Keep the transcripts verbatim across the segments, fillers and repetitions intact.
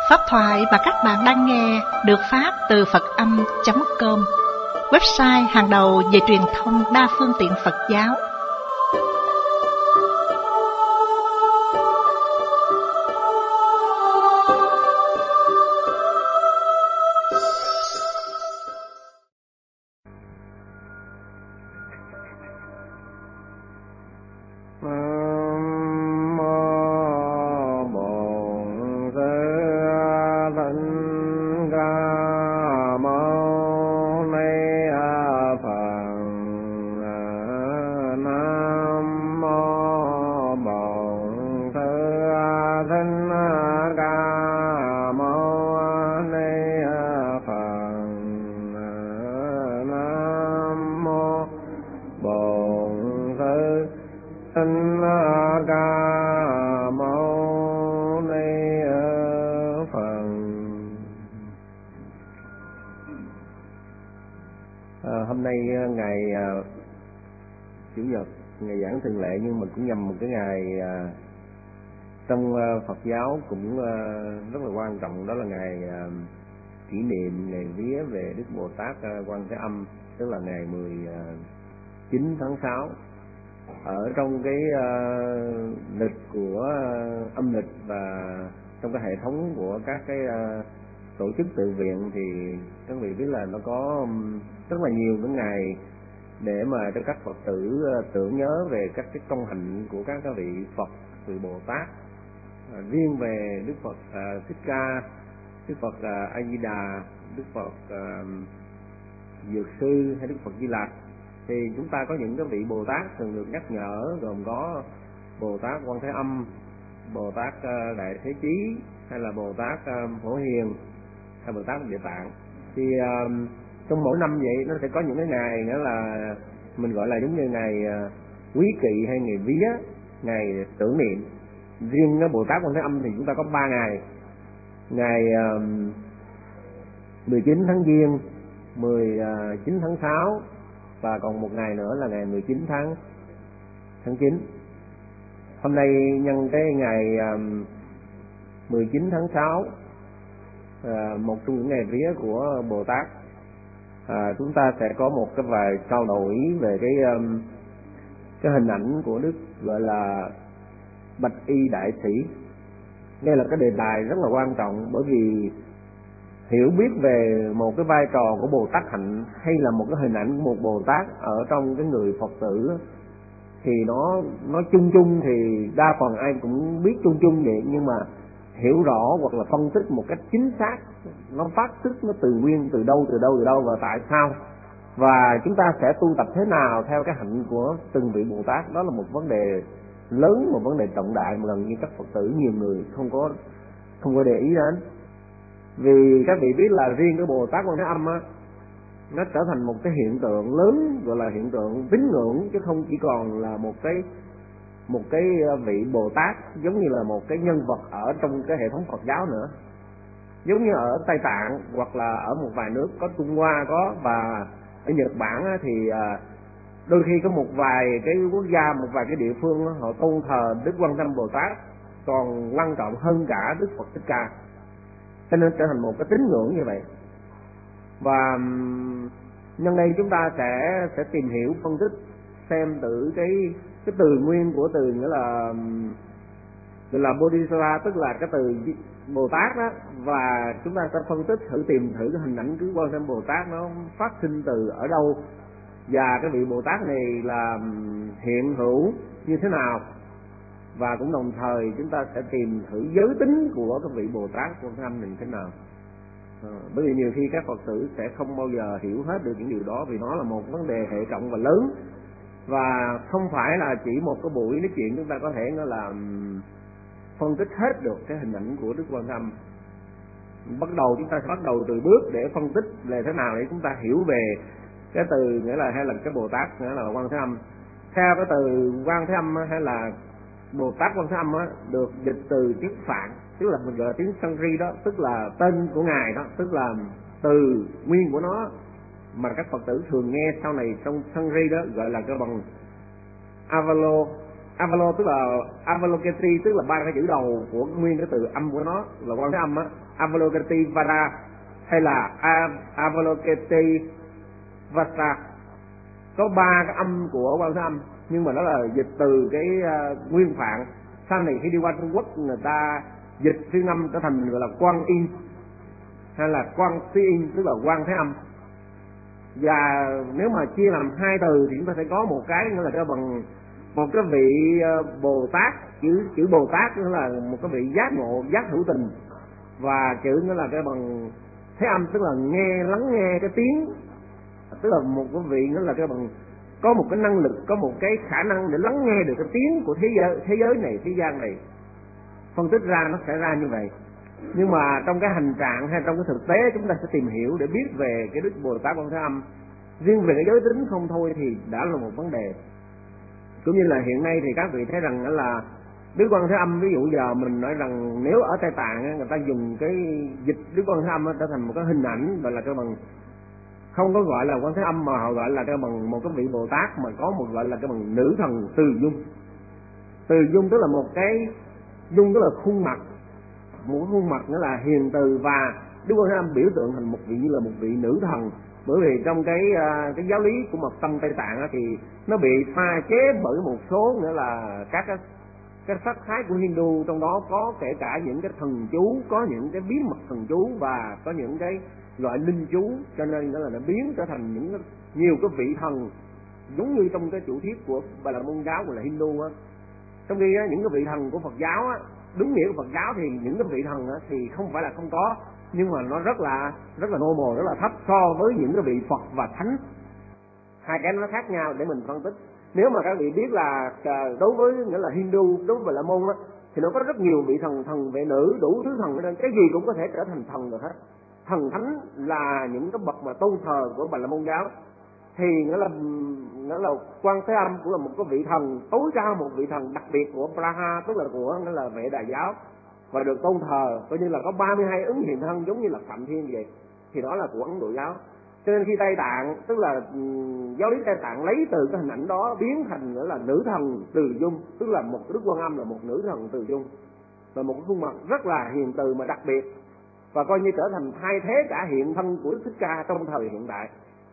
Pháp thoại mà các bạn đang nghe được phát từ Phật âm chấm com, website hàng đầu về truyền thông đa phương tiện Phật giáo. Ngày giảng thường lệ nhưng mà cũng nhằm một cái ngày à, trong à, Phật giáo cũng à, rất là quan trọng, đó là ngày à, kỷ niệm ngày vía về Đức Bồ Tát à, Quan Thế Âm, tức là ngày mười chín tháng sáu. Ở trong cái à, lịch của à, âm lịch và trong cái hệ thống của các cái à, tổ chức tự viện thì các vị biết là nó có rất là nhiều cái ngày để mà cho các Phật tử tưởng nhớ về các cái công hạnh của các vị Phật, vị Bồ Tát. À, riêng về Đức Phật à, Thích Ca, Đức Phật à, A Di Đà, Đức Phật à, Dược Sư hay Đức Phật Di Lặc thì chúng ta có những cái vị Bồ Tát thường được nhắc nhở, gồm có Bồ Tát Quan Thế Âm, Bồ Tát à, Đại Thế Chí, hay là Bồ Tát à, Phổ Hiền, hay Bồ Tát Địa Tạng. Thì à, trong mỗi năm vậy nó sẽ có những cái ngày nữa là mình gọi là giống như ngày quý kỵ hay ngày vía, ngày tưởng niệm. Riêng cái Bồ Tát Quan Thế Âm thì chúng ta có ba ngày: ngày mười chín tháng Giêng, mười chín tháng sáu và còn một ngày nữa là ngày mười chín tháng tháng chín. Hôm nay nhân cái ngày mười chín tháng sáu, một trong những ngày vía của Bồ Tát, À, chúng ta sẽ có một cái vài trao đổi về cái um, cái hình ảnh của Đức gọi là Bạch Y Đại Sĩ. Đây là cái đề tài rất là quan trọng, bởi vì hiểu biết về một cái vai trò của Bồ Tát hạnh hay là một cái hình ảnh của một Bồ Tát ở trong cái người Phật tử thì nó nó chung chung thì đa phần ai cũng biết chung chung vậy, nhưng mà hiểu rõ hoặc là phân tích một cách chính xác nó phát xuất nó từ nguyên từ đâu từ đâu từ đâu và tại sao, và chúng ta sẽ tu tập thế nào theo cái hạnh của từng vị Bồ Tát. Đó là một vấn đề lớn, một vấn đề trọng đại mà gần như các Phật tử nhiều người không có không có để ý đến. Vì các vị biết là riêng cái Bồ Tát Quan Thế Âm á, nó trở thành một cái hiện tượng lớn, gọi là hiện tượng tín ngưỡng, chứ không chỉ còn là một cái một cái vị Bồ Tát giống như là một cái nhân vật ở trong cái hệ thống Phật giáo nữa. Giống như ở Tây Tạng hoặc là ở một vài nước có Trung Hoa có, và ở Nhật Bản thì đôi khi có một vài cái quốc gia, một vài cái địa phương họ tôn thờ Đức Quan Thế Âm Bồ Tát còn quan trọng hơn cả Đức Phật Thích Ca, cho nên trở thành một cái tín ngưỡng như vậy. Và nhân đây chúng ta sẽ sẽ tìm hiểu, phân tích xem từ cái cái từ nguyên của từ nghĩa là gọi là Bodhisattva, tức là cái từ Bồ Tát đó, và chúng ta sẽ phân tích thử tìm thử cái hình ảnh của Quan Thế Âm Bồ Tát nó phát sinh từ ở đâu, và cái vị Bồ Tát này là hiện hữu như thế nào, và cũng đồng thời chúng ta sẽ tìm thử giới tính của cái vị Bồ Tát Quan Thế Âm này như thế nào. À, bởi vì nhiều khi các Phật tử sẽ không bao giờ hiểu hết được những điều đó, vì nó là một vấn đề hệ trọng và lớn, và không phải là chỉ một cái buổi nói chuyện chúng ta có thể nó là phân tích hết được cái hình ảnh của Đức Quan Thế Âm. Bắt đầu chúng ta sẽ bắt đầu từ bước để phân tích là thế nào để chúng ta hiểu về cái từ nghĩa là hay là cái Bồ Tát nghĩa là Quan Thế Âm. Theo cái từ Quan Thế Âm hay là Bồ Tát Quan Thế Âm á, được dịch từ tiếng Phạn, tức là mình gọi là tiếng Sanskrit đó, tức là tên của ngài đó, tức là từ nguyên của nó mà các Phật tử thường nghe sau này trong Sanskrit đó gọi là cái bằng Avalo Avalo tức là Avalokiteshvara, tức là ba cái chữ đầu của nguyên cái từ âm của nó là Quan Thế Âm á, Avalokiteshvara hay là Avalokiteshvara, có ba cái âm của Quan Thế Âm, nhưng mà nó là dịch từ cái uh, nguyên phạn. Sau này khi đi qua Trung Quốc người ta dịch phiên âm trở thành gọi là Quan Yên hay là Quan Thế Yên, tức là Quan Thế Âm. Và nếu mà chia làm hai từ thì chúng ta sẽ có một cái nữa là cái bằng một cái vị Bồ Tát, chữ chữ Bồ Tát nữa là một cái vị giác ngộ, giác hữu tình, và chữ nữa là cái bằng Thế Âm, tức là nghe, lắng nghe cái tiếng, tức là một cái vị nữa là cái bằng có một cái năng lực, có một cái khả năng để lắng nghe được cái tiếng của thế giới, thế giới này, thế gian này. Phân tích ra nó sẽ ra như vậy. Nhưng mà trong cái hành trạng hay trong cái thực tế chúng ta sẽ tìm hiểu để biết về cái Đức Bồ Tát Quan Thế Âm. Riêng về cái giới tính không thôi thì đã là một vấn đề. Cũng như là hiện nay thì các vị thấy rằng là Đức Quan Thế Âm, ví dụ giờ mình nói rằng nếu ở Tây Tạng người ta dùng cái dịch Đức Quan Thế Âm trở thành một cái hình ảnh gọi là cái bằng, không có gọi là Quan Thế Âm mà họ gọi là cái bằng một cái vị Bồ Tát, mà có một gọi là cái bằng nữ thần Từ Dung. Từ Dung tức là một cái dung, tức là khuôn mặt, một cái khuôn mặt nữa là hiền từ, và Đức Quan Thế Âm biểu tượng thành một vị như là một vị nữ thần. Bởi vì trong cái cái giáo lý của mật tông Tây Tạng thì nó bị pha chế bởi một số nữa là các cái cái sắc thái của Hindu, trong đó có kể cả những cái thần chú, có những cái bí mật thần chú và có những cái loại linh chú, cho nên đó là nó biến trở thành những cái, nhiều cái vị thần giống như trong cái chủ thuyết của Bà La Môn giáo gọi là Hindu á. Trong khi á, những cái vị thần của Phật giáo á, đúng nghĩa của Phật giáo thì những cái vị thần á, thì không phải là không có, nhưng mà nó rất là rất là normal, rất là thấp so với những cái vị Phật và Thánh. Hai cái nó khác nhau để mình phân tích. Nếu mà các vị biết là đối với nghĩa là Hindu, đối với Bà La Môn á, thì nó có rất nhiều vị thần, thần vệ nữ, đủ thứ thần, nên cái gì cũng có thể trở thành thần được hết. Thần thánh là những cái bậc mà tôn thờ của Bà La Môn giáo, thì nghĩa là nghĩa là Quan Thế Âm cũng là một cái vị thần tối cao, một vị thần đặc biệt của Praha, tức là của nghĩa là Vệ Đà giáo, và được tôn thờ coi như là có ba mươi hai ứng hiện thân giống như là Phạm Thiên vậy. Thì đó là của Ấn Độ giáo. Cho nên khi Tây Tạng, tức là giáo lý Tây Tạng lấy từ cái hình ảnh đó biến thành nghĩa là nữ thần Từ Dung, tức là một Đức Quan Âm là một nữ thần Từ Dung, và một cái khuôn mặt rất là hiền từ mà đặc biệt, và coi như trở thành thay thế cả hiện thân của Đức Thích Ca trong thời hiện đại.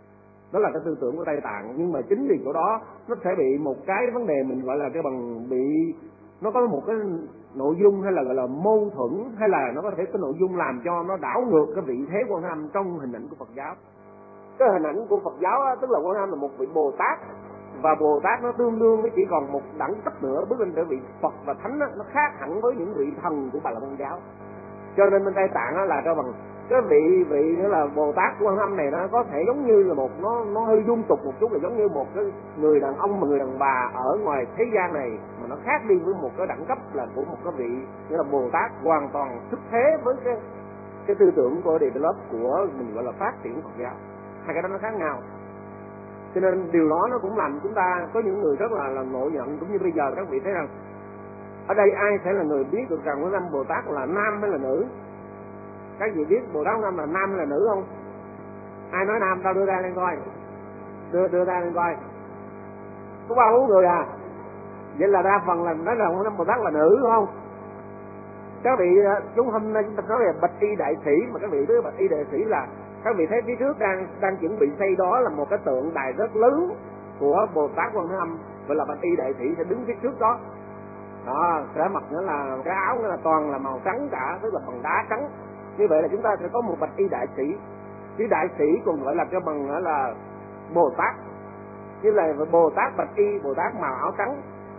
Đó là cái tư tưởng của Tây Tạng. Nhưng mà chính vì chỗ đó nó sẽ bị một cái vấn đề mình gọi là cái bằng bị, nó có một cái nội dung hay là gọi là mâu thuẫn, hay là nó có thể cái nội dung làm cho nó đảo ngược cái vị thế Quan Thế Âm trong hình ảnh của Phật giáo. Cái hình ảnh của Phật giáo á, tức là Quan Thế Âm là một vị Bồ Tát, và Bồ Tát nó tương đương với chỉ còn một đẳng cấp nữa bước lên để vị Phật và Thánh á, nó khác hẳn với những vị thần của Bà La Môn giáo. Cho nên bên Tây Tạng á, là cái bằng cái vị vị nữa là Bồ Tát Quan Âm này nó có thể giống như là một nó nó hơi dung tục một chút, là giống như một cái người đàn ông và người đàn bà ở ngoài thế gian này, mà nó khác đi với một cái đẳng cấp là của một cái vị nghĩa là Bồ Tát hoàn toàn xuất thế với cái cái tư tưởng của develop của mình gọi là phát triển Phật giáo. Hai cái đó nó khác nhau. Cho nên điều đó nó cũng làm chúng ta có những người rất là là ngộ nhận, cũng như bây giờ các vị thấy rằng ở đây ai sẽ là người biết được rằng Quan Âm Bồ Tát là nam hay là nữ? Các vị biết Bồ Tát Quan Âm là nam hay là nữ không? Ai nói nam tao đưa ra lên coi, đưa đưa ra lên coi. Có ba bốn người à? Vậy là đa phần là nói rằng Quan Âm Bồ Tát là nữ đúng không? Các vị chúng hôm nay chúng ta nói về Bạch Y Đại Sĩ, mà các vị biết Bạch Y Đại Sĩ là các vị thấy phía trước đang đang chuẩn bị xây đó là một cái tượng đài rất lớn của Bồ Tát Quan Thế Âm, vậy là Bạch Y Đại Sĩ sẽ đứng phía trước đó. Đó, sẽ mặc nữa là cái áo nữa là toàn là màu trắng cả, tức là bằng đá trắng. Như vậy là chúng ta sẽ có một Bạch Y Đại Sĩ. Chứ Đại Sĩ còn gọi là cái bằng nữa là Bồ Tát, như là Bồ Tát Bạch Y, Bồ Tát màu áo trắng.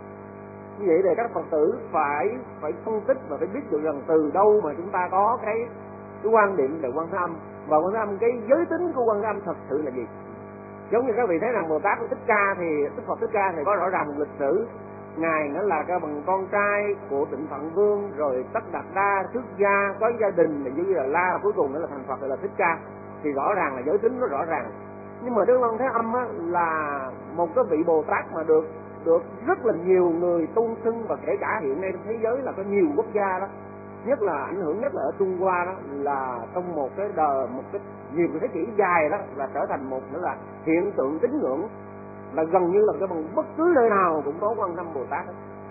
Như vậy thì các Phật tử phải phải phân tích và phải biết được rằng từ đâu mà chúng ta có cái cái quan điểm về Quan Thế Âm, và Quan Thế Âm cái giới tính của Quan Thế Âm thật sự là gì. Giống như các vị thấy rằng Bồ Tát Thích Ca thì Đức Phật Thích Ca thì có rõ ràng một lịch sử. Ngài nó là cái bằng con trai của Tịnh Phạn Vương, rồi Tất Đạt Đa xuất gia, có gia đình là như là La, cuối cùng nữa là thành Phật là Thích Ca, thì rõ ràng là giới tính nó rõ ràng. Nhưng mà Đức Quan Thế Âm á, là một cái vị Bồ Tát mà được được rất là nhiều người tôn xưng, và kể cả hiện nay trong thế giới là có nhiều quốc gia đó, nhất là ảnh hưởng nhất là ở Trung Hoa đó, là trong một cái đời một cái nhiều cái thế kỷ dài đó là trở thành một nữa là hiện tượng tín ngưỡng, là gần như là cái bằng bất cứ nơi nào cũng có Quan Âm Bồ Tát.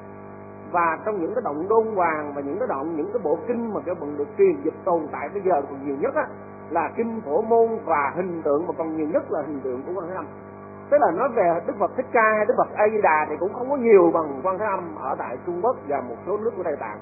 và trong những cái động đôn hoàng và những cái đoạn những cái bộ kinh mà cái bằng được truyền dịch tồn tại bây giờ còn nhiều nhất á, là kinh Phổ Môn và hình tượng, mà còn nhiều nhất là hình tượng của Quan Thế Âm. Tức là nói về Đức Phật Thích Ca hay Đức Phật A Di Đà thì cũng không có nhiều bằng Quan Thế Âm ở tại Trung Quốc và một số nước của Tây Tạng.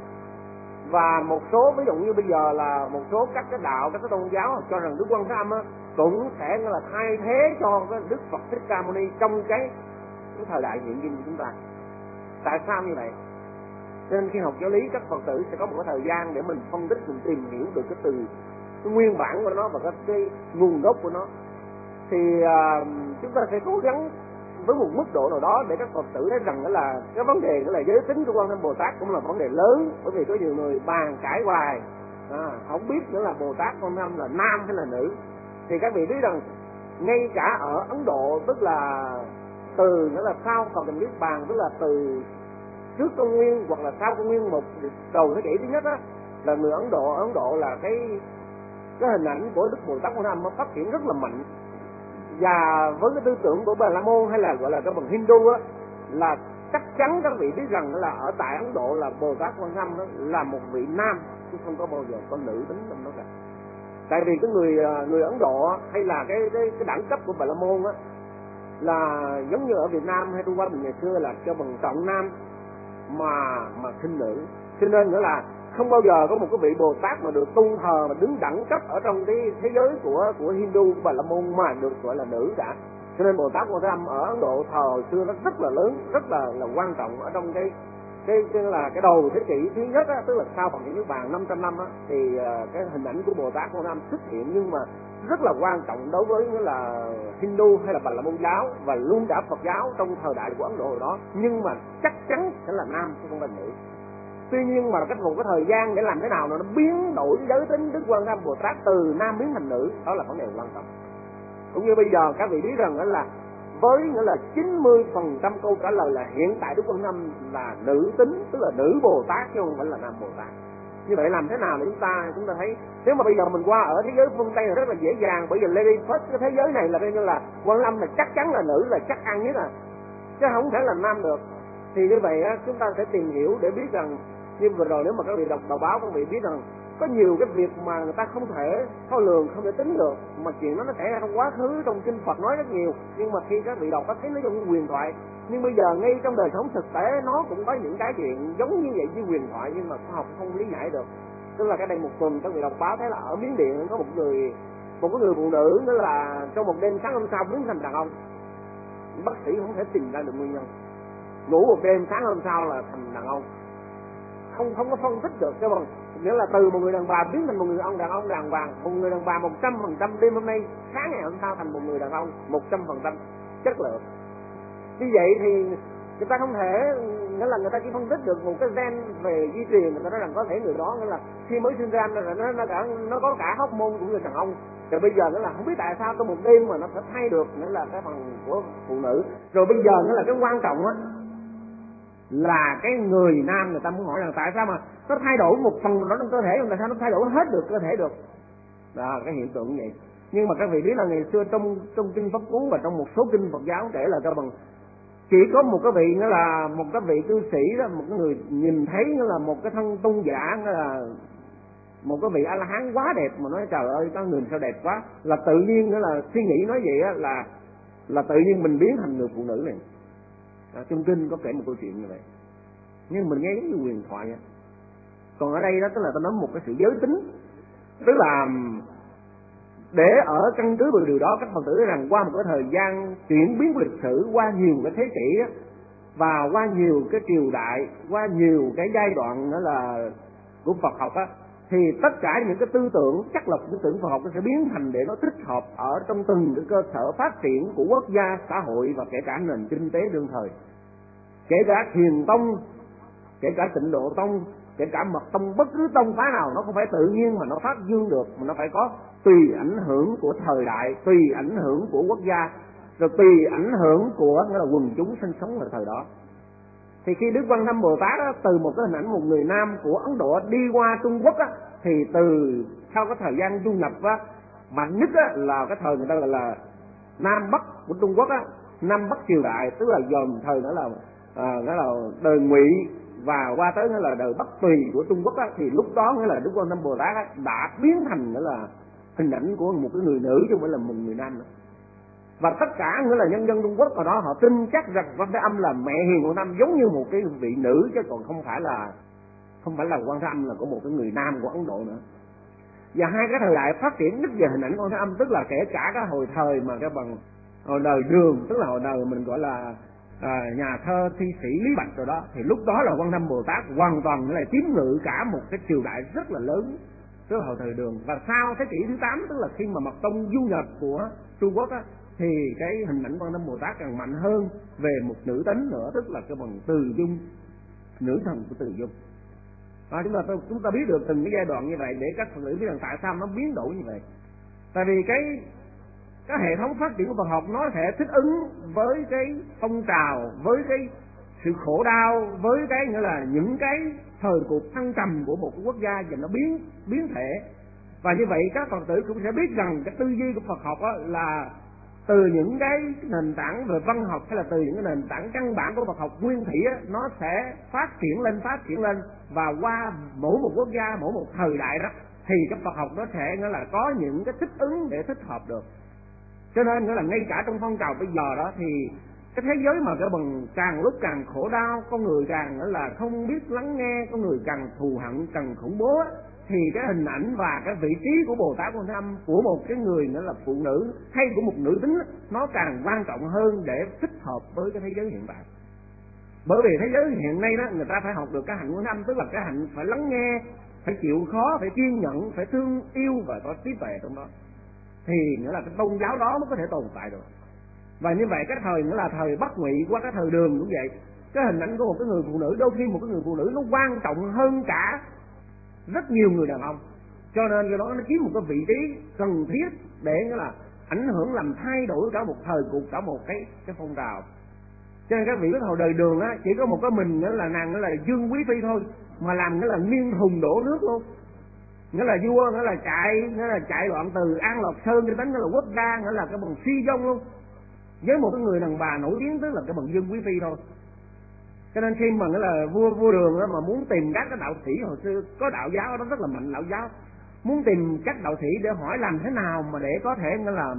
Và một số ví dụ như bây giờ là một số các cái đạo, các cái tôn giáo cho rằng Đức Quan Thế Âm á, cũng sẽ là thay thế cho cái Đức Phật Thích Ca Mâu Ni trong cái, cái thời đại hiện今của chúng ta. Tại sao như vậy? Nên khi học giáo lý, các Phật tử sẽ có một cái thời gian để mình phân tích, mình tìm hiểu được cái từ, cái nguyên bản của nó và cái, cái nguồn gốc của nó. Thì uh, chúng ta sẽ cố gắng với một mức độ nào đó để các Phật tử thấy rằng đó là cái vấn đề đó là giới tính của Quan Thế Âm Bồ Tát cũng là vấn đề lớn, bởi vì có nhiều người bàn cãi hoài, à, không biết nữa là Bồ Tát Quan Thế Âm là nam hay là nữ. Thì các vị biết rằng ngay cả ở Ấn Độ, tức là từ nữa là sau Phật Đà Niết Bàn, tức là từ trước công nguyên hoặc là sau công nguyên một đầu thế kỷ thứ nhất á, là người Ấn Độ Ấn Độ là cái cái hình ảnh của Đức Bồ Tát Quan Thế Âm nó phát triển rất là mạnh. Và với cái tư tưởng của Bà La Môn hay là gọi là cái bằng Hindu á, là chắc chắn các vị biết rằng là ở tại Ấn Độ là Bồ Tát Quan Thế Âm đó là một vị nam, chứ không có bao giờ có nữ tính trong đó cả. Tại vì cái người người Ấn Độ hay là cái cái, cái đẳng cấp của Bà La Môn á, là giống như ở Việt Nam hay Trung Hoa mình ngày xưa là cho bằng trọng nam mà mà khinh nữ. Cho nên nữa là không bao giờ có một cái vị Bồ Tát mà được tôn thờ mà đứng đẳng cấp ở trong cái thế giới của của Hindu, của Bà La Môn mà được gọi là nữ cả. Cho nên Bồ Tát Quan Thế Âm ở Ấn Độ thờ hồi xưa nó rất là lớn, rất là là quan trọng ở trong cái cái, cái là cái đầu thế kỷ thứ nhất á, tức là sau Phật Đà Niết Bàn năm trăm năm á, thì uh, cái hình ảnh của Bồ Tát Quan Thế Âm xuất hiện, nhưng mà rất là quan trọng đối với nghĩa là Hindu hay là Bà La Môn giáo và luôn cả Phật giáo trong thời đại của Ấn Độ hồi đó, nhưng mà chắc chắn sẽ là nam chứ không phải nữ. Tuy nhiên mà cách một cái thời gian để làm thế nào nó biến đổi giới tính Đức Quan Thế Âm Bồ Tát từ nam biến thành nữ, đó là vấn đề quan trọng. Cũng như bây giờ các vị biết rằng đó là với nghĩa là chín mươi phần trăm câu trả lời là hiện tại Đức Quan Thế Âm là nữ tính, tức là nữ Bồ Tát chứ không phải là nam Bồ Tát. Như vậy làm thế nào để chúng ta chúng ta thấy, nếu mà bây giờ mình qua ở thế giới phương Tây là rất là dễ dàng, bởi vì Lady First cái thế giới này là coi như là Quan Thế Âm là chắc chắn là nữ, là chắc ăn nhất à, chứ không thể là nam được. Thì như vậy á, chúng ta sẽ tìm hiểu để biết rằng, như vừa rồi nếu mà các vị đọc đầu báo, các vị biết rằng có nhiều cái việc mà người ta không thể đo lường, không thể tính được, mà chuyện đó nó xảy ra trong quá khứ, trong kinh Phật nói rất nhiều, nhưng mà khi các vị đọc có thấy nó giống như huyền thoại. Nhưng bây giờ ngay trong đời sống thực tế nó cũng có những cái chuyện giống như vậy như huyền thoại, nhưng mà khoa học không lý giải được. Tức là cái đây một tuần các vị đọc báo thấy là ở Miến Điện có một người một cái người phụ nữ, đó là trong một đêm sáng hôm sau biến thành đàn ông. Bác sĩ không thể tìm ra được nguyên nhân, ngủ một đêm sáng hôm sau là thành đàn ông, không không có phân tích được cái bằng, nghĩa là từ một người đàn bà biến thành một người ông đàn ông đàng hoàng, một người đàn bà một trăm phần trăm đêm hôm nay sáng ngày hôm sau thành một người đàn ông một trăm phần trăm chất lượng. Như vậy thì người ta không thể, nghĩa là người ta chỉ phân tích được một cái gen về di truyền, người ta nói rằng có thể người đó nghĩa là khi mới sinh ra là nó nó cả nó có cả hormone của người đàn ông, rồi bây giờ nó là không biết tại sao trong một đêm mà nó sẽ thay được nghĩa là cái phần của phụ nữ. Rồi bây giờ nghĩa là cái quan trọng á là cái người nam, người ta muốn hỏi rằng tại sao mà nó thay đổi một phần đó trong cơ thể, tại sao nó thay đổi hết được cơ thể được, là cái hiện tượng như vậy. Nhưng mà các vị biết là ngày xưa trong trong kinh Pháp Cú và trong một số kinh Phật giáo kể là cho bằng chỉ có một cái vị, nó là một cái vị cư sĩ đó, một cái người nhìn thấy nó là một cái thân tôn giả, nó là một cái vị A La Hán quá đẹp, mà nói trời ơi có người sao đẹp quá, là tự nhiên nữa là suy nghĩ nói vậy á, là là tự nhiên mình biến thành người phụ nữ này. À, trong kinh có kể một câu chuyện như vậy, nhưng mình nghe giống như huyền thoại vậy. Còn ở đây đó tức là ta nói một cái sự giới tính, tức là để ở căn cứ vào điều đó các Phật tử nói rằng qua một cái thời gian chuyển biến của lịch sử, qua nhiều cái thế kỷ đó, và qua nhiều cái triều đại, qua nhiều cái giai đoạn nữa là của Phật học á, thì tất cả những cái tư tưởng chắc lọc tư tưởng Phật học nó sẽ biến thành để nó thích hợp ở trong từng cái cơ sở phát triển của quốc gia, xã hội và kể cả nền kinh tế đương thời. Kể cả Thiền tông, kể cả Tịnh Độ tông, kể cả Mật tông, bất cứ tông phái nào nó không phải tự nhiên mà nó phát dương được, mà nó phải có tùy ảnh hưởng của thời đại, tùy ảnh hưởng của quốc gia, rồi tùy ảnh hưởng của nghĩa là quần chúng sinh sống ở thời đó. Thì khi Đức Quan Thế Âm Bồ Tát á, từ một cái hình ảnh một người nam của Ấn Độ đi qua Trung Quốc á, thì từ sau cái thời gian du nhập á, mạnh nhất á, là cái thời người ta gọi là Nam Bắc của Trung Quốc á, Nam Bắc triều đại, tức là dòm thời đó là à, đó là đời Ngụy và qua tới nghĩa là đời Bắc Tùy của Trung Quốc á, thì lúc đó nghĩa là Đức Quan Âm Bồ Tát á, đã biến thành nghĩa là hình ảnh của một cái người nữ chứ không phải là một người nam nữa. Và tất cả nghĩa là nhân dân Trung Quốc ở đó họ tin chắc rằng Quan Thế Âm là mẹ hiền của Nam, giống như một cái vị nữ chứ còn không phải là không phải là Quan Thế Âm là của một cái người nam của Ấn Độ nữa. Và hai cái thời đại phát triển nhất về hình ảnh Quan Thế Âm, tức là kể cả cái hồi thời mà cái bằng hồi đời Đường, tức là hồi đời mình gọi là à, nhà thơ thi sĩ Lý Bạch rồi đó, thì lúc đó là Quan Thế Âm Bồ Tát hoàn toàn là chiếm ngự cả một cái triều đại rất là lớn, tức là hồi thời Đường. Và sau thế kỷ thứ tám, tức là khi mà mật tông du nhập của Trung Quốc á, thì cái hình ảnh Quan Thế Âm Bồ Tát càng mạnh hơn về một nữ tính nữa, tức là cái bằng Từ Dung, nữ thần của Từ Dung. À, chúng ta chúng ta biết được từng cái giai đoạn như vậy để các Phật tử biết rằng tại sao nó biến đổi như vậy. Tại vì cái cái hệ thống phát triển của Phật học nó sẽ thích ứng với cái phong trào, với cái sự khổ đau, với cái nghĩa là những cái thời cuộc thăng trầm của một cái quốc gia và nó biến biến thể. Và như vậy các Phật tử cũng sẽ biết rằng cái tư duy của Phật học đó là từ những cái nền tảng về văn học hay là từ những cái nền tảng căn bản của Phật học nguyên thủy á, nó sẽ phát triển lên phát triển lên và qua mỗi một quốc gia, mỗi một thời đại đó thì cái Phật học nó sẽ nghĩa là có những cái thích ứng để thích hợp được. Cho nên nghĩa là ngay cả trong phong trào bây giờ đó thì cái thế giới mà cái bằng càng lúc càng khổ đau, con người càng nghĩa là không biết lắng nghe, con người càng thù hận, càng khủng bố á, thì cái hình ảnh và cái vị trí của Bồ Tát Quan Thế Âm của một cái người nữa là phụ nữ hay của một nữ tính nó càng quan trọng hơn để thích hợp với cái thế giới hiện tại. Bởi vì thế giới hiện nay đó người ta phải học được cái hạnh Quan Thế Âm, tức là cái hạnh phải lắng nghe, phải chịu khó, phải kiên nhẫn, phải thương yêu và có trí tuệ trong đó, thì nghĩa là cái tôn giáo đó mới có thể tồn tại được. Và như vậy cái thời nữa là thời Bắc Ngụy qua cái thời Đường cũng vậy, cái hình ảnh của một cái người phụ nữ, đôi khi một cái người phụ nữ nó quan trọng hơn cả rất nhiều người đàn ông, cho nên cái đó nó chiếm một cái vị trí cần thiết để nghĩa là ảnh hưởng làm thay đổi cả một thời cuộc, cả một cái cái phong trào. Cho nên các vị cái hồi đời Đường á chỉ có một cái mình nữa là nàng nữa là Dương Quý Phi thôi mà làm nghĩa là nghiêng thùng đổ nước luôn, nghĩa là vua nghĩa là chạy nghĩa là chạy loạn từ An Lộc Sơn cho đến nghĩa là quốc gia nghĩa là cái bằng phi vong luôn, với một cái người đàn bà nổi tiếng tức là cái bằng Dương Quý Phi thôi. Cho nên khi mà nghĩa là vua vua Đường đó mà muốn tìm các cái đạo sĩ hồi xưa có đạo giáo đó rất là mạnh, đạo giáo muốn tìm các đạo sĩ để hỏi làm thế nào mà để có thể nghĩa là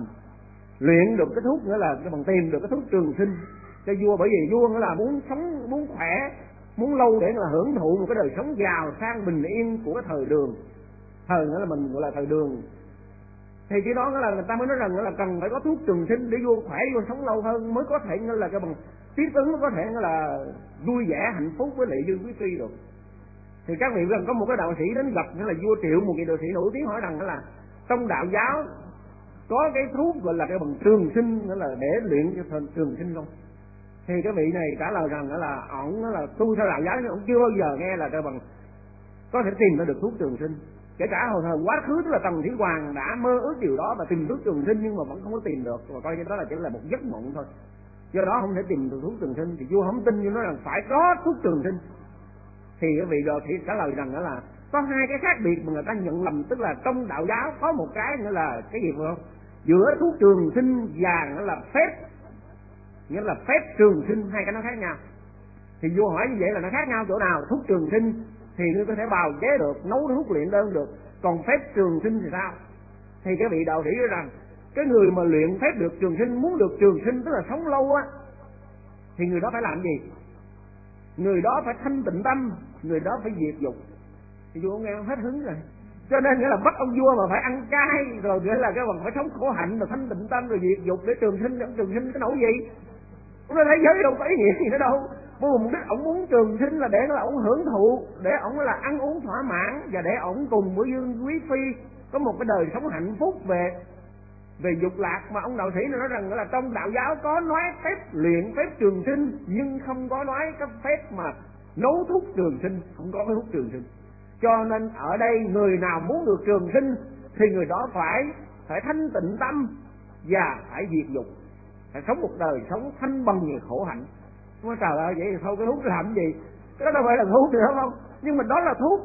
luyện được cái thuốc nghĩa là cái bằng tìm được cái thuốc trường sinh cho vua, bởi vì vua nghĩa là muốn sống muốn khỏe, muốn lâu để là hưởng thụ một cái đời sống giàu sang bình yên của cái thời Đường, thời nghĩa là mình gọi là thời Đường. Thì khi đó là người ta mới nói rằng là cần phải có thuốc trường sinh để vua khỏe, vua sống lâu hơn mới có thể nghĩa là cái bằng tiếp ứng, mới có thể nghĩa là vui vẻ hạnh phúc với lại Dương Quý Phi được. Thì các vị rằng có một cái đạo sĩ đến gặp nghĩa là vua Triệu, một vị đạo sĩ nổi tiếng, hỏi rằng là trong đạo giáo có cái thuốc gọi là cái bằng trường sinh nghĩa là để luyện cho thành trường sinh không? Thì cái vị này trả lời rằng là ổng là tu theo đạo giáo nhưng ổng chưa bao giờ nghe là cái bằng có thể tìm ra được thuốc trường sinh. Kể cả hồi thời quá khứ tức là Tần Thủy Hoàng đã mơ ước điều đó và tìm thuốc trường sinh nhưng mà vẫn không có tìm được, và coi như đó là chỉ là một giấc mộng thôi, do đó không thể tìm được thuốc trường sinh. Thì vua không tin nhưng nói rằng phải có thuốc trường sinh. Thì cái vị đạo sĩ trả lời rằng đó là có hai cái khác biệt mà người ta nhận lầm, tức là trong đạo giáo có một cái nữa là cái gì phải không, giữa thuốc trường sinh và nghĩa là phép, nghĩa là phép trường sinh, hai cái nó khác nhau. Thì vua hỏi như vậy là nó khác nhau chỗ nào? Thuốc trường sinh thì ngươi có thể bào chế được, nấu thuốc luyện đơn được, còn phép trường sinh thì sao? Thì cái vị đạo sĩ nói rằng cái người mà luyện phép được trường sinh, muốn được trường sinh tức là sống lâu á, thì người đó phải làm gì? Người đó phải thanh tịnh tâm, người đó phải diệt dục. Thì vua nghe hết hứng rồi, cho nên nghĩa là bắt ông vua mà phải ăn chay, rồi nghĩa là cái bằng phải sống khổ hạnh, rồi thanh tịnh tâm, rồi diệt dục để trường sinh. Ông trường sinh cái nỗi gì? Ông nói thế giới đâu có ý nghĩa gì nữa đâu. Vô mục đích ông muốn trường sinh là để là ông hưởng thụ, để ông là ăn uống thỏa mãn, và để ông cùng với Dương Quý Phi có một cái đời sống hạnh phúc về về dục lạc. Mà ông đạo sĩ này nói rằng là trong đạo giáo có nói phép luyện phép trường sinh, nhưng không có nói cái phép mà nấu thuốc trường sinh, không có cái thuốc trường sinh. Cho nên ở đây người nào muốn được trường sinh thì người đó phải phải thanh tịnh tâm và phải diệt dục, phải sống một đời sống thanh bằng về khổ hạnh. Nói trời ơi, vậy thì thôi cái thuốc làm gì? Cái đó đâu phải là thuốc nữa không? Nhưng mà đó là thuốc,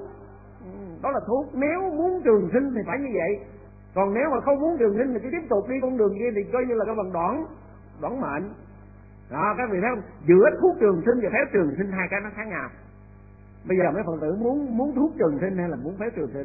đó là thuốc. Nếu muốn trường sinh thì phải như vậy, còn nếu mà không muốn trường sinh thì cứ tiếp tục đi con đường kia thì coi như là cái bằng đoạn đoạn mệnh. Đó, các vị thấy không? Giữa thuốc trường sinh và phép trường sinh hai cái nó khác nhau. Bây giờ mấy Phật tử muốn muốn thuốc trường sinh hay là muốn phép trường sinh?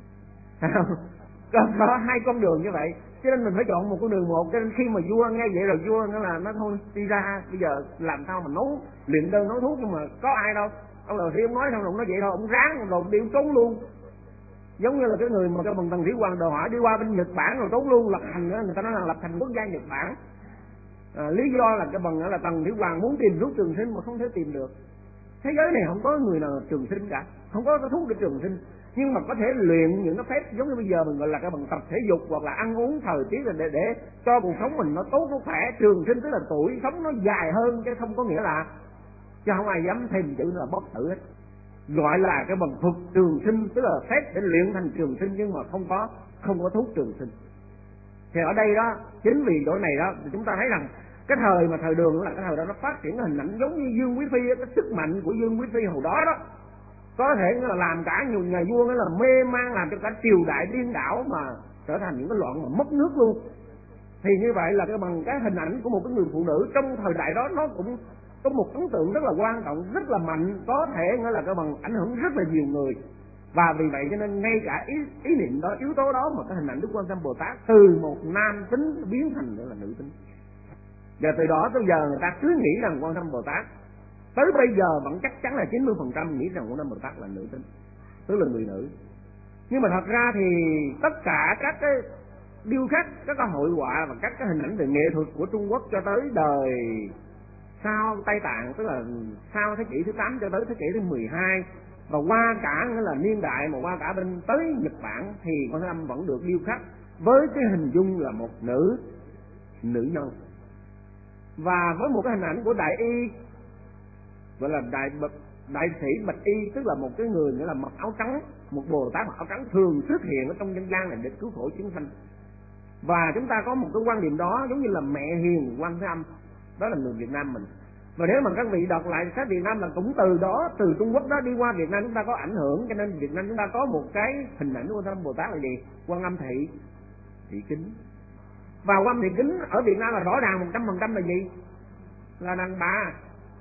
Có, có hai con đường như vậy, cho nên mình phải chọn một con đường một. Cho nên khi mà vua nghe vậy rồi vua nó là nó thôi đi ra, bây giờ làm sao mà nấu luyện đơn nấu thuốc, nhưng mà có ai đâu. Ông là thì ông nói xong rồi nó vậy thôi, ông ráng rồi đi trốn luôn. Giống như là cái người mà cái bằng Tần Thủy Hoàng đồ hỏa đi qua bên Nhật Bản rồi trốn luôn, lập thành nữa, người ta nói là lập thành quốc gia Nhật Bản. À, lý do là cái bằng là Tần Thủy Hoàng muốn tìm thuốc trường sinh mà không thể tìm được. Thế giới này không có người nào trường sinh cả, không có cái thuốc để trường sinh, nhưng mà có thể luyện những cái phép giống như bây giờ mình gọi là cái bằng tập thể dục hoặc là ăn uống thời tiết để để cho cuộc sống mình nó tốt, nó khỏe. Trường sinh tức là tuổi sống nó dài hơn, chứ không có nghĩa là, chứ không ai dám thêm chữ là bất tử hết. Gọi là cái bằng thuật trường sinh, tức là phép để luyện thành trường sinh, nhưng mà không có không có thuốc trường sinh. Thì ở đây đó, chính vì chỗ này đó thì chúng ta thấy rằng cái thời mà thời Đường là cái thời đó nó phát triển cái hình ảnh giống như Dương Quý Phi, cái sức mạnh của Dương Quý Phi hồi đó đó có thể là làm cả nhiều nhà vua là mê man, làm cho cả triều đại điên đảo mà trở thành những cái loạn mà mất nước luôn. Thì như vậy là cái bằng cái hình ảnh của một cái người phụ nữ trong thời đại đó nó cũng có một ấn tượng rất là quan trọng, rất là mạnh, có thể nghĩa là cái bằng ảnh hưởng rất là nhiều người. Và vì vậy cho nên ngay cả ý, ý niệm đó, yếu tố đó mà cái hình ảnh Đức Quan Tâm Bồ Tát từ một nam tính biến thành nữa là nữ tính. Và từ đó tới giờ người ta cứ nghĩ rằng Quan Tâm Bồ Tát, tới bây giờ vẫn chắc chắn là chín mươi phần trăm nghĩ rằng Quan Tâm Bồ Tát là nữ tính, tức là người nữ. Nhưng mà thật ra thì tất cả các cái điêu khắc, các cái hội họa và các cái hình ảnh về nghệ thuật của Trung Quốc cho tới đời sau Tây Tạng, tức là sau thế kỷ thứ tám cho tới thế kỷ thứ mười hai, và qua cả nghĩa là niên đại mà qua cả bên tới Nhật Bản, thì Quan Thế Âm vẫn được điêu khắc với cái hình dung là một nữ nữ nhân, và với một cái hình ảnh của đại y gọi là đại đại sĩ bạch y, tức là một cái người nghĩa là mặc áo trắng, một Bồ Tát mặc áo trắng thường xuất hiện ở trong dân gian này để cứu khổ chúng sanh. Và chúng ta có một cái quan điểm đó giống như là mẹ hiền Quan Thế Âm, đó là người Việt Nam mình. Và nếu mà các vị đọc lại sách Việt Nam là cũng từ đó, từ Trung Quốc đó đi qua Việt Nam chúng ta có ảnh hưởng, cho nên Việt Nam chúng ta có một cái hình ảnh của Quan Thế Âm Bồ Tát là gì? Quan Âm thị thị kính. Và Quan Âm thị kính ở Việt Nam là rõ ràng một trăm phần trăm là gì? Là đàn bà.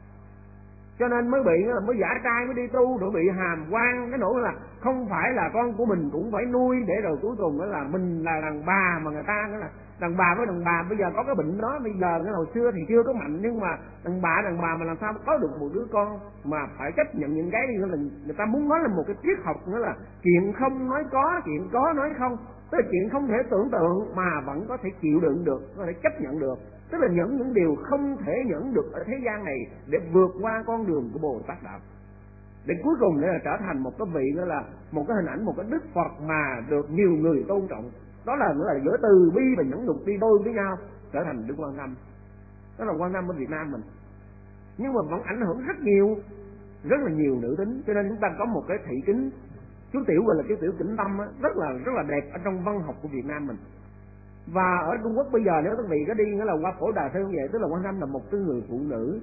Cho nên mới bị mới giả trai mới đi tu rồi bị hàm quan, cái nỗi là không phải là con của mình cũng phải nuôi, để rồi cuối cùng đó là mình là đàn bà mà người ta nữa là đàn bà với đàn bà bây giờ có cái bệnh đó. Bây giờ cái hồi xưa thì chưa có mạnh, nhưng mà đàn bà đàn bà mà làm sao có được một đứa con mà phải chấp nhận những cái như là người ta muốn nói là một cái triết học nữa là chuyện không nói có, chuyện có nói không, tức là chuyện không thể tưởng tượng mà vẫn có thể chịu đựng được, có thể chấp nhận được, tức là những những điều không thể nhẫn được ở thế gian này để vượt qua con đường của Bồ Tát đạo, để cuối cùng là trở thành một cái vị nữa là một cái hình ảnh, một cái Đức Phật mà được nhiều người tôn trọng. Đó là nữa là giữa từ bi và nhẫn nhục đi đôi với nhau, trở thành Đức Quan Âm. Đó là Quan Âm ở Việt Nam mình, nhưng mà vẫn ảnh hưởng rất nhiều, rất là nhiều nữ tính. Cho nên chúng ta có một cái thị kính chú tiểu gọi là chú tiểu Tĩnh Tâm á, rất là rất là đẹp ở trong văn học của Việt Nam mình. Và ở Trung Quốc bây giờ nếu các vị có đi nghĩa là qua Phổ Đà Sơn vậy, tức là Quan Âm là một cái người phụ nữ,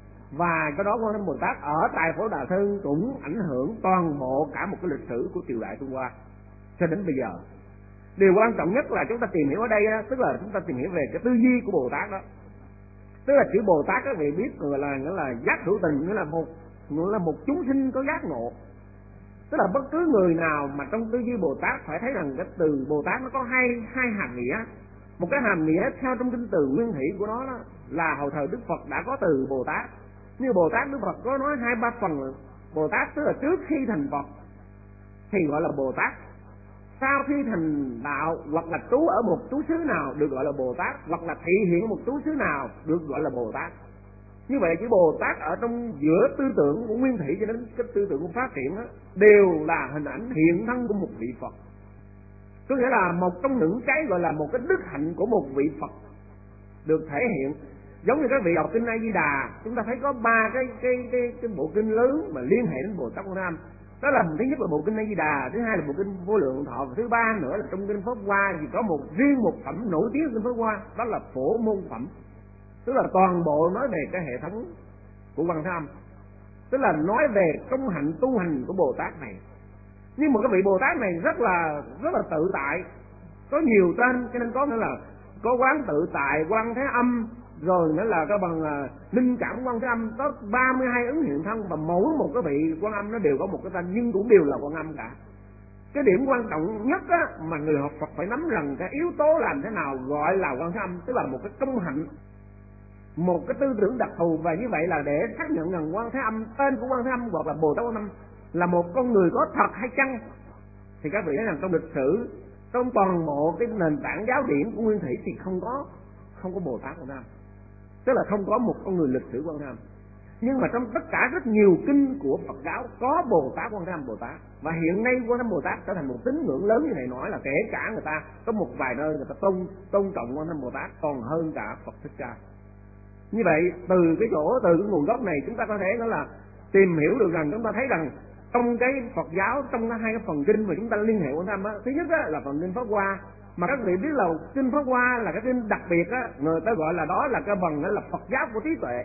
và cái đó Quan Âm Bồ Tát ở tại Phổ Đà Sơn cũng ảnh hưởng toàn bộ cả một cái lịch sử của triều đại Trung Hoa cho đến bây giờ. Điều quan trọng nhất là chúng ta tìm hiểu ở đây đó, tức là chúng ta tìm hiểu về cái tư duy của Bồ Tát đó. Tức là chữ Bồ Tát các vị biết gọi là nghĩa là giác hữu tình, nghĩa là một nghĩa là một chúng sinh có giác ngộ. Tức là bất cứ người nào mà trong tư duy Bồ Tát phải thấy rằng cái từ Bồ Tát nó có hai hai hàm nghĩa. Một cái hàm nghĩa theo trong kinh từ nguyên thủy của nó đó, là hồi thời Đức Phật đã có từ Bồ Tát. Như Bồ Tát Đức Phật có nói hai ba phần. Bồ Tát tức là trước khi thành Phật thì gọi là Bồ Tát, sau khi thành đạo hoặc là trú ở một trú xứ nào được gọi là Bồ Tát, hoặc là thị hiện ở một trú xứ nào được gọi là Bồ Tát. Như vậy chữ Bồ Tát ở trong giữa tư tưởng của nguyên thủy cho đến cái tư tưởng của phát triển đó, đều là hình ảnh hiện thân của một vị Phật. Có nghĩa là một trong những cái gọi là một cái đức hạnh của một vị Phật được thể hiện. Giống như các vị đọc kinh A Di Đà, chúng ta thấy có ba cái cái cái cái bộ kinh lớn mà liên hệ đến Bồ Tát Quan Thế Âm. Đó là thứ nhất là bộ kinh A Di Đà, thứ hai là bộ kinh Vô Lượng Thọ, và thứ ba nữa là trong kinh Pháp Hoa thì có một riêng một phẩm nổi tiếng kinh Pháp Hoa, đó là Phổ Môn Phẩm. Tức là toàn bộ nói về cái hệ thống của Quan Thế Âm, tức là nói về công hạnh tu hành của Bồ Tát này. Nhưng mà cái vị Bồ Tát này rất là rất là tự tại, có nhiều tên, cho nên có nghĩa là có Quán Tự Tại, Quan Thế Âm, rồi nữa là cái bằng là linh cảm Quan Thế Âm, có ba mươi hai ứng hiện thân, và mỗi một cái vị Quan Âm nó đều có một cái tên nhưng cũng đều là Quan Âm cả. Cái điểm quan trọng nhất á, mà người học Phật phải nắm rằng cái yếu tố làm thế nào gọi là Quan Thế Âm, tức là một cái công hạnh, một cái tư tưởng đặc thù, và như vậy là để xác nhận rằng Quan Thế Âm, tên của Quan Thế Âm hoặc là Bồ Tát Quan Âm là một con người có thật hay chăng, thì các vị thấy rằng trong lịch sử, trong toàn bộ cái nền tảng giáo điển của Nguyên Thủy thì không có không có Bồ Tát Quan Thế Âm, tức là không có một con người lịch sử Quan Thế Âm. Nhưng mà trong tất cả rất nhiều kinh của Phật giáo có Bồ Tát Quan Thế Âm Bồ Tát, và hiện nay Quan Thế Âm Bồ Tát trở thành một tín ngưỡng lớn như này, nói là kể cả người ta có một vài nơi người ta tôn tôn trọng Quan Thế Âm Bồ Tát còn hơn cả Phật Thích Ca. Như vậy từ cái chỗ từ cái nguồn gốc này chúng ta có thể nói là tìm hiểu được rằng, chúng ta thấy rằng trong cái Phật giáo, trong hai cái phần kinh mà chúng ta liên hệ Quan Thế Âm á, thứ nhất á, là phần kinh Pháp Hoa, mà các vị biết là kinh Pháp Hoa là cái kinh đặc biệt á, người ta gọi là đó là cái phần đó là Phật giáo của trí tuệ.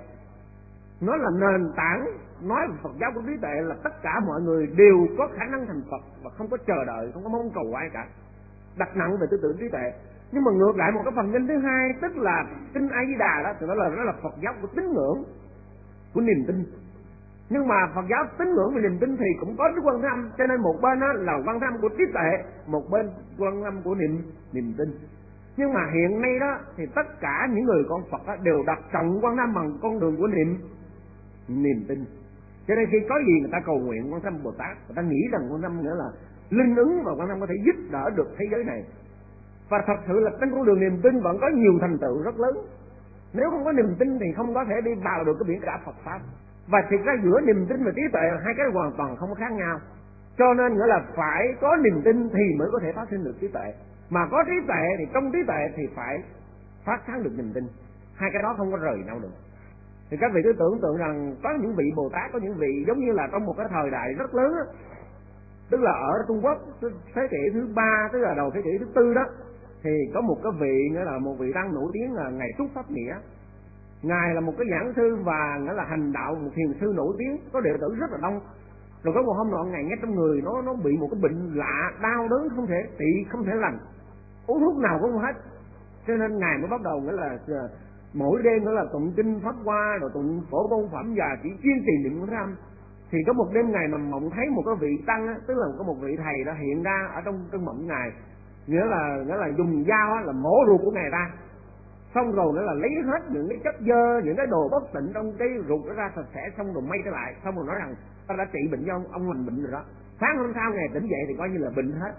Nó là nền tảng, nói về Phật giáo của trí tuệ là tất cả mọi người đều có khả năng thành Phật và không có chờ đợi, không có mong cầu ai cả, đặt nặng về tư tưởng trí tuệ. Nhưng mà ngược lại một cái phần kinh thứ hai, tức là kinh A Di Đà đó, thì nó là nó là Phật giáo của tín ngưỡng, của niềm tin. Nhưng mà Phật giáo tín ngưỡng và niềm tin thì cũng có Đức Quan Thế Âm, cho nên một bên đó là Quan Thế Âm của trí tuệ, một bên Quan Âm của niềm niềm tin. Nhưng mà hiện nay đó thì tất cả những người con Phật đó đều đặt trọng Quan Thế Âm bằng con đường của niềm niềm tin. Cho nên khi có gì người ta cầu nguyện Quan Thế Âm Bồ Tát, người ta nghĩ rằng Quan Thế Âm nghĩa là linh ứng và Quan Thế Âm có thể giúp đỡ được thế giới này. Và thật sự là trên con đường niềm tin vẫn có nhiều thành tựu rất lớn. Nếu không có niềm tin thì không có thể đi vào được cái biển cả Phật pháp. Và thực ra giữa niềm tin và trí tuệ hai cái hoàn toàn không có khác nhau. Cho nên nghĩa là phải có niềm tin thì mới có thể phát sinh được trí tuệ, mà có trí tuệ thì trong trí tuệ thì phải phát sáng được niềm tin. Hai cái đó không có rời nhau được. Thì các vị cứ tưởng tượng rằng có những vị Bồ Tát, có những vị giống như là trong một cái thời đại rất lớn đó, tức là ở Trung Quốc thế kỷ thứ ba, tức là đầu thế kỷ thứ tư đó, thì có một cái vị nghĩa là một vị tăng nổi tiếng là ngài Trúc Pháp Nghĩa. Ngài là một cái giảng sư và nghĩa là hành đạo, một thiền sư nổi tiếng, có đệ tử rất là đông. Rồi có một hôm nọ ngài nghe trong người nó nó bị một cái bệnh lạ, đau đớn không thể trị, không thể lành, uống thuốc nào cũng không hết. Cho nên ngài mới bắt đầu nghĩa là mỗi đêm nữa là tụng kinh Pháp Hoa, rồi tụng Phổ Môn Phẩm và chỉ chuyên trì niệm Quan Thế Âm. Thì có một đêm ngài nằm mộng thấy một cái vị tăng á, tức là có một vị thầy đã hiện ra ở trong cơn mộng ngài, nghĩa là nghĩa là dùng dao á, là mổ ruột của ngài ra, xong rồi nữa là lấy hết những cái chất dơ, những cái đồ bất tịnh trong cái ruột đó ra sạch sẽ, xong rồi may trở lại, xong rồi nói rằng ta đã trị bệnh cho ông, ông lành bệnh rồi đó. Sáng hôm sau ngày tỉnh dậy thì coi như là bệnh hết.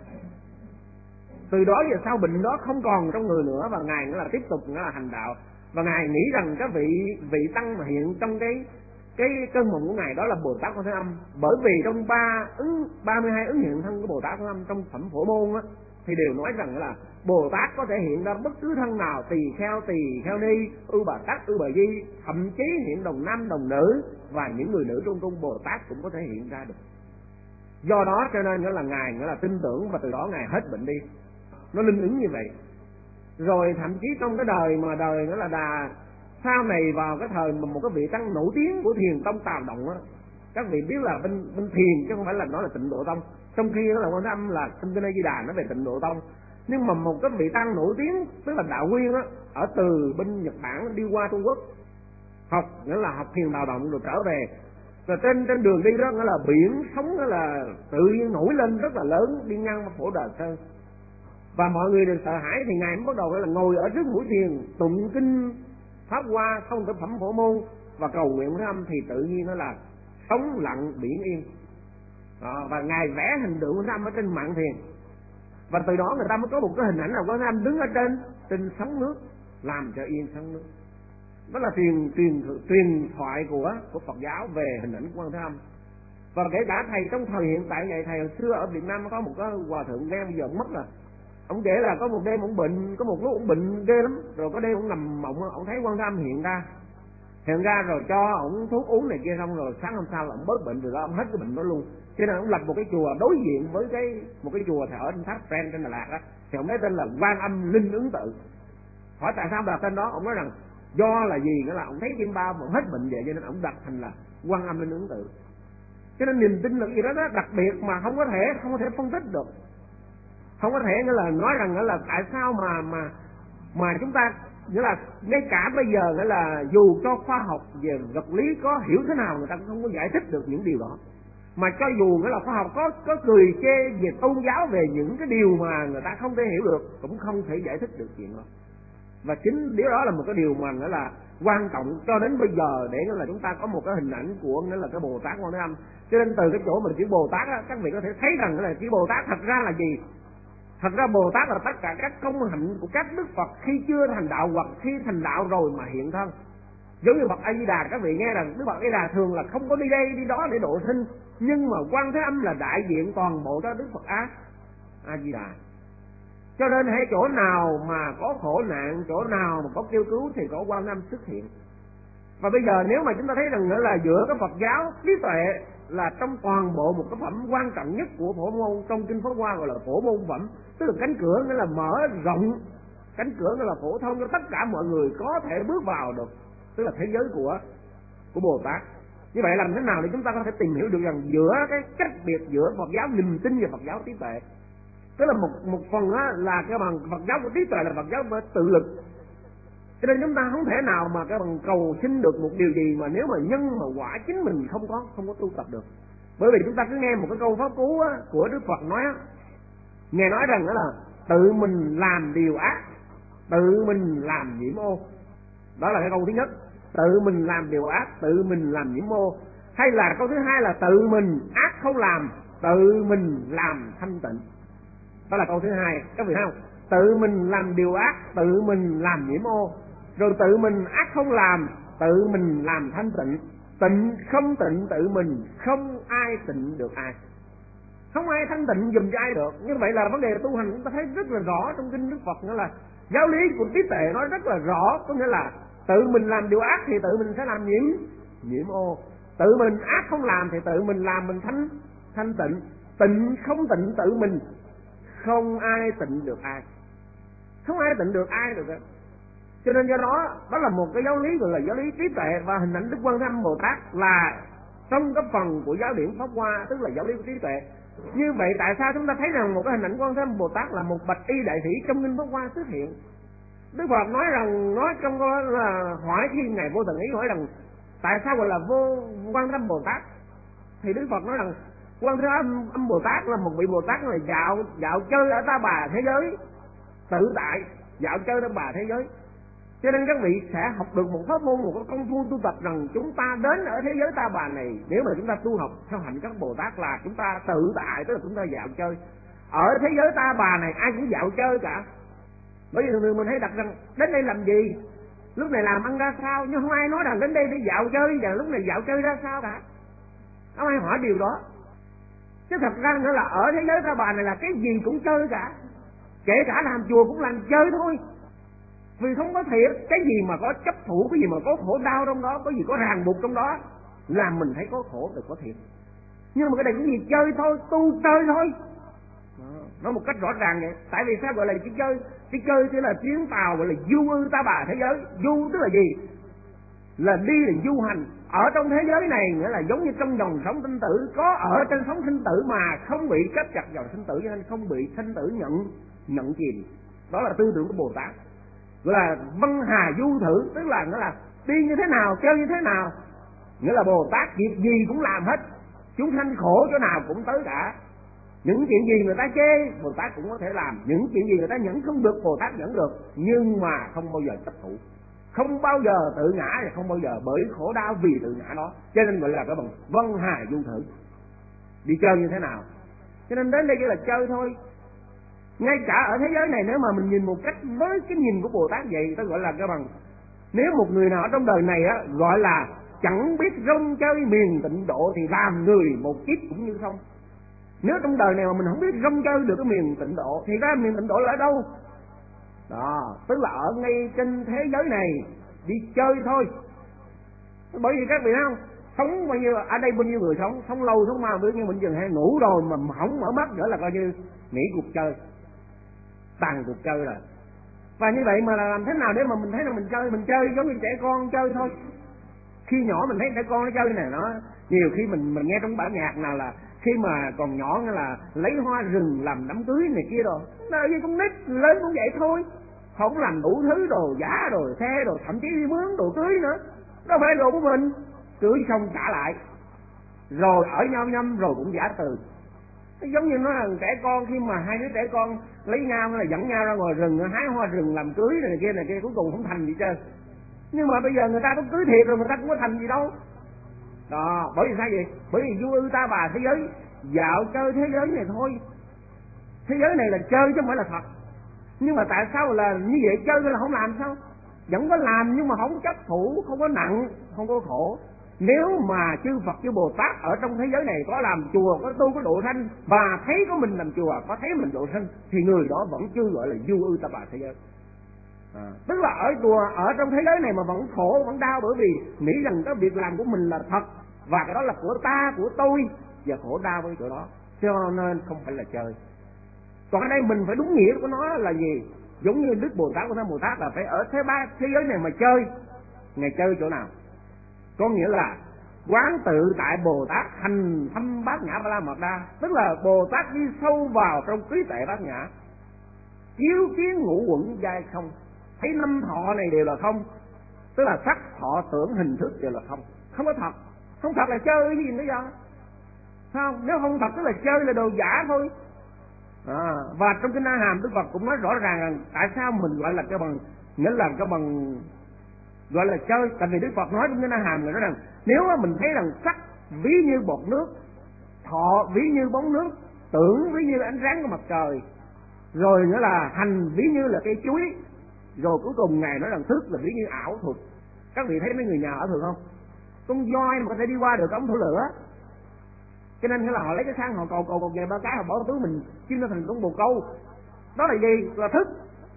Từ đó giờ sau bệnh đó không còn trong người nữa, và ngài nữa là tiếp tục nữa là hành đạo. Và ngài nghĩ rằng cái vị vị tăng mà hiện trong cái cái cơn mộng của ngài đó là Bồ Tát Quan Thế Âm, bởi vì trong ba ứng ba mươi hai ứng hiện thân của Bồ Tát Quan Thế Âm trong phẩm Phổ Môn á, thì đều nói rằng là Bồ Tát có thể hiện ra bất cứ thân nào, tỳ kheo, tỳ kheo ni, ưu bà tát, ưu bà di, thậm chí hiện đồng nam đồng nữ, và những người nữ trung trung Bồ Tát cũng có thể hiện ra được. Do đó cho nên nghĩa là ngài nghĩa là tin tưởng, và từ đó ngài hết bệnh đi, nó linh ứng như vậy. Rồi thậm chí trong cái đời mà đời nghĩa là đà sau này vào cái thời mà một cái vị tăng nổi tiếng của thiền tông Tào Động á, các vị biết là bên bên thiền chứ không phải là nói là Tịnh Độ Tông, trong khi đó là Quan Thế Âm là trong kinh A Di Đà nói về Tịnh Độ Tông. Nhưng mà một cái vị tăng nổi tiếng tức là Đạo Nguyên á, ở từ bên Nhật Bản đi qua Trung Quốc học, nghĩa là học thiền Tào Động rồi trở về, rồi trên trên đường đi đó nghĩa là biển sóng đó là tự nhiên nổi lên rất là lớn, đi ngang Phổ Đà Sơn, và mọi người đều sợ hãi. Thì ngài mới bắt đầu là ngồi ở trước mũi thiền tụng kinh Pháp Hoa, xong tới phẩm Phổ Môn và cầu nguyện Quan Thế Âm, thì tự nhiên nó là sóng lặng biển yên. Đó, và ngài vẽ hình tượng Quan Thế Âm ở trên mạn thiền, và từ đó người ta mới có một cái hình ảnh là Quan Thế Âm đứng ở trên trên sóng nước, làm cho yên sóng nước. Đó là truyền truyền truyền thoại của của Phật giáo về hình ảnh của Quan Thế Âm. Và kể cả thầy trong thời hiện tại vậy, thầy hồi xưa ở Việt Nam có một cái hòa thượng nghe bây giờ mất rồi. Ông kể là có một đêm ông bệnh, có một lúc ông bệnh ghê lắm, rồi có đêm ông nằm mộng, ông thấy Quan Thế Âm hiện ra, hiện ra rồi cho ông thuốc uống này kia, xong rồi sáng hôm sau là ông bớt bệnh, rồi đó ông hết cái bệnh đó luôn. Cho nên ông lập một cái chùa đối diện với cái một cái chùa thờ ở trên tháp Pren trên Đà Lạt đó, thì ông lấy tên là Quan Âm Linh Ứng Tự. Hỏi tại sao đặt tên đó, ông nói rằng do là gì, nghĩa là ông thấy chim bao mà hết bệnh vậy, cho nên ông đặt thành là Quan Âm Linh Ứng Tự. Cho nên niềm tin là gì đó, đó đặc biệt mà không có thể không có thể phân tích được, không có thể nghĩa là nói rằng nghĩa là tại sao mà mà mà chúng ta nghĩa là ngay cả bây giờ nghĩa là dù cho khoa học về vật lý có hiểu thế nào, người ta cũng không có giải thích được những điều đó. Mà cho dù nghĩa là khoa học có có cười chê về tôn giáo, về những cái điều mà người ta không thể hiểu được, cũng không thể giải thích được chuyện đó. Và chính điều đó là một cái điều mà nghĩa là quan trọng cho đến bây giờ, để nghĩa là chúng ta có một cái hình ảnh của nghĩa là cái Bồ Tát Quan Thế Âm. Cho nên từ cái chỗ mình chữ Bồ Tát á, các vị có thể thấy rằng là chữ Bồ Tát thật ra là gì? Thật ra Bồ Tát là tất cả các công hạnh của các đức Phật khi chưa thành đạo hoặc khi thành đạo rồi mà hiện thân. Giống như Phật A Di Đà, các vị nghe rằng Đức Phật A Di Đà thường là không có đi đây đi đó để độ sinh, nhưng mà Quan Thế Âm là đại diện toàn bộ cho Đức Phật A A Di Đà. Cho nên hễ chỗ nào mà có khổ nạn, chỗ nào mà có kêu cứu thì có Quan Thế Âm xuất hiện. Và bây giờ nếu mà chúng ta thấy rằng nữa là giữa cái Phật giáo trí tuệ là trong toàn bộ một cái phẩm quan trọng nhất của Phổ Môn, trong kinh Pháp Hoa gọi là Phổ Môn phẩm, tức là cánh cửa nghĩa là mở rộng, cánh cửa nghĩa là phổ thông cho tất cả mọi người có thể bước vào được, tức là thế giới của của Bồ Tát. Như vậy làm thế nào để chúng ta có thể tìm hiểu được rằng giữa cái cách biệt giữa Phật giáo niềm tin và Phật giáo trí tuệ? Tức là một một phần á, là cái bằng Phật giáo của trí tuệ là Phật giáo của tự lực. Cho nên chúng ta không thể nào mà cái bằng cầu xin được một điều gì mà nếu mà nhân mà quả chính mình không có không có tu tập được. Bởi vì chúng ta cứ nghe một cái câu pháp cú á, của Đức Phật nói á, nghe nói rằng đó là tự mình làm điều ác, tự mình làm nhiễm ô. Đó là cái câu thứ nhất, tự mình làm điều ác, tự mình làm nhiễm ô. Hay là câu thứ hai là tự mình ác không làm, tự mình làm thanh tịnh. Đó là câu thứ hai, các vị thấy không? Tự mình làm điều ác, tự mình làm nhiễm ô. Rồi tự mình ác không làm, tự mình làm thanh tịnh. Tịnh không tịnh tự mình, không ai tịnh được ai. Không ai thanh tịnh dùm cho ai được. Như vậy là vấn đề tu hành chúng ta thấy rất là rõ trong kinh Đức Phật, nghĩa là giáo lý của trí tuệ nói rất là rõ, có nghĩa là tự mình làm điều ác thì tự mình sẽ làm nhiễm nhiễm ô. Tự mình ác không làm thì tự mình làm mình thanh thanh tịnh. Tịnh không tịnh tự mình, không ai tịnh được ai. Không ai tịnh được ai được. Cho nên do đó, đó là một cái giáo lý gọi là giáo lý trí tuệ, và hình ảnh Đức Quan Thế Âm Bồ Tát là trong cái phần của giáo điển Pháp Hoa, tức là giáo lý của trí tuệ. Như vậy tại sao chúng ta thấy rằng một cái hình ảnh Quan Thế Âm Bồ Tát là một bạch y đại sĩ trong kinh Pháp Hoa xuất hiện? Đức Phật nói rằng, nói trong đó là hỏi khi ngài Vô Tận Ý hỏi rằng tại sao gọi là vô Quan Thế Âm Bồ Tát, thì Đức Phật nói rằng Quan Thế Âm, Âm Bồ Tát là một vị Bồ Tát là dạo dạo chơi ở Ta Bà thế giới tự tại, dạo chơi ở bà thế giới. Cho nên các vị sẽ học được một pháp môn, một cái công phu tu tập rằng chúng ta đến ở thế giới Ta Bà này, nếu mà chúng ta tu học theo hạnh các Bồ Tát là chúng ta tự tại, tức là chúng ta dạo chơi. Ở thế giới Ta Bà này ai cũng dạo chơi cả. Bởi vì thường thường mình hay đặt rằng đến đây làm gì, lúc này làm ăn ra sao, nhưng không ai nói rằng đến đây để dạo chơi và lúc này dạo chơi ra sao cả. Không ai hỏi điều đó. Chứ thật ra nữa là ở thế giới Ta Bà này là cái gì cũng chơi cả, kể cả làm chùa cũng làm chơi thôi. Vì không có thiệt, cái gì mà có chấp thủ, cái gì mà có khổ đau trong đó, có gì có ràng buộc trong đó, làm mình thấy có khổ được có thiệt. Nhưng mà cái này cũng gì chơi thôi, tu chơi thôi. Nói một cách rõ ràng vậy. Tại vì sao gọi là chỉ chơi? Chỉ chơi tức là chuyến tàu gọi là du ư Ta Bà thế giới. Du tức là gì? Là đi là du hành. Ở trong thế giới này nghĩa là giống như trong dòng sống sinh tử, có ở trên sống sinh tử mà không bị kết chặt vào sinh tử, cho nên không bị sinh tử nhận nhận chìm. Đó là tư tưởng của Bồ Tát. Gọi là văn hà du thử, tức là nghĩa là đi như thế nào, chơi như thế nào. Nghĩa là Bồ Tát việc gì cũng làm hết, chúng sanh khổ chỗ nào cũng tới cả. Những chuyện gì người ta chê, Bồ Tát cũng có thể làm. Những chuyện gì người ta nhẫn không được, Bồ Tát nhẫn được. Nhưng mà không bao giờ chấp thủ, không bao giờ tự ngã, và không bao giờ bởi khổ đau vì tự ngã đó. Cho nên gọi là cái bằng văn hà du thử, đi chơi như thế nào. Cho nên đến đây chỉ là chơi thôi. Ngay cả ở thế giới này, nếu mà mình nhìn một cách với cái nhìn của Bồ Tát vậy, ta gọi là cái bằng, nếu một người nào ở trong đời này á gọi là chẳng biết rong chơi miền tịnh độ thì làm người một kiếp cũng như không. Nếu trong đời này mà mình không biết rong chơi được cái miền tịnh độ thì ra miền tịnh độ là ở đâu? Đó, tức là ở ngay trên thế giới này đi chơi thôi. Bởi vì các vị thấy không, sống bao nhiêu ở đây, bao nhiêu người sống sống lâu sống mau, bữa như mình dừng hay ngủ rồi mà không mở mắt nữa là coi như nghỉ cuộc chơi, tàn cuộc chơi rồi. Và như vậy mà là làm thế nào để mà mình thấy là mình chơi, mình chơi giống như trẻ con chơi thôi. Khi nhỏ mình thấy trẻ con nó chơi này nó, nhiều khi mình mình nghe trong bản nhạc nào là khi mà còn nhỏ là lấy hoa rừng làm đám cưới này kia rồi, là gì con nít, lớn cũng vậy thôi. không làm đủ thứ đồ giả, đồ xe, đồ thậm chí đi mướn đồ cưới nữa, đâu phải đồ của mình, cưới xong trả lại, rồi ở nhau nhâm rồi cũng giả từ. Giống như nói là trẻ con, khi mà hai đứa trẻ con lấy nhau là dẫn nhau ra ngoài rừng hái hoa rừng làm cưới này kia này kia, cuối cùng không thành gì trơn. Nhưng mà bây giờ người ta cũng cưới thiệt rồi, người ta cũng có thành gì đâu. Đó, bởi vì sao vậy? Bởi vì vua ư ta bà thế giới, dạo chơi thế giới này thôi. Thế giới này là chơi chứ không phải là thật. Nhưng mà tại sao là như vậy, chơi là không làm sao? Vẫn có làm nhưng mà không chấp thủ, không có nặng, không có khổ. Nếu mà chư Phật chư Bồ Tát ở trong thế giới này có làm chùa, có tu, có độ sanh, và thấy có mình làm chùa, có thấy mình độ sanh, thì người đó vẫn chưa gọi là du ư ta bà thế giới. À, tức là ở chùa, ở trong thế giới này mà vẫn khổ, vẫn đau, bởi vì nghĩ rằng cái việc làm của mình là thật, và cái đó là của ta, của tôi, và khổ đau với chỗ đó, cho nên không phải là chơi. Còn ở đây mình phải đúng nghĩa của nó là gì? Giống như Đức Bồ Tát của Tham Bồ Tát là phải ở thế ba thế giới này mà chơi. Ngài chơi chỗ nào? Có nghĩa là quán tự tại Bồ Tát hành thâm bát nhã ba la mật đa, tức là Bồ Tát đi sâu vào trong trí tuệ bát nhã, chiếu kiến ngũ uẩn giai không, thấy năm thọ này đều là không, tức là sắc thọ tưởng hình thức đều là không, không có thật. Không thật là chơi cái gì nữa vậy? Không, nếu không thật tức là chơi, là đồ giả thôi. À, và trong kinh A Hàm Đức Phật cũng nói rõ ràng rằng tại sao mình gọi là cái bằng, nghĩa là cái bằng gọi là chơi. Tại vì Đức Phật nói trong kinh A Hàm là nói rằng nếu mà mình thấy rằng sắc ví như bọt nước, thọ ví như bóng nước, tưởng ví như ánh sáng của mặt trời, rồi nữa là hành ví như là cây chuối, rồi cuối cùng Ngài nói rằng thức là ví như ảo thuật. Các vị thấy mấy người nhà ảo thuật không? Con voi mà có thể đi qua được ống thổ lửa, cho nên là họ lấy cái xăng họ cầu cầu cầu về ba cái, họ bỏ túi mình chim nó thành con bồ câu. Đó là gì? Là thức.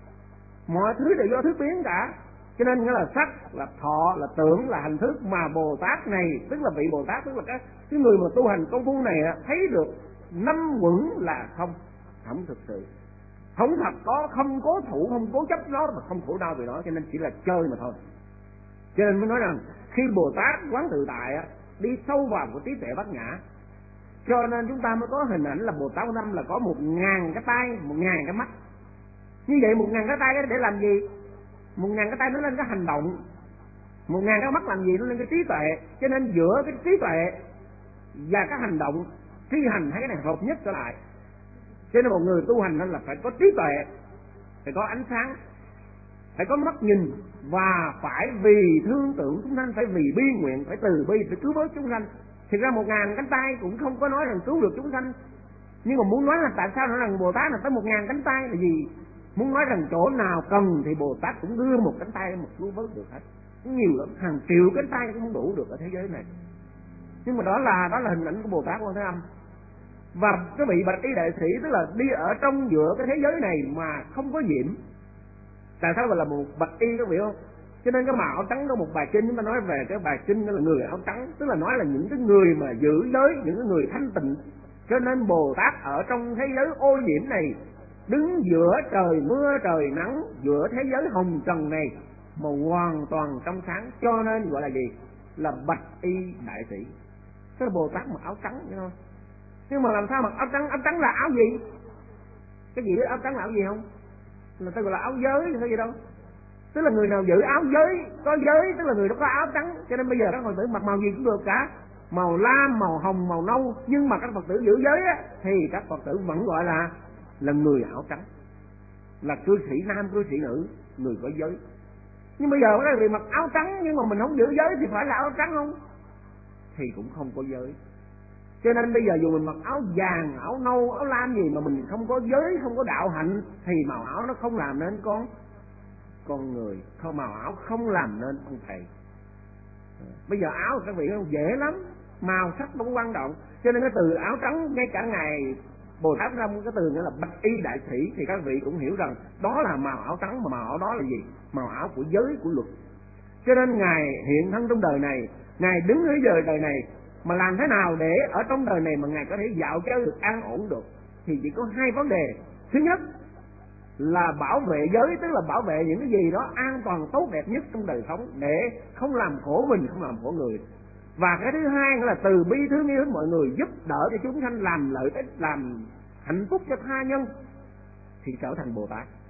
Mọi thứ đều do thức biến cả. Cho nên nghĩa là sắc, là thọ, là tưởng, là hành thức. Mà Bồ Tát này, tức là vị Bồ Tát, tức là cái, cái người mà tu hành công phu này thấy được năm uẩn là không, không thực sự, không thật có, không cố thủ, không cố chấp nó, mà không khổ đau vì nó, cho nên chỉ là chơi mà thôi. Cho nên mới nói rằng khi Bồ Tát quán tự tại đi sâu vào của trí tuệ bát nhã, cho nên chúng ta mới có hình ảnh là Bồ Tát Quan Tâm là có một ngàn cái tay, một ngàn cái mắt. Như vậy một ngàn cái tay để làm gì? Một ngàn cái tay nó lên cái hành động, một ngàn cái mắt làm gì? Nó lên cái trí tuệ. Cho nên giữa cái trí tuệ và cái hành động thi hành hai cái này hợp nhất trở lại. Cho nên một người tu hành nên là phải có trí tuệ, phải có ánh sáng, phải có mắt nhìn, và phải vì thương tưởng chúng sanh, phải vì bi nguyện, phải từ bi, phải cứu vớt chúng sanh. Thực ra một ngàn cánh tay cũng không có nói rằng cứu được chúng sanh, nhưng mà muốn nói là tại sao nói rằng Bồ Tát là tới một ngàn cánh tay là gì? Muốn nói rằng chỗ nào cần thì Bồ Tát cũng đưa một cánh tay một cứu vớt được hết. Nhiều lắm, hàng triệu cánh tay cũng không đủ được ở thế giới này. Nhưng mà đó là đó là hình ảnh của Bồ Tát Quan Thế Âm. Và cái vị bạch y đại sĩ tức là đi ở trong giữa cái thế giới này mà không có nhiễm. Tại sao gọi là một bạch y, các vị không? Cho nên cái màu áo trắng có một bài kinh chúng ta nói về cái bài kinh đó là người áo trắng, tức là nói là những cái người mà giữ giới, những cái người thanh tịnh. Cho nên Bồ Tát ở trong thế giới ô nhiễm này, đứng giữa trời mưa trời nắng, giữa thế giới hồng trần này mà hoàn toàn trong sáng, cho nên gọi là gì? Là bạch y đại sĩ. Tức là Bồ Tát mặc áo trắng, hiểu không? Nhưng mà làm sao mặc áo trắng? Áo trắng là áo gì? Cái gì biết áo trắng là áo gì không? Là ta gọi là áo giới thôi gì đâu. Tức là người nào giữ áo giới, có giới, tức là người đó có áo trắng. Cho nên bây giờ các Phật tử mặc màu gì cũng được cả, màu lam, màu hồng, màu nâu. Nhưng mà các Phật tử giữ giới á, thì các Phật tử vẫn gọi là là người áo trắng, là cư sĩ nam, cư sĩ nữ, người có giới. Nhưng bây giờ các vị mặc áo trắng nhưng mà mình không giữ giới thì phải là áo trắng không? Thì cũng không có giới. Cho nên bây giờ dù mình mặc áo vàng, áo nâu, áo lam gì mà mình không có giới, không có đạo hạnh, thì màu áo nó không làm nên con con người, không màu áo không làm nên ông thầy. Bây giờ áo các vị không dễ lắm, màu sắc nó cũng quan trọng. Cho nên cái từ áo trắng, ngay cả ngày Bồ Tát ra cái từ nghĩa là bạch y đại sĩ, thì các vị cũng hiểu rằng đó là màu áo trắng, mà màu áo đó là gì? Màu áo của giới, của luật. Cho nên Ngài hiện thân trong đời này, Ngài đứng ở giờ đời này, mà làm thế nào để ở trong đời này mà Ngài có thể dạo chơi được, an ổn được, thì chỉ có hai vấn đề. Thứ nhất là bảo vệ giới, tức là bảo vệ những cái gì đó an toàn tốt đẹp nhất trong đời sống, để không làm khổ mình, không làm khổ người. Và cái thứ hai là từ bi thương yêu mọi người, giúp đỡ cho chúng sanh, làm lợi ích, làm hạnh phúc cho tha nhân, thì trở thành Bồ Tát.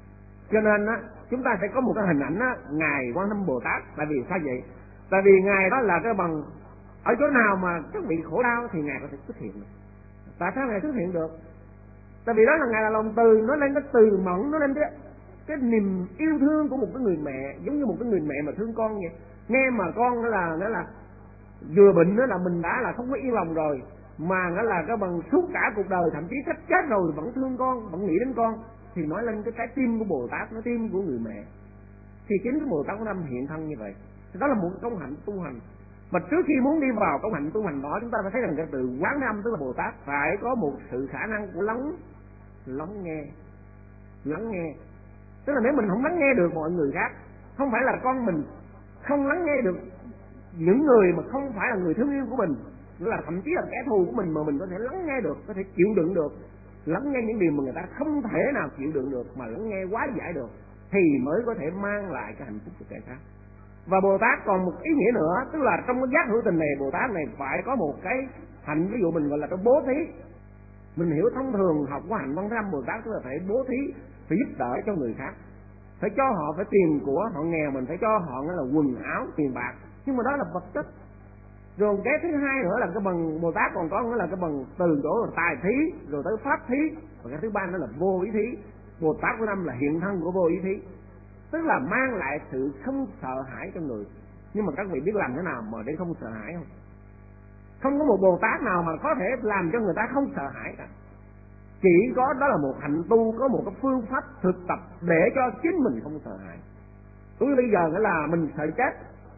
Cho nên á, chúng ta sẽ có một cái hình ảnh á, ngài Quan Âm Bồ Tát. Tại vì sao vậy? Tại vì ngài đó là cái bằng, ở chỗ nào mà các vị khổ đau thì ngài có thể xuất hiện được. Tại sao ngài xuất hiện được? Tại vì đó là ngài là lòng từ, nó lên cái từ mẫn, nó lên cái cái niềm yêu thương của một cái người mẹ, giống như một cái người mẹ mà thương con vậy. Nghe mà con nó là nó là vừa bệnh nữa là mình đã là không có yên lòng rồi, mà nó là cái bằng suốt cả cuộc đời, thậm chí sắp chết rồi vẫn thương con, vẫn nghĩ đến con, thì nói lên cái trái tim của Bồ Tát, nó tim của người mẹ. Thì chính cái Bồ Tát Quan Âm hiện thân như vậy. Thì đó là một công hạnh tu hành. Mà trước khi muốn đi vào công hạnh tu hành đó, chúng ta phải thấy rằng cái từ Quán Âm tức là Bồ Tát phải có một sự khả năng của lắng lắng nghe, lắng nghe. Tức là nếu mình không lắng nghe được mọi người khác, không phải là con mình không lắng nghe được những người mà không phải là người thương yêu của mình, là thậm chí là kẻ thù của mình, mà mình có thể lắng nghe được, có thể chịu đựng được, lắng nghe những điều mà người ta không thể nào chịu đựng được, mà lắng nghe quá giải được, thì mới có thể mang lại cái hạnh phúc cho kẻ khác. Và Bồ Tát còn một ý nghĩa nữa, tức là trong cái giác hữu tình này, Bồ Tát này phải có một cái hạnh, ví dụ mình gọi là cái bố thí. Mình hiểu thông thường học của hạnh Văn Âm Bồ Tát tức là phải bố thí, phải giúp đỡ cho người khác, phải cho họ, phải tiền của họ nghèo mình phải cho họ nghĩa là quần áo, tiền bạc, nhưng mà đó là vật chất. Rồi cái thứ hai nữa là cái bằng Bồ Tát còn có nghĩa là cái bằng từ chỗ là tài thí rồi tới pháp thí, và cái thứ ba nữa là vô ý thí. Bồ Tát của năm là hiện thân của vô ý thí, tức là mang lại sự không sợ hãi cho người. Nhưng mà các vị biết làm thế nào mà để không sợ hãi không? Không có một Bồ Tát nào mà có thể làm cho người ta không sợ hãi cả. Chỉ có đó là một hạnh tu, có một cái phương pháp thực tập để cho chính mình không sợ hãi. Tôi bây giờ nghĩa là mình sợ chết,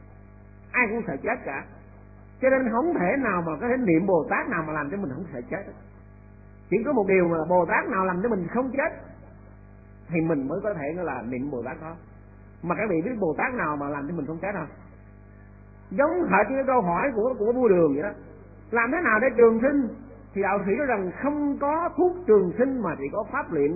ai cũng sợ chết cả, cho nên không thể nào mà có thể niệm Bồ Tát nào mà làm cho mình không sợ chết. Chỉ có một điều mà Bồ Tát nào làm cho mình không chết thì mình mới có thể là niệm Bồ Tát đó. Mà các vị biết Bồ Tát nào mà làm cho mình không chết không? Giống hệt như cái câu hỏi của của vua Đường vậy đó. Làm thế nào để trường sinh? Thì đạo sĩ nói rằng không có thuốc trường sinh mà chỉ có pháp luyện,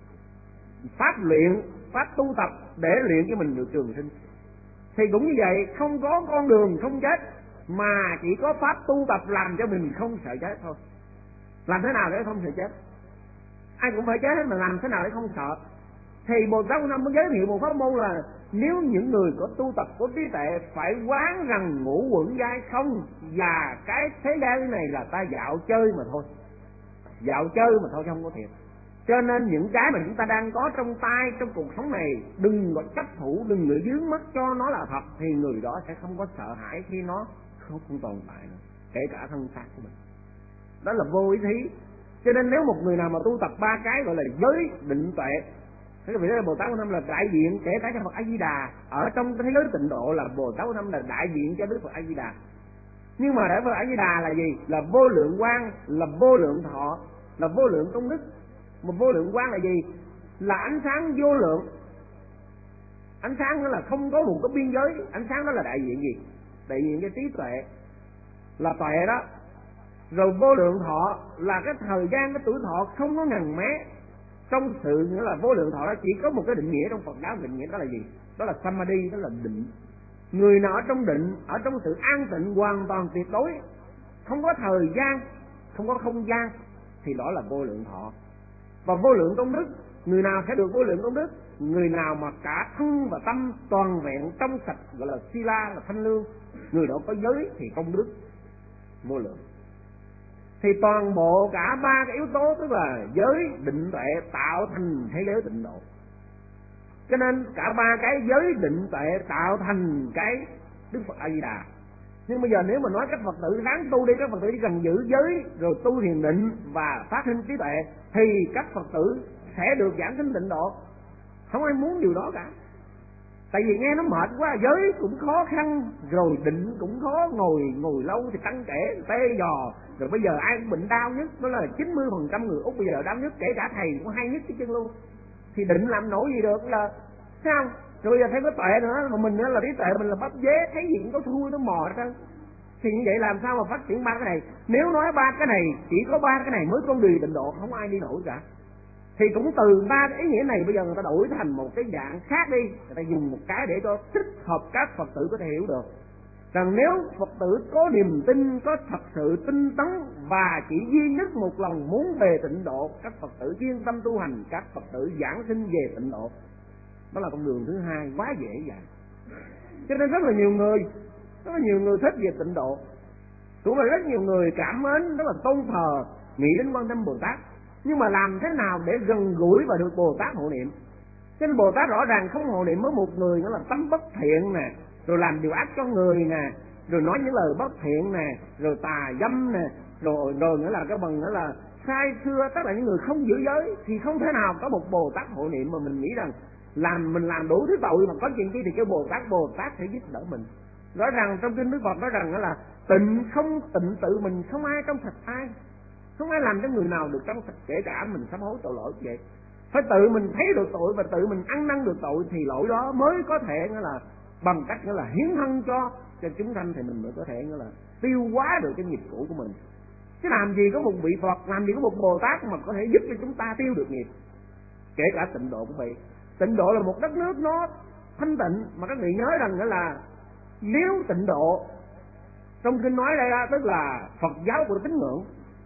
pháp luyện, pháp tu tập để luyện cho mình được trường sinh. Thì cũng như vậy, không có con đường không chết mà chỉ có pháp tu tập làm cho mình không sợ chết thôi. Làm thế nào để không sợ chết? Ai cũng phải chết hết, mà làm thế nào để không sợ? Thì Bồ Tát Năm mới giới thiệu một pháp môn là nếu những người có tu tập, có trí tuệ phải quán rằng ngũ uẩn giai không, và cái thế gian này là ta dạo chơi mà thôi, dạo chơi mà thôi chứ không có thiệt. Cho nên những cái mà chúng ta đang có trong tay trong cuộc sống này, đừng có chấp thủ, đừng có dướng mắt cho nó là thật, thì người đó sẽ không có sợ hãi khi nó không, không tồn tại nữa, kể cả thân xác của mình. Đó là vô ý thí. Cho nên nếu một người nào mà tu tập ba cái gọi là giới định tuệ, thế vì đó là Bồ Tát Quan Âm là đại diện kể cả cho Phật A Di Đà. Ở trong cái thế giới tịnh độ là Bồ Tát Quan Âm là đại diện cho Đức Phật A Di Đà. Nhưng mà để Phật A Di Đà là gì? Là vô lượng quang, là vô lượng thọ, là vô lượng công đức. Một vô lượng quang là gì? Là ánh sáng vô lượng. Ánh sáng đó là không có một cái biên giới. Ánh sáng đó là đại diện gì? Đại diện cho trí tuệ, là tuệ đó. Rồi vô lượng thọ là cái thời gian, cái tuổi thọ không có ngần mé. Trong sự nghĩa là vô lượng thọ đó chỉ có một cái định nghĩa trong Phật giáo, định nghĩa đó là gì? Đó là samadhi, đó là định. Người nào ở trong định, ở trong sự an tịnh hoàn toàn tuyệt đối, không có thời gian, không có không gian, thì đó là vô lượng thọ. Và vô lượng công đức, người nào sẽ được vô lượng công đức? Người nào mà cả thân và tâm toàn vẹn trong sạch, gọi là sila, là thanh lương, người đó có giới thì công đức vô lượng. Thì toàn bộ cả ba cái yếu tố, tức là giới, định, tuệ tạo thành thế giới tịnh độ. Cho nên cả ba cái giới, định, tuệ tạo thành cái Đức Phật A Di Đà. Nhưng bây giờ nếu mà nói các Phật tử ráng tu đi, các Phật tử chỉ cần giữ giới rồi tu thiền định và phát sinh trí tuệ thì các Phật tử sẽ được giảng sinh tịnh độ. Không ai muốn điều đó cả. Tại vì nghe nó mệt quá, giới cũng khó khăn, rồi định cũng khó, ngồi ngồi lâu thì tăng kể, tê giò, rồi bây giờ ai cũng bệnh đau nhất, đó là chín mươi phần trăm người Úc bây giờ đau nhất, kể cả thầy cũng hay nhất cái chân luôn. Thì định làm nổi gì được là sao? Rồi bây giờ thêm cái tuệ nữa, mà mình nữa là trí tuệ, mình là bắp dế, thấy gì cũng có thui nó mò ra. Thì như vậy làm sao mà phát triển ba cái này? Nếu nói ba cái này, chỉ có ba cái này mới con đường tịnh độ, không ai đi nổi cả. Thì cũng từ ba cái ý nghĩa này bây giờ người ta đổi thành một cái dạng khác đi, người ta dùng một cái để cho thích hợp các Phật tử có thể hiểu được rằng nếu Phật tử có niềm tin, có thật sự tinh tấn và chỉ duy nhất một lòng muốn về tịnh độ, các Phật tử chuyên tâm tu hành, các Phật tử giảng sinh về tịnh độ, Đó là con đường thứ hai, quá dễ dàng. Cho nên rất là nhiều người, rất là nhiều người thích về tịnh độ, cũng là rất nhiều người cảm mến, rất là tôn thờ, nghĩ đến Quan Âm Bồ Tát. Nhưng mà làm thế nào để gần gũi và được Bồ Tát hộ niệm? Cho nên Bồ Tát rõ ràng không hộ niệm với một người, đó là tâm bất thiện nè, rồi làm điều ác cho người nè, rồi nói những lời bất thiện nè, rồi tà dâm nè, rồi rồi nữa là cái bằng nữa là sai xưa, tức là những người không giữ giới, thì không thể nào có một Bồ Tát hộ niệm. Mà mình nghĩ rằng làm mình làm đủ thứ tội mà có chuyện gì thì cái Bồ Tát Bồ Tát sẽ giúp đỡ mình. Rõ ràng trong kinh Đức Phật nói rằng đó là tịnh không tịnh tự mình, không ai trong sạch ai, không ai làm cho người nào được trong sạch, kể cả mình sám hối tội lỗi vậy. Phải tự mình thấy được tội và tự mình ăn năn được tội thì lỗi đó mới có thể nghĩa là bằng cách nghĩa là hiến thân cho cho chúng sanh, thì mình mới có thể nghĩa là tiêu hóa được cái nghiệp cũ của mình. Chứ làm gì có một vị Phật, làm gì có một Bồ Tát mà có thể giúp cho chúng ta tiêu được nghiệp. Kể cả tịnh độ cũng vậy. Tịnh độ là một đất nước nó thanh tịnh, mà các vị nhớ rằng nghĩa là nếu tịnh độ trong kinh nói đây đó, tức là Phật giáo của tín ngưỡng,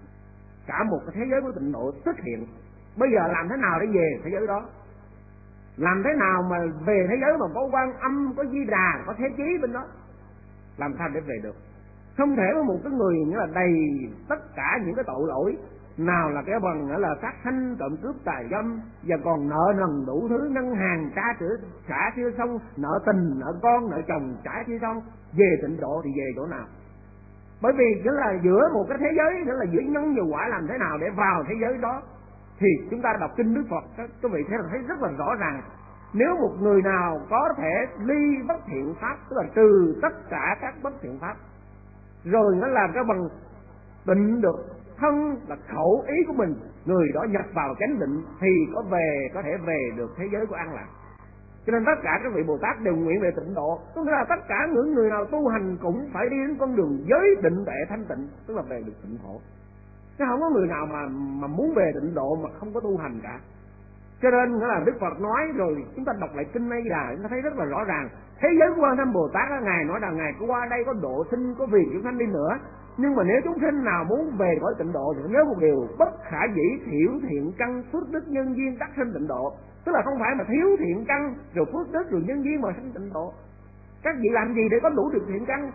cả một cái thế giới của tịnh độ xuất hiện. Bây giờ làm thế nào để về thế giới đó? Làm thế nào mà về thế giới mà có Quan Âm, có Di Đà, có Thế Chí bên đó? Làm sao để về được? Không thể có một cái người nghĩa là đầy tất cả những cái tội lỗi, nào là cái bằng nghĩa là sát sanh, trộm cướp, tà dâm, và còn nợ nần đủ thứ, ngân hàng trả chữa trả chưa xong, nợ tình, nợ con, nợ chồng trả chưa xong, về tịnh độ thì về chỗ nào? Bởi vì nghĩa là giữa một cái thế giới, nghĩa là giữa nhân và quả, làm thế nào để vào thế giới đó? Thì chúng ta đọc kinh Đức Phật, các quý vị thấy là thấy rất là rõ ràng. Nếu một người nào có thể ly bất thiện pháp, tức là trừ tất cả các bất thiện pháp, rồi nó làm cái bằng tịnh được thân và khẩu ý của mình, người đó nhập vào chánh định thì có về có thể về được thế giới của an lạc. Cho nên tất cả các vị Bồ Tát đều nguyện về tịnh độ, tức là tất cả những người nào tu hành cũng phải đi đến con đường giới định tuệ thanh tịnh, tức là về được tịnh thổ. Chứ không có người nào mà mà muốn về tịnh độ mà không có tu hành cả. Cho nên nghĩa là Đức Phật nói, rồi chúng ta đọc lại kinh A Di Đà, chúng ta thấy rất là rõ ràng. Thế giới của Quan Âm Bồ Tát đó, ngài nói rằng ngài có qua đây có độ sinh, có vì chúng sanh đi nữa. Nhưng mà nếu chúng sinh nào muốn về cõi tịnh độ thì nhớ một điều, bất khả dĩ thiểu thiện căn phước đức nhân duyên đắc sinh tịnh độ. Tức là không phải mà thiếu thiện căn rồi phước đức rồi nhân duyên mà sinh tịnh độ. Các vị làm gì để có đủ được thiện căn,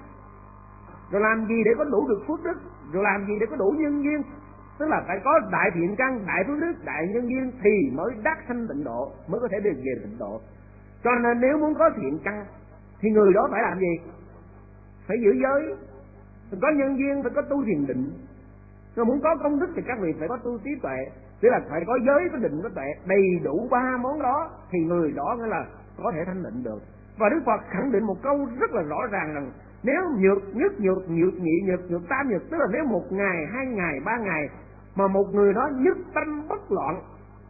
rồi làm gì để có đủ được phước đức, rồi làm gì để có đủ nhân duyên? Tức là phải có đại thiện căn, đại phước đức, đại nhân duyên thì mới đắc sanh tịnh độ, mới có thể được về tịnh độ. Cho nên nếu muốn có thiện căn thì người đó phải làm gì? Phải giữ giới, phải có nhân duyên, phải có tu thiền định. Rồi muốn có công đức thì các vị phải có tu trí tuệ, tức là phải có giới, có định, có tuệ, đầy đủ ba món đó thì người đó nghĩa là có thể thanh định được. Và Đức Phật khẳng định một câu rất là rõ ràng rằng nếu nhược nhất nhược, nhược nhị nhược, nhược tam nhược, tức là nếu một ngày, hai ngày, ba ngày mà một người đó nhất tâm bất loạn,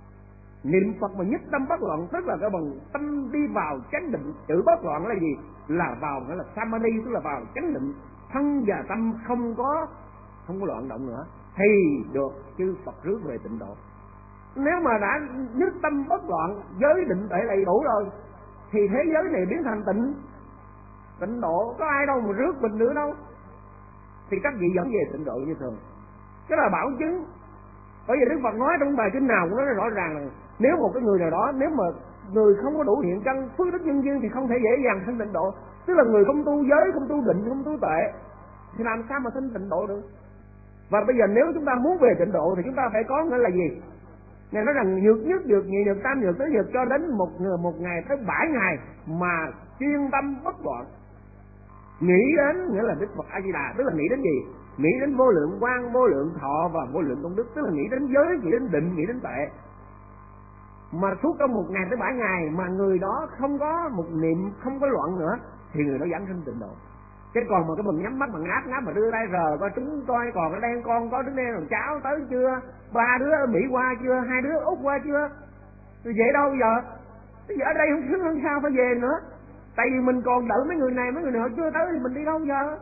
niệm Phật mà nhất tâm bất loạn, tức là cái bằng tâm đi vào chánh định. Chữ bất loạn là gì? Là vào nghĩa là samadhi, tức là vào chánh định, thân và tâm không có không có loạn động nữa, thì được chư Phật rước về tịnh độ. Nếu mà đã nhất tâm bất loạn, giới định tuệ đầy đủ rồi thì thế giới này biến thành tịnh tịnh độ, có ai đâu mà rước mình nữa đâu. Thì các vị vẫn về tịnh độ như thường. Cái là bảo chứng. Bởi vì Đức Phật nói trong bài kinh nào cũng nói rõ ràng là nếu một cái người nào đó, nếu mà người không có đủ thiện căn phước đức nhân duyên thì không thể dễ dàng sinh tịnh độ. Tức là người không tu giới, không tu định, không tu tuệ thì làm sao mà sinh tịnh độ được? Và bây giờ nếu chúng ta muốn về tịnh độ thì chúng ta phải có nghĩa là gì? Ngài nói rằng nhược nhất nhược nhị nhược tam nhược tới nhược, cho đến một một ngày tới bảy ngày mà chuyên tâm bất loạn, nghĩ đến nghĩa là Đức Phật A Di Đà. Tức là nghĩ đến gì? Nghĩ đến vô lượng quang, vô lượng thọ và vô lượng công đức. Tức là nghĩ đến giới, nghĩ đến định, nghĩ đến tuệ. Mà suốt trong một ngày tới bảy ngày mà người đó không có một niệm, không có loạn nữa thì người đó vẫn sinh tịnh độ. Chứ còn mà cái mình nhắm mắt mà ngáp ngáp mà đưa tay rờ coi trứng coi còn ở đây con có đứa đen còn cháu tới chưa, ba đứa ở Mỹ qua chưa, hai đứa Úc qua chưa, rồi về đâu giờ? Bây giờ ở đây không sướng hơn sao phải về nữa? Tại vì mình còn đợi mấy người này, mấy người này họ chưa tới thì mình đi đâu giờ?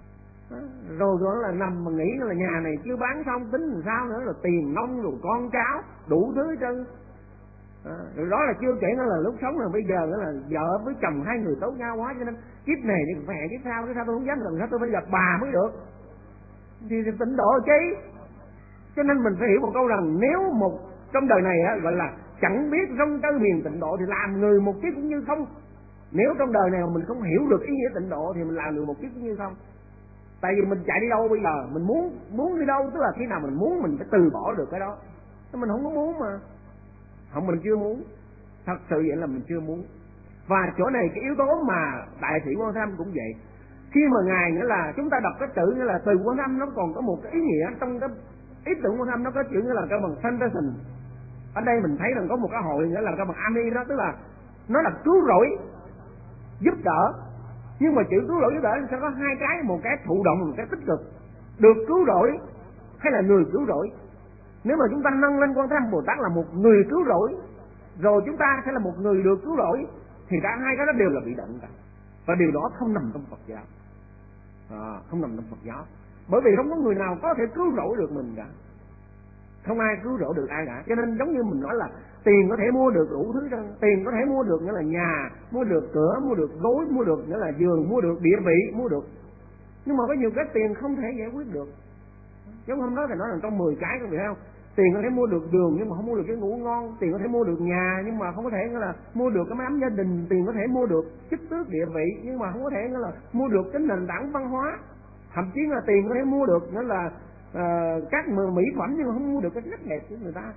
Rồi rồi là nằm mà nghĩ là nhà này chưa bán xong tính làm sao nữa, là tiền nông rồi con cháu đủ thứ hết trơn. À, rồi đó là chưa kể nữa là lúc sống là bây giờ nữa là vợ với chồng hai người tấu nhau quá, cho nên kiếp này thì phải hẹn kiếp sau, cái sao tôi không dám lần sao tôi phải gặp bà mới được, thì, thì tịnh độ chứ. Cho nên mình phải hiểu một câu rằng nếu một trong đời này á, gọi là chẳng biết rong tới miền tịnh độ thì làm người một kiếp cũng như không. Nếu trong đời này mà mình không hiểu được ý nghĩa tịnh độ thì mình làm người một kiếp cũng như không. Tại vì mình chạy đi đâu bây giờ, mình muốn muốn đi đâu, tức là khi nào mình muốn mình phải từ bỏ được cái đó. Mình không có muốn mà, không, mình chưa muốn, thật sự vậy là mình chưa muốn. Và chỗ này cái yếu tố mà Đại sĩ Quan Tham cũng vậy. Khi mà ngài nghĩa là chúng ta đọc cái chữ nghĩa là từ Quan Tham, nó còn có một cái ý nghĩa trong cái ý tưởng Quan Tham, nó có chữ nghĩa là cái bằng salvation. Ở đây mình thấy rằng có một cái hội nghĩa là cái bằng ami đó, tức là nó là cứu rỗi, giúp đỡ. Nhưng mà chữ cứu rỗi giúp đỡ sẽ có hai cái, một cái thụ động, một cái tích cực. Được cứu rỗi hay là người cứu rỗi. Nếu mà chúng ta nâng lên Quan Tham Bồ Tát là một người cứu rỗi, rồi chúng ta sẽ là một người được cứu rỗi, thì cả hai cái đó đều là bị động cả. Và điều đó không nằm trong Phật giáo, à, không nằm trong Phật giáo. Bởi vì không có người nào có thể cứu rỗi được mình cả, không ai cứu rỗi được ai cả. Cho nên giống như mình nói là tiền có thể mua được đủ thứ đó. Tiền có thể mua được nghĩa là nhà, mua được cửa, mua được gối, mua được nghĩa là giường, mua được địa vị, mua được. Nhưng mà có nhiều cái tiền không thể giải quyết được. Giống hôm đó thì nói là trong mười cái các vị thấy không? Tiền có thể mua được giường nhưng mà không mua được cái ngủ ngon. Tiền có thể mua được nhà nhưng mà không có thể nghĩa là mua được cái máy ấm gia đình. Tiền có thể mua được chức tước địa vị nhưng mà không có thể nghĩa là mua được cái nền tảng văn hóa. Thậm chí là tiền có thể mua được nghĩa là uh, các mỹ phẩm nhưng mà không mua được cái nét đẹp của người ta.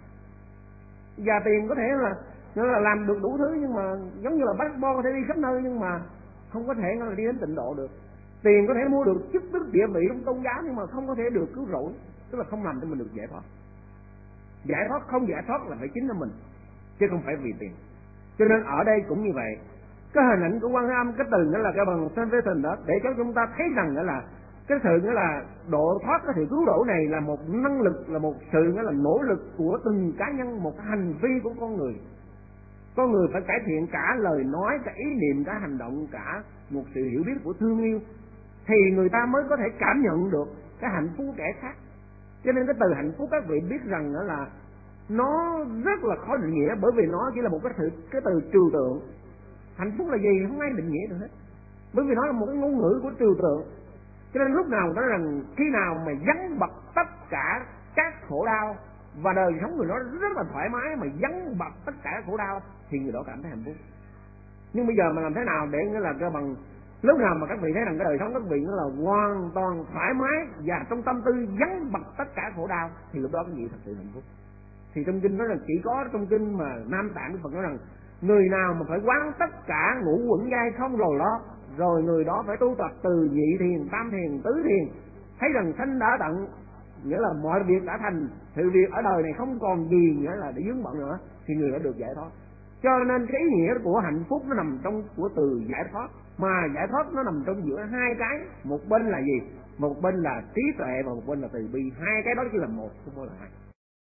Và tiền có thể là nghĩa là làm được đủ thứ nhưng mà giống như là passport có thể đi khắp nơi nhưng mà không có thể là đi đến tịnh độ được. Tiền có thể mua được chức tước địa vị trong tôn giáo nhưng mà không có thể được cứu rỗi, tức là không làm cho mình được giải thoát. Giải thoát không giải thoát là phải chính là mình, chứ không phải vì tiền. Cho nên ở đây cũng như vậy. Cái hình ảnh của Quan Âm, cái từ đó là cái bằng salvation đó, để cho chúng ta thấy rằng đó là cái sự nghĩa là độ thoát, cái sự cứu độ này là một năng lực, là một sự nghĩa là nỗ lực của từng cá nhân, một hành vi của con người. Con người phải cải thiện cả lời nói, cả ý niệm, cả hành động, cả một sự hiểu biết của thương yêu, thì người ta mới có thể cảm nhận được cái hạnh phúc của kẻ khác. Cho nên cái từ hạnh phúc các vị biết rằng đó là nó rất là khó định nghĩa, bởi vì nó chỉ là một cái từ cái từ trừu tượng. Hạnh phúc là gì không ai định nghĩa được hết, bởi vì nó là một cái ngôn ngữ của trừu tượng. Cho nên lúc nào nói rằng khi nào mà vắng bặt tất cả các khổ đau và đời sống người nó rất là thoải mái, mà vắng bặt tất cả các khổ đau thì người đó cảm thấy hạnh phúc. Nhưng bây giờ mà làm thế nào để nghĩa là cái bằng lúc nào mà các vị thấy rằng cái đời sống các vị nó là hoàn toàn thoải mái và trong tâm tư vắng bặt tất cả khổ đau thì lúc đó cái gì thật sự hạnh phúc. Thì trong kinh nói rằng chỉ có trong kinh mà Nam Tạng Đức Phật nói rằng người nào mà phải quán tất cả ngũ uẩn giai không rồi đó, rồi người đó phải tu tập từ nhị thiền, tam thiền, tứ thiền, thấy rằng sanh đã tận, nghĩa là mọi việc đã thành, sự việc ở đời này không còn gì nghĩa là để vướng bận nữa, thì người đã được giải thoát. Cho nên cái ý nghĩa của hạnh phúc nó nằm trong của từ giải thoát, mà giải thoát nó nằm trong giữa hai cái, một bên là gì? Một bên là trí tuệ và một bên là từ bi. Hai cái đó chỉ là một, không phải là hai.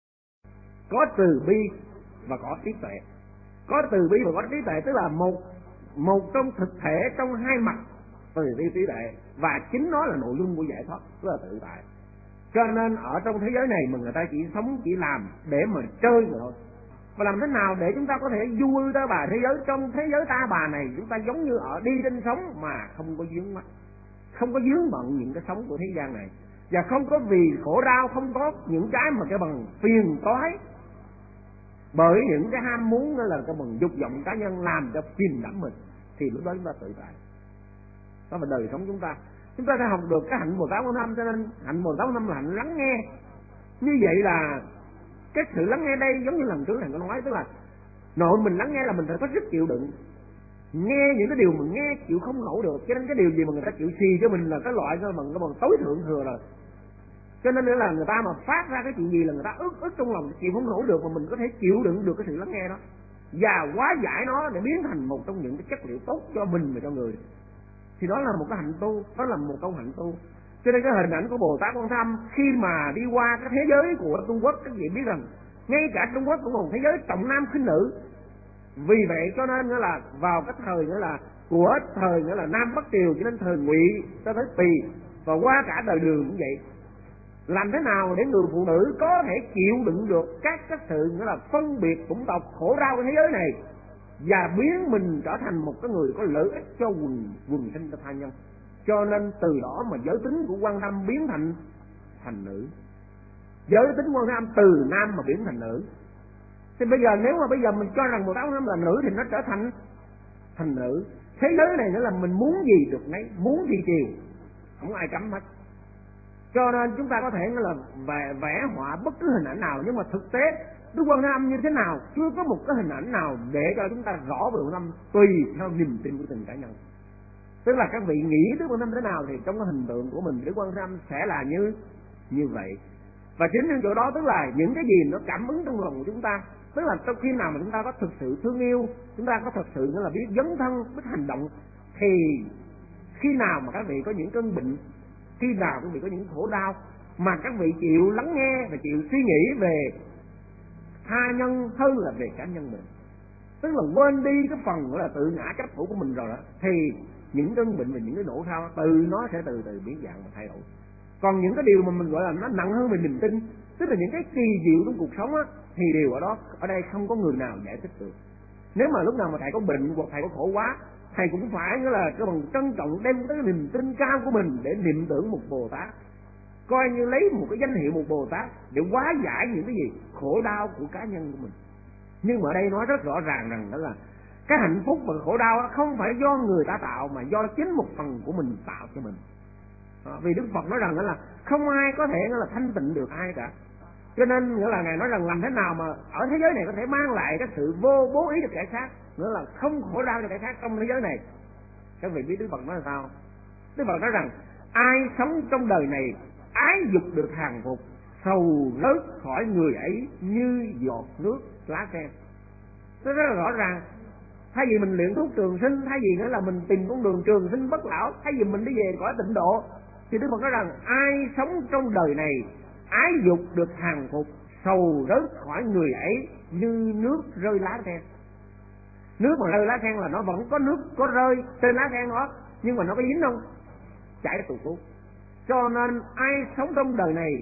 Có từ bi và có trí tuệ. Có từ bi và có trí tuệ tức là một một trong thực thể trong hai mặt từ bi trí tuệ, và chính nó là nội dung của giải thoát, tức là tự tại. Cho nên ở trong thế giới này mà người ta chỉ sống chỉ làm để mà chơi mà thôi. Và làm thế nào để chúng ta có thể vui ta bà thế giới, trong thế giới ta bà này chúng ta giống như ở đi trên sóng mà không có vướng mắc, không có vướng bận những cái sóng của thế gian này, và không có vì khổ đau, không có những cái mà cái bằng phiền toái bởi những cái ham muốn, đó là cái bằng dục vọng cá nhân làm cho chìm đắm mình, thì lúc đó chúng ta tự tại. Đó là đời sống chúng ta. Chúng ta sẽ học được cái hạnh Bồ Tát Quan Âm. Cho nên hạnh Bồ Tát Quan Âm là hạnh lắng nghe. Như vậy là cái sự lắng nghe đây giống như lần trước thầy có nói, tức là nội mình lắng nghe là mình phải có sức chịu đựng, nghe những cái điều mình nghe chịu không nổi được. Cho nên cái điều gì mà người ta chịu xì cho mình là cái loại cái bằng cái bằng tối thượng thừa rồi. Cho nên là người ta mà phát ra cái chuyện gì là người ta ức ức trong lòng chịu không nổi được, mà mình có thể chịu đựng được cái sự lắng nghe đó và hóa giải nó để biến thành một trong những cái chất liệu tốt cho mình và cho người, thì đó là một cái hạnh tu, đó là một công hạnh tu. Cho nên cái hình ảnh của Bồ Tát Quan Tham khi mà đi qua cái thế giới của Trung Quốc, các vị biết rằng ngay cả Trung Quốc cũng là một thế giới trọng nam khinh nữ. Vì vậy cho nên nghĩa là vào cái thời nghĩa là của thời nghĩa là Nam Bắc Triều cho đến thời Ngụy cho tới Tỳ, và qua cả đời Đường cũng vậy. Làm thế nào để người phụ nữ có thể chịu đựng được các cái sự nghĩa là phân biệt chủng tộc khổ đau của thế giới này, và biến mình trở thành một cái người có lợi ích cho quần quần sinh cho tha nhân. Cho nên từ đó mà giới tính của Quan Âm biến thành thành nữ, giới tính Quan Âm từ nam mà biến thành nữ. Thì bây giờ nếu mà bây giờ mình cho rằng Bồ Tát Quan Thế Âm là nữ thì nó trở thành thành nữ. Thế giới này nữa là mình muốn gì được nấy, muốn gì chiều, không ai cấm hết. Cho nên chúng ta có thể là vẽ, vẽ họa bất cứ hình ảnh nào, nhưng mà thực tế Đức Quan Thế Âm như thế nào chưa có một cái hình ảnh nào để cho chúng ta rõ về Quan Thế Âm, tùy theo niềm tin của từng cá nhân. Tức là các vị nghĩ Đức Quan Thế Âm thế nào thì trong cái hình tượng của mình Đức Quan Thế Âm sẽ là như như vậy. Và chính những chỗ đó tức là những cái gì nó cảm ứng trong lòng của chúng ta. Tức là trong khi nào mà chúng ta có thực sự thương yêu, chúng ta có thực sự nghĩa là biết dấn thân, biết hành động, thì khi nào mà các vị có những cơn bệnh, khi nào các vị có những khổ đau mà các vị chịu lắng nghe và chịu suy nghĩ về tha nhân hơn là về cá nhân mình, tức là quên đi cái phần gọi là tự ngã chấp thủ của mình rồi đó, thì những cơn bệnh và những cái nỗi đau từ nó sẽ từ từ biến dạng và thay đổi. Còn những cái điều mà mình gọi là nó nặng hơn về niềm tin, tức là những cái kỳ diệu trong cuộc sống á, thì điều ở đó ở đây không có người nào giải thích được. Nếu mà lúc nào mà thầy có bệnh hoặc thầy có khổ quá, thầy cũng phải nghĩa là cái bằng trân trọng đem tới niềm tin cao của mình để niệm tưởng một Bồ Tát, coi như lấy một cái danh hiệu một Bồ Tát để hóa giải những cái gì khổ đau của cá nhân của mình. Nhưng mà ở đây nói rất rõ ràng rằng đó là cái hạnh phúc và khổ đau không phải do người ta tạo, mà do chính một phần của mình tạo cho mình. À, vì Đức Phật nói rằng đó là không ai có thể là thanh tịnh được ai cả. Cho nên nghĩa là Ngài nói rằng làm thế nào mà ở thế giới này có thể mang lại cái sự vô bố ý cho kẻ khác, nữa là không khổ đau cho kẻ khác trong thế giới này. Các vị biết Đức Phật nói là sao? Đức Phật nói rằng ai sống trong đời này ái dục được hàng phục, sầu rớt khỏi người ấy như giọt nước lá sen. Nó rất là rõ ràng. Thay vì mình luyện thuốc trường sinh, thay vì nữa là mình tìm con đường trường sinh bất lão, thay vì mình đi về cõi tịnh độ, thì Đức Phật nói rằng ai sống trong đời này ái dục được hàng phục, sầu rớt khỏi người ấy như nước rơi lá sen. Nước mà rơi lá sen là nó vẫn có nước có rơi trên lá sen đó, nhưng mà nó có dính không? Chảy tù tút. Cho nên ai sống trong đời này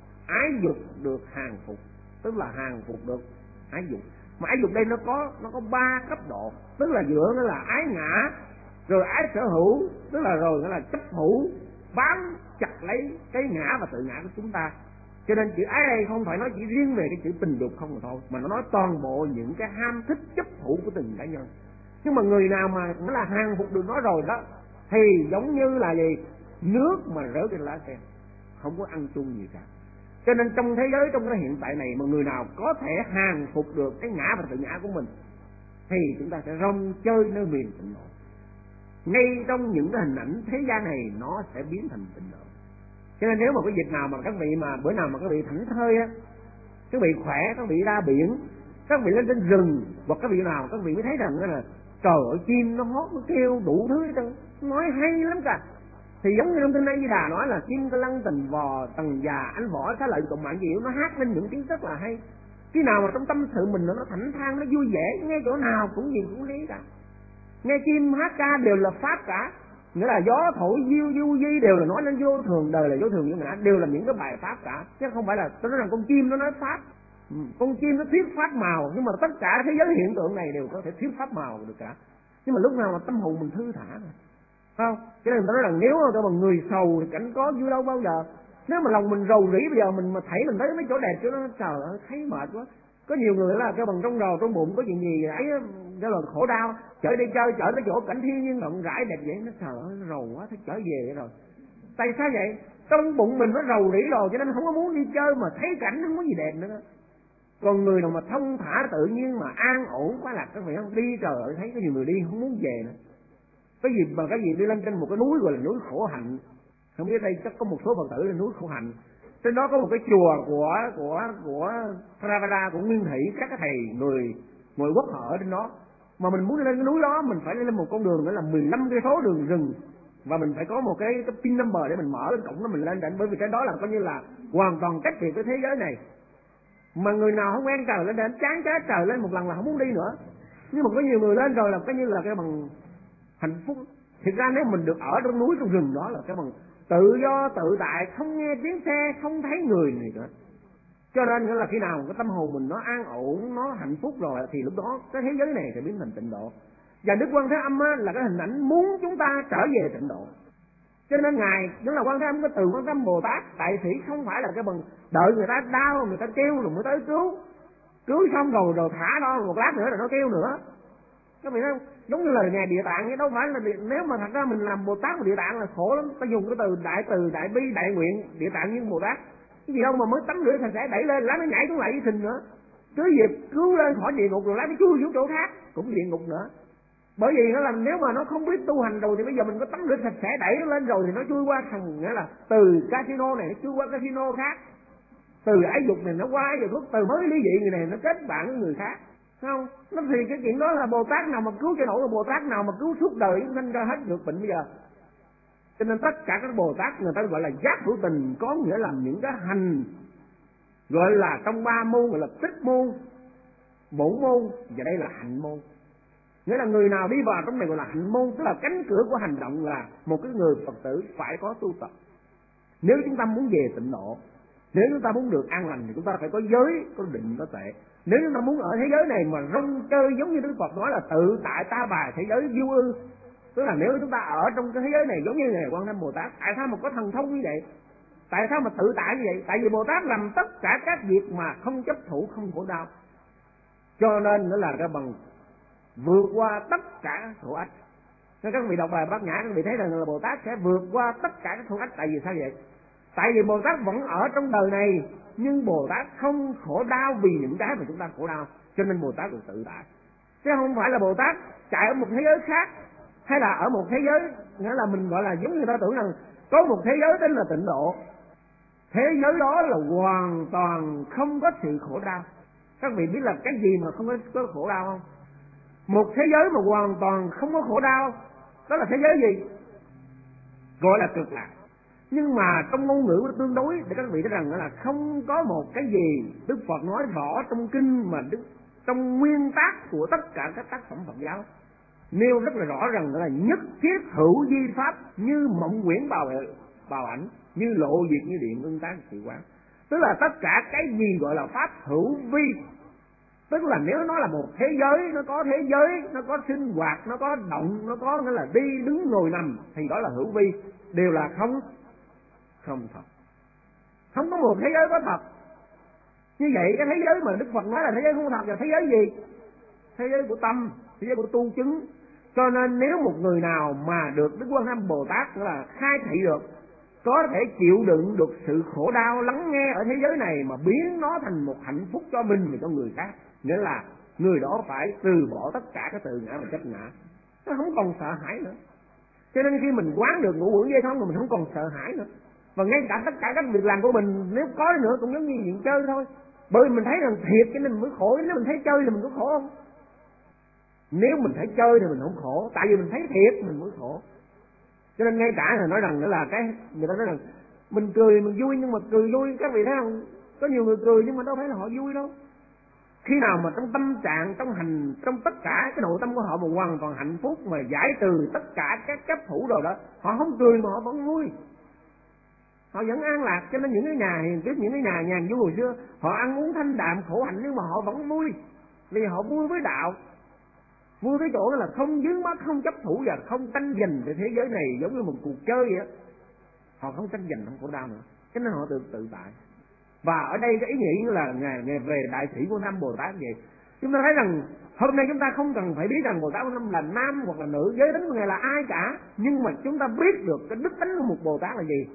ái dục được hàng phục, tức là hàng phục được ái dục. Mà ái dục đây nó có nó có ba cấp độ, tức là giữa nó là ái ngã, rồi ái sở hữu, tức là rồi nó là chấp hữu, bám chặt lấy cái ngã và tự ngã của chúng ta. Cho nên chữ ái đây không phải nói chỉ riêng về cái chữ tình dục không mà thôi, mà nó nói toàn bộ những cái ham thích chấp hữu của từng cá nhân. Nhưng mà người nào mà nó là hàng phục được nó rồi đó, thì giống như là gì? Nước mà rớt trên lá sen, không có ăn chung gì cả. Cho nên trong thế giới, trong cái hiện tại này mà người nào có thể hàng phục được cái ngã và tự ngã của mình, thì chúng ta sẽ rong chơi nơi miền tịnh độ. Ngay trong những cái hình ảnh thế gian này nó sẽ biến thành tịnh độ. Cho nên nếu mà có dịp nào mà các vị mà bữa nào mà các vị thảnh thơi á, các vị khỏe, các vị ra biển, các vị lên trên rừng, hoặc các vị nào các vị mới thấy rằng là trời ơi chim nó hót nó kêu đủ thứ hết trơn, nói hay lắm cả. Thì giống như trong Kinh A Di Đà nói là chim ca lăng tình vò tầng già ánh võ xá lợi cộng mạng diệu, nó hát lên những tiếng rất là hay. Khi nào mà trong tâm sự mình nó thảnh thang, nó vui vẻ, nghe chỗ nào cũng gì cũng lý cả. Nghe chim hát ca đều là pháp cả, nghĩa là gió thổi diêu du di đều là nói lên vô thường, đời là vô thường vô ngã, đều là những cái bài pháp cả, chứ không phải là tôi nói rằng con chim nó nói pháp. Ừ, con chim nó thuyết pháp màu, nhưng mà tất cả thế giới hiện tượng này đều có thể thuyết pháp màu được cả. Nhưng mà lúc nào mà tâm hồn mình thư thả rồi, không? Cho nên người ta nói rằng nếu mà cho bằng người sầu thì cảnh có vui đâu bao giờ. Nếu mà lòng mình rầu rĩ bây giờ mình mà thấy mình thấy mấy chỗ đẹp cho nó trời ơi thấy mệt quá. Có nhiều người là cái bằng trong rầu trong bụng có chuyện gì ấy cái là khổ đau, chở đi chơi chở tới chỗ cảnh thiên nhiên rộng rãi đẹp vậy, nó trời ơi rầu quá thấy trở về vậy rồi. Tại sao vậy? Trong bụng mình nó rầu rĩ rồi cho nên không có muốn đi chơi, mà thấy cảnh không có gì đẹp nữa. Còn người nào mà thông thả tự nhiên mà an ổn quá là các vị không đi, trời ơi thấy có nhiều người đi không muốn về nữa. Cái gì mà cái gì đi lên trên một cái núi gọi là núi khổ hạnh, không biết đây chắc có một số Phật tử lên núi khổ hạnh, trên đó có một cái chùa của của của Theravada, của Nguyên Thủy, các cái thầy người người quốc họ ở trên đó, mà mình muốn đi lên cái núi đó mình phải lên một con đường nữa là mười lăm cây số đường rừng, và mình phải có một cái, cái pin number để mình mở lên cổng đó mình lên trên, bởi vì cái đó là coi như là hoàn toàn cách biệt với thế giới này. Mà người nào không quen trời lên đến chán chết trời lên một lần là không muốn đi nữa. Nhưng mà có nhiều người lên rồi là coi như là cái bằng hạnh phúc. Thực ra nếu mình được ở trong núi trong rừng đó là cái bằng tự do tự tại, không nghe tiếng xe, không thấy người này nữa. Cho nên nghĩa là khi nào cái tâm hồn mình nó an ổn, nó hạnh phúc rồi thì lúc đó cái thế giới này sẽ biến thành tịnh độ. Và Đức Quan Thế Âm á, là cái hình ảnh muốn chúng ta trở về tịnh độ. Cho nên Ngài nó là Quan Thế Âm, cái từ Quan Thế Âm Bồ Tát đại sĩ không phải là cái bằng đợi người ta đau, người ta kêu rồi mới tới cứu, cứu xong rồi rồi thả nó một lát nữa rồi nó kêu nữa. Các vị thấy không? Giống như là Ngài Địa Tạng ấy, đâu phải là địa, nếu mà thật ra mình làm Bồ Tát của Địa Tạng là khổ lắm. Ta dùng cái từ đại từ, đại bi, đại nguyện, Địa Tạng như Bồ Tát. Cái gì đâu mà mới tắm rửa sạch sẽ đẩy lên, lá nó nhảy xuống lại với sình nữa. Cứ dịp cứu lên khỏi địa ngục rồi lá nó chui xuống chỗ khác, cũng địa ngục nữa. Bởi vì nó là nếu mà nó không biết tu hành rồi thì bây giờ mình có tắm rửa sạch sẽ đẩy nó lên rồi thì nó chui qua thằng, nghĩa là từ casino này nó chui qua casino khác, từ ái dục này nó qua ái dục, từ mới lý dị người này nó kết bạn với người khác. Không, nó thì cái chuyện đó là Bồ Tát nào mà cứu cho nổi, là Bồ Tát nào mà cứu suốt đời chúng sanh ra hết được bệnh bây giờ. Cho nên tất cả các Bồ Tát người ta gọi là giác hữu tình, có nghĩa là những cái hành gọi là trong ba môn gọi là tích môn, bổn môn, và đây là hạnh môn. Nghĩa là người nào đi vào trong này gọi là hạnh môn, tức là cánh cửa của hành động, là một cái người Phật tử phải có tu tập. Nếu chúng ta muốn về tịnh độ, nếu chúng ta muốn được an lành thì chúng ta phải có giới, có định, có tuệ. Nếu chúng ta muốn ở thế giới này mà rong chơi giống như Đức Phật nói là tự tại ta bà thế giới vô ư, tức là nếu chúng ta ở trong cái thế giới này giống như Ngài Quan Âm Bồ Tát, tại sao mà có thần thông như vậy? Tại sao mà tự tại như vậy? Tại vì Bồ Tát làm tất cả các việc mà không chấp thủ, không khổ đau, cho nên nó là ra bằng vượt qua tất cả các khổ ách. Nên các vị đọc bài Bát Nhã, các vị thấy rằng là Bồ Tát sẽ vượt qua tất cả các khổ ách. Tại vì sao vậy? Tại vì Bồ Tát vẫn ở trong đời này, nhưng Bồ Tát không khổ đau vì những cái mà chúng ta khổ đau, cho nên Bồ Tát được tự tại. Chứ không phải là Bồ Tát chạy ở một thế giới khác, hay là ở một thế giới, nghĩa là mình gọi là giống như người ta tưởng rằng có một thế giới tên là tịnh độ. Thế giới đó là hoàn toàn không có sự khổ đau. Các vị biết là cái gì mà không có, có khổ đau không? Một thế giới mà hoàn toàn không có khổ đau, đó là thế giới gì? Gọi là cực lạc. Nhưng mà trong ngôn ngữ tương đối để các vị thấy rằng là không có một cái gì Đức Phật nói rõ trong kinh mà Đức trong nguyên tác của tất cả các tác phẩm Phật giáo nêu rất là rõ rằng là nhất thiết hữu di pháp, như mộng quyển bào bào ảnh, như lộ diệt như điện ưng tán sự quán. Tức là tất cả cái gì gọi là pháp hữu vi, tức là nếu nó là một thế giới, nó có thế giới, nó có sinh hoạt, nó có động, nó có nghĩa là đi đứng ngồi nằm, thì đó là hữu vi, đều là không không thật. Không có một thế giới có thật. Như vậy cái thế giới mà Đức Phật nói là thế giới không thật là thế giới gì? Thế giới của tâm, thế giới của tu chứng. Cho nên nếu một người nào mà được Đức Quan Âm Bồ Tát là khai thị được, có thể chịu đựng được sự khổ đau lắng nghe ở thế giới này mà biến nó thành một hạnh phúc cho mình và cho người khác, nghĩa là người đó phải từ bỏ tất cả cái tự ngã và chấp ngã, nó không còn sợ hãi nữa. Cho nên khi mình quán được ngũ uẩn dây thông rồi mình không còn sợ hãi nữa. Và ngay cả tất cả các việc làm của mình nếu có nữa cũng giống như chuyện chơi thôi. Bởi vì mình thấy rằng thiệt cho nên mình mới khổ. Nếu mình thấy chơi thì mình có khổ không? Nếu mình thấy chơi thì mình không khổ, tại vì mình thấy thiệt mình mới khổ. Cho nên ngay cả người nói rằng nữa là cái người ta nói rằng mình cười mình vui, nhưng mà cười vui các vị thấy không? Có nhiều người cười nhưng mà đâu phải là họ vui đâu. Khi nào mà trong tâm trạng, trong hành, trong tất cả cái nội tâm của họ mà hoàn toàn hạnh phúc, mà giải trừ tất cả các chấp thủ rồi đó, họ không cười mà họ vẫn vui, họ vẫn an lạc. Cho nên những cái nhà hiền triết, những cái nhà nhàn vui hồi xưa, họ ăn uống thanh đạm khổ hạnh nhưng mà họ vẫn vui, vì họ vui với đạo, vui với chỗ đó là không dướng mắt, không chấp thủ và không tranh giành về thế giới này giống như một cuộc chơi vậy đó. Họ không tranh giành, không khổ đau nữa, cho nên họ được tự tại. Và ở đây cái ý nghĩa là ngày ngày về đại sĩ của Nam Bồ Tát vậy. Chúng ta thấy rằng hôm nay chúng ta không cần phải biết rằng Bồ Tát của Nam là nam hoặc là nữ, giới tính của Ngài là ai cả, nhưng mà chúng ta biết được cái đức tính của một Bồ Tát là gì,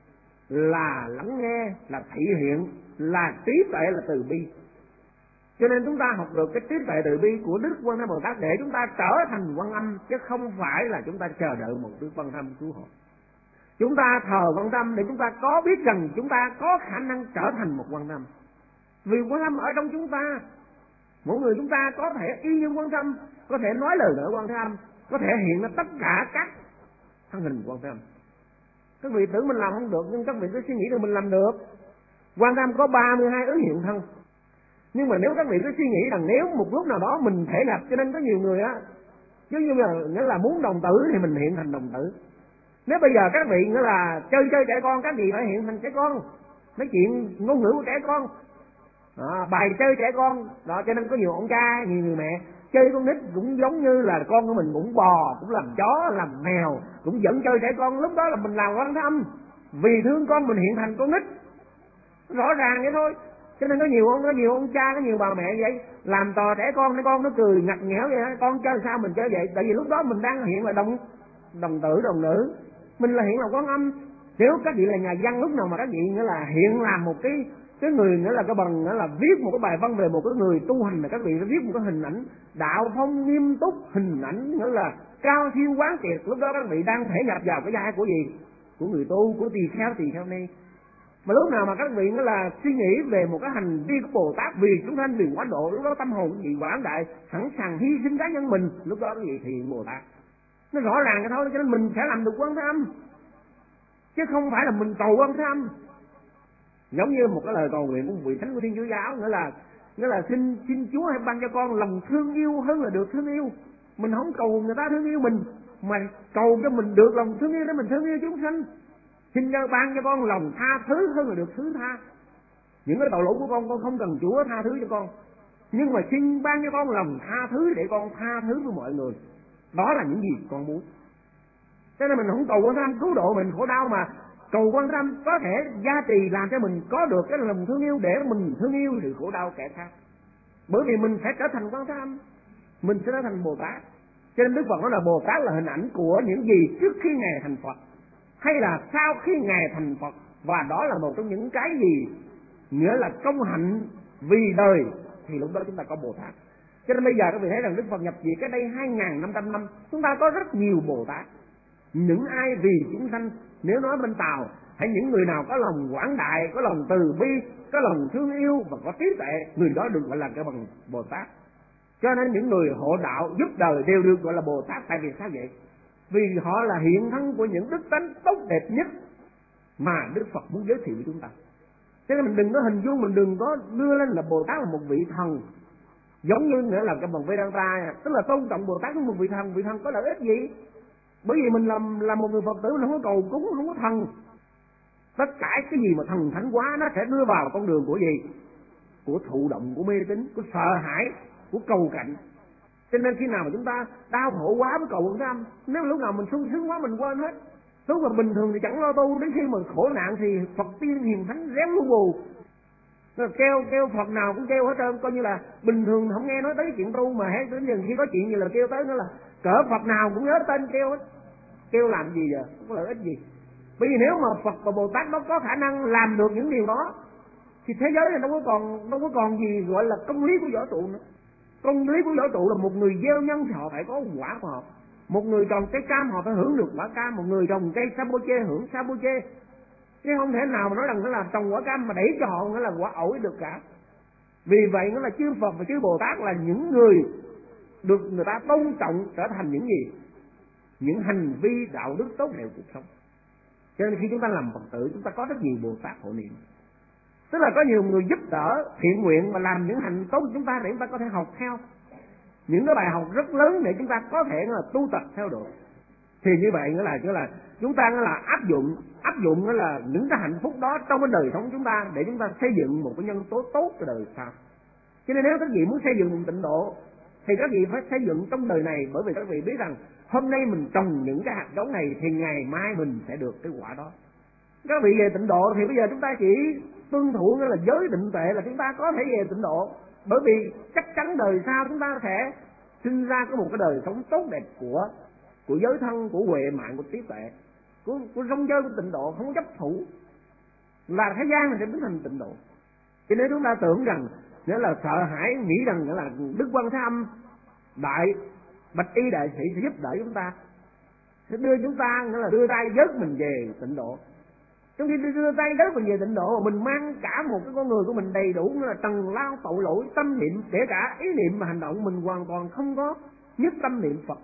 là lắng nghe, là thị hiện, là trí tuệ, là từ bi. Cho nên chúng ta học được cái trí tuệ từ bi của Đức Quan Âm Bồ Tát để chúng ta trở thành Quan Âm, chứ không phải là chúng ta chờ đợi một Đức Quan Âm cứu hộ. Chúng ta thờ Quan Âm để chúng ta có biết rằng chúng ta có khả năng trở thành một Quan Âm. Vì Quan Âm ở trong chúng ta, mỗi người chúng ta có thể y như Quan Âm, có thể nói lời lẽ Quan Âm, có thể hiện ra tất cả các thân hình Quan Âm. Các vị tưởng mình làm không được, nhưng các vị cứ suy nghĩ rằng mình làm được. Quan Âm có ba mươi hai ứng hiện thân. Nhưng mà nếu các vị cứ suy nghĩ rằng nếu một lúc nào đó mình thể lập, cho nên có nhiều người á, chứ như là nghĩa là muốn đồng tử thì mình hiện thành đồng tử. Nếu bây giờ các vị nghĩa là chơi chơi trẻ con, các vị phải hiện thành trẻ con, nói chuyện ngôn ngữ của trẻ con, đó, bài chơi trẻ con đó. Cho nên có nhiều ông cha, nhiều người mẹ chơi con nít cũng giống như là con của mình, cũng bò, cũng làm chó, làm mèo, cũng vẫn chơi trẻ con. Lúc đó là mình làm Quan Âm, vì thương con mình hiện thành con nít, rõ ràng vậy thôi. Cho nên có nhiều ông có nhiều ông cha, có nhiều bà mẹ vậy, làm trò trẻ con, con nó cười ngặt nghẽo vậy đó. Con chơi sao mình chơi vậy? Tại vì lúc đó mình đang hiện là đồng đồng tử đồng nữ, mình là hiện là Quan Âm. Nếu các vị là nhà văn, lúc nào mà các vị nghĩa là hiện làm một cái cái người nghĩa là cái bằng nghĩa là viết một cái bài văn về một cái người tu hành, là các vị sẽ viết một cái hình ảnh đạo phong nghiêm túc, hình ảnh nghĩa là cao siêu quán triệt. Lúc đó các vị đang thể nhập vào cái vai của gì? Của người tu, của tỳ kheo, tỳ kheo ni. Mà lúc nào mà các vị nghĩa là suy nghĩ về một cái hành vi của Bồ Tát vì chúng sanh, vì quá độ, lúc đó tâm hồn vị quảng đại, sẵn sàng hy sinh cá nhân mình, lúc đó các vị thì Bồ Tát. Nó rõ ràng cái thôi, cho nên mình sẽ làm được Quan Thế Âm, chứ không phải là mình cầu Quan Thế Âm. Giống như một cái lời cầu nguyện của một vị thánh của Thiên Chúa giáo, nghĩa là nghĩa là xin xin Chúa hãy ban cho con lòng thương yêu hơn là được thương yêu. Mình không cầu người ta thương yêu mình, mà cầu cho mình được lòng thương yêu để mình thương yêu chúng sanh. Xin cho ban cho con lòng tha thứ hơn là được thứ tha. Những cái tội lỗi của con con không cần Chúa tha thứ cho con, nhưng mà xin ban cho con lòng tha thứ để con tha thứ với mọi người. Đó là những gì con muốn. Cho nên mình không cầu Quan Thế Âm cứu độ mình khổ đau, mà cầu Quan Thế Âm có thể gia trì làm cho mình có được cái lòng thương yêu để mình thương yêu sự khổ đau kẻ khác. Bởi vì mình sẽ trở thành Quan Thế Âm, mình sẽ trở thành Bồ Tát. Cho nên Đức Phật nói là Bồ Tát là hình ảnh của những gì trước khi Ngài thành Phật hay là sau khi Ngài thành Phật, và đó là một trong những cái gì nghĩa là công hạnh vì đời, thì lúc đó chúng ta có Bồ Tát. Cho nên bây giờ các vị thấy rằng Đức Phật nhập diệt cái đây hai nghìn năm trăm năm, chúng ta có rất nhiều Bồ Tát. Những ai vì chúng sanh, nếu nói bên Tàu, hay những người nào có lòng quảng đại, có lòng từ bi, có lòng thương yêu và có trí tuệ, người đó được gọi là cái bằng Bồ Tát. Cho nên những người hộ đạo giúp đời đều được gọi là Bồ Tát. Tại vì sao vậy? Vì họ là hiện thân của những đức tánh tốt đẹp nhất mà Đức Phật muốn giới thiệu với chúng ta. Cho nên mình đừng có hình dung, mình đừng có đưa lên là Bồ Tát là một vị thần, giống như nghĩa là cái bằng Vedanta, tức là tôn trọng Bồ Tát với một vị thần. Vị thần có lợi ích gì? Bởi vì mình làm là một người Phật tử, mình không có cầu cúng, không có thần. Tất cả cái gì mà thần thánh quá nó sẽ đưa vào con đường của gì? Của thụ động, của mê tín, của sợ hãi, của cầu cạnh. Cho nên khi nào mà chúng ta đau khổ quá mới cầu Quan Thế Âm, nếu lúc nào mình sung sướng quá mình quên hết. Lúc mà bình thường thì chẳng lo tu, đến khi mà khổ nạn thì Phật tiên hiền thánh rén lu bù, kêu kêu Phật nào cũng kêu hết trơn, coi như là bình thường không nghe nói tới chuyện tu, mà hết đến dần khi có chuyện gì là kêu tới, nữa là cỡ Phật nào cũng nhớ tên kêu hết. Kêu làm gì giờ? Không có lợi ích gì. Bởi vì nếu mà Phật và Bồ Tát nó có khả năng làm được những điều đó, thì thế giới này đâu có còn đâu có còn gì gọi là công lý của võ trụ nữa. Công lý của võ trụ là một người gieo nhân thì họ phải có quả của họ. Một người trồng cây cam họ phải hưởng được quả cam, một người trồng cây saboche hưởng saboche. Chứ không thể nào mà nói rằng nó là trồng quả cam mà đẩy cho họ nó là quả ổi được cả. Vì vậy nó là chư Phật và chư Bồ Tát là những người được người ta tôn trọng trở thành những gì? Những hành vi đạo đức tốt đẹp cuộc sống. Cho nên khi chúng ta làm Phật tử, chúng ta có rất nhiều Bồ Tát hộ niệm. Tức là có nhiều người giúp đỡ thiện nguyện mà làm những hành tốt của chúng ta để chúng ta có thể học theo. Những cái bài học rất lớn để chúng ta có thể là tu tập theo được. Thì như vậy nghĩa là nghĩa là chúng ta nghĩa là áp dụng áp dụng nghĩa là những cái hạnh phúc đó trong cái đời sống chúng ta để chúng ta xây dựng một cái nhân tố tốt cho đời sau. Cho nên nếu các vị muốn xây dựng một tịnh độ thì các vị phải xây dựng trong đời này, bởi vì các vị biết rằng hôm nay mình trồng những cái hạt giống này thì ngày mai mình sẽ được cái quả đó. Các vị về tịnh độ thì bây giờ chúng ta chỉ tuân thủ nghĩa là giới định tuệ là chúng ta có thể về tịnh độ, bởi vì chắc chắn đời sau chúng ta sẽ sinh ra có một cái đời sống tốt đẹp của của giới thân, của huệ mạng, của trí tuệ, của của rong chơi của tịnh độ, không chấp thủ là thế gian mình sẽ biến thành tịnh độ. Cho nên chúng ta tưởng rằng nghĩa là sợ hãi, nghĩ rằng nghĩa là Đức Quan Thế Âm đại bạch y đại sĩ sẽ giúp đỡ chúng ta, sẽ đưa chúng ta nghĩa là đưa tay vớt mình về tịnh độ. Trong khi đưa tay vớt mình về tịnh độ mà mình mang cả một cái con người của mình đầy đủ nghĩa là trần lao tội lỗi, tâm niệm, kể cả ý niệm và hành động mình hoàn toàn không có nhất tâm niệm Phật,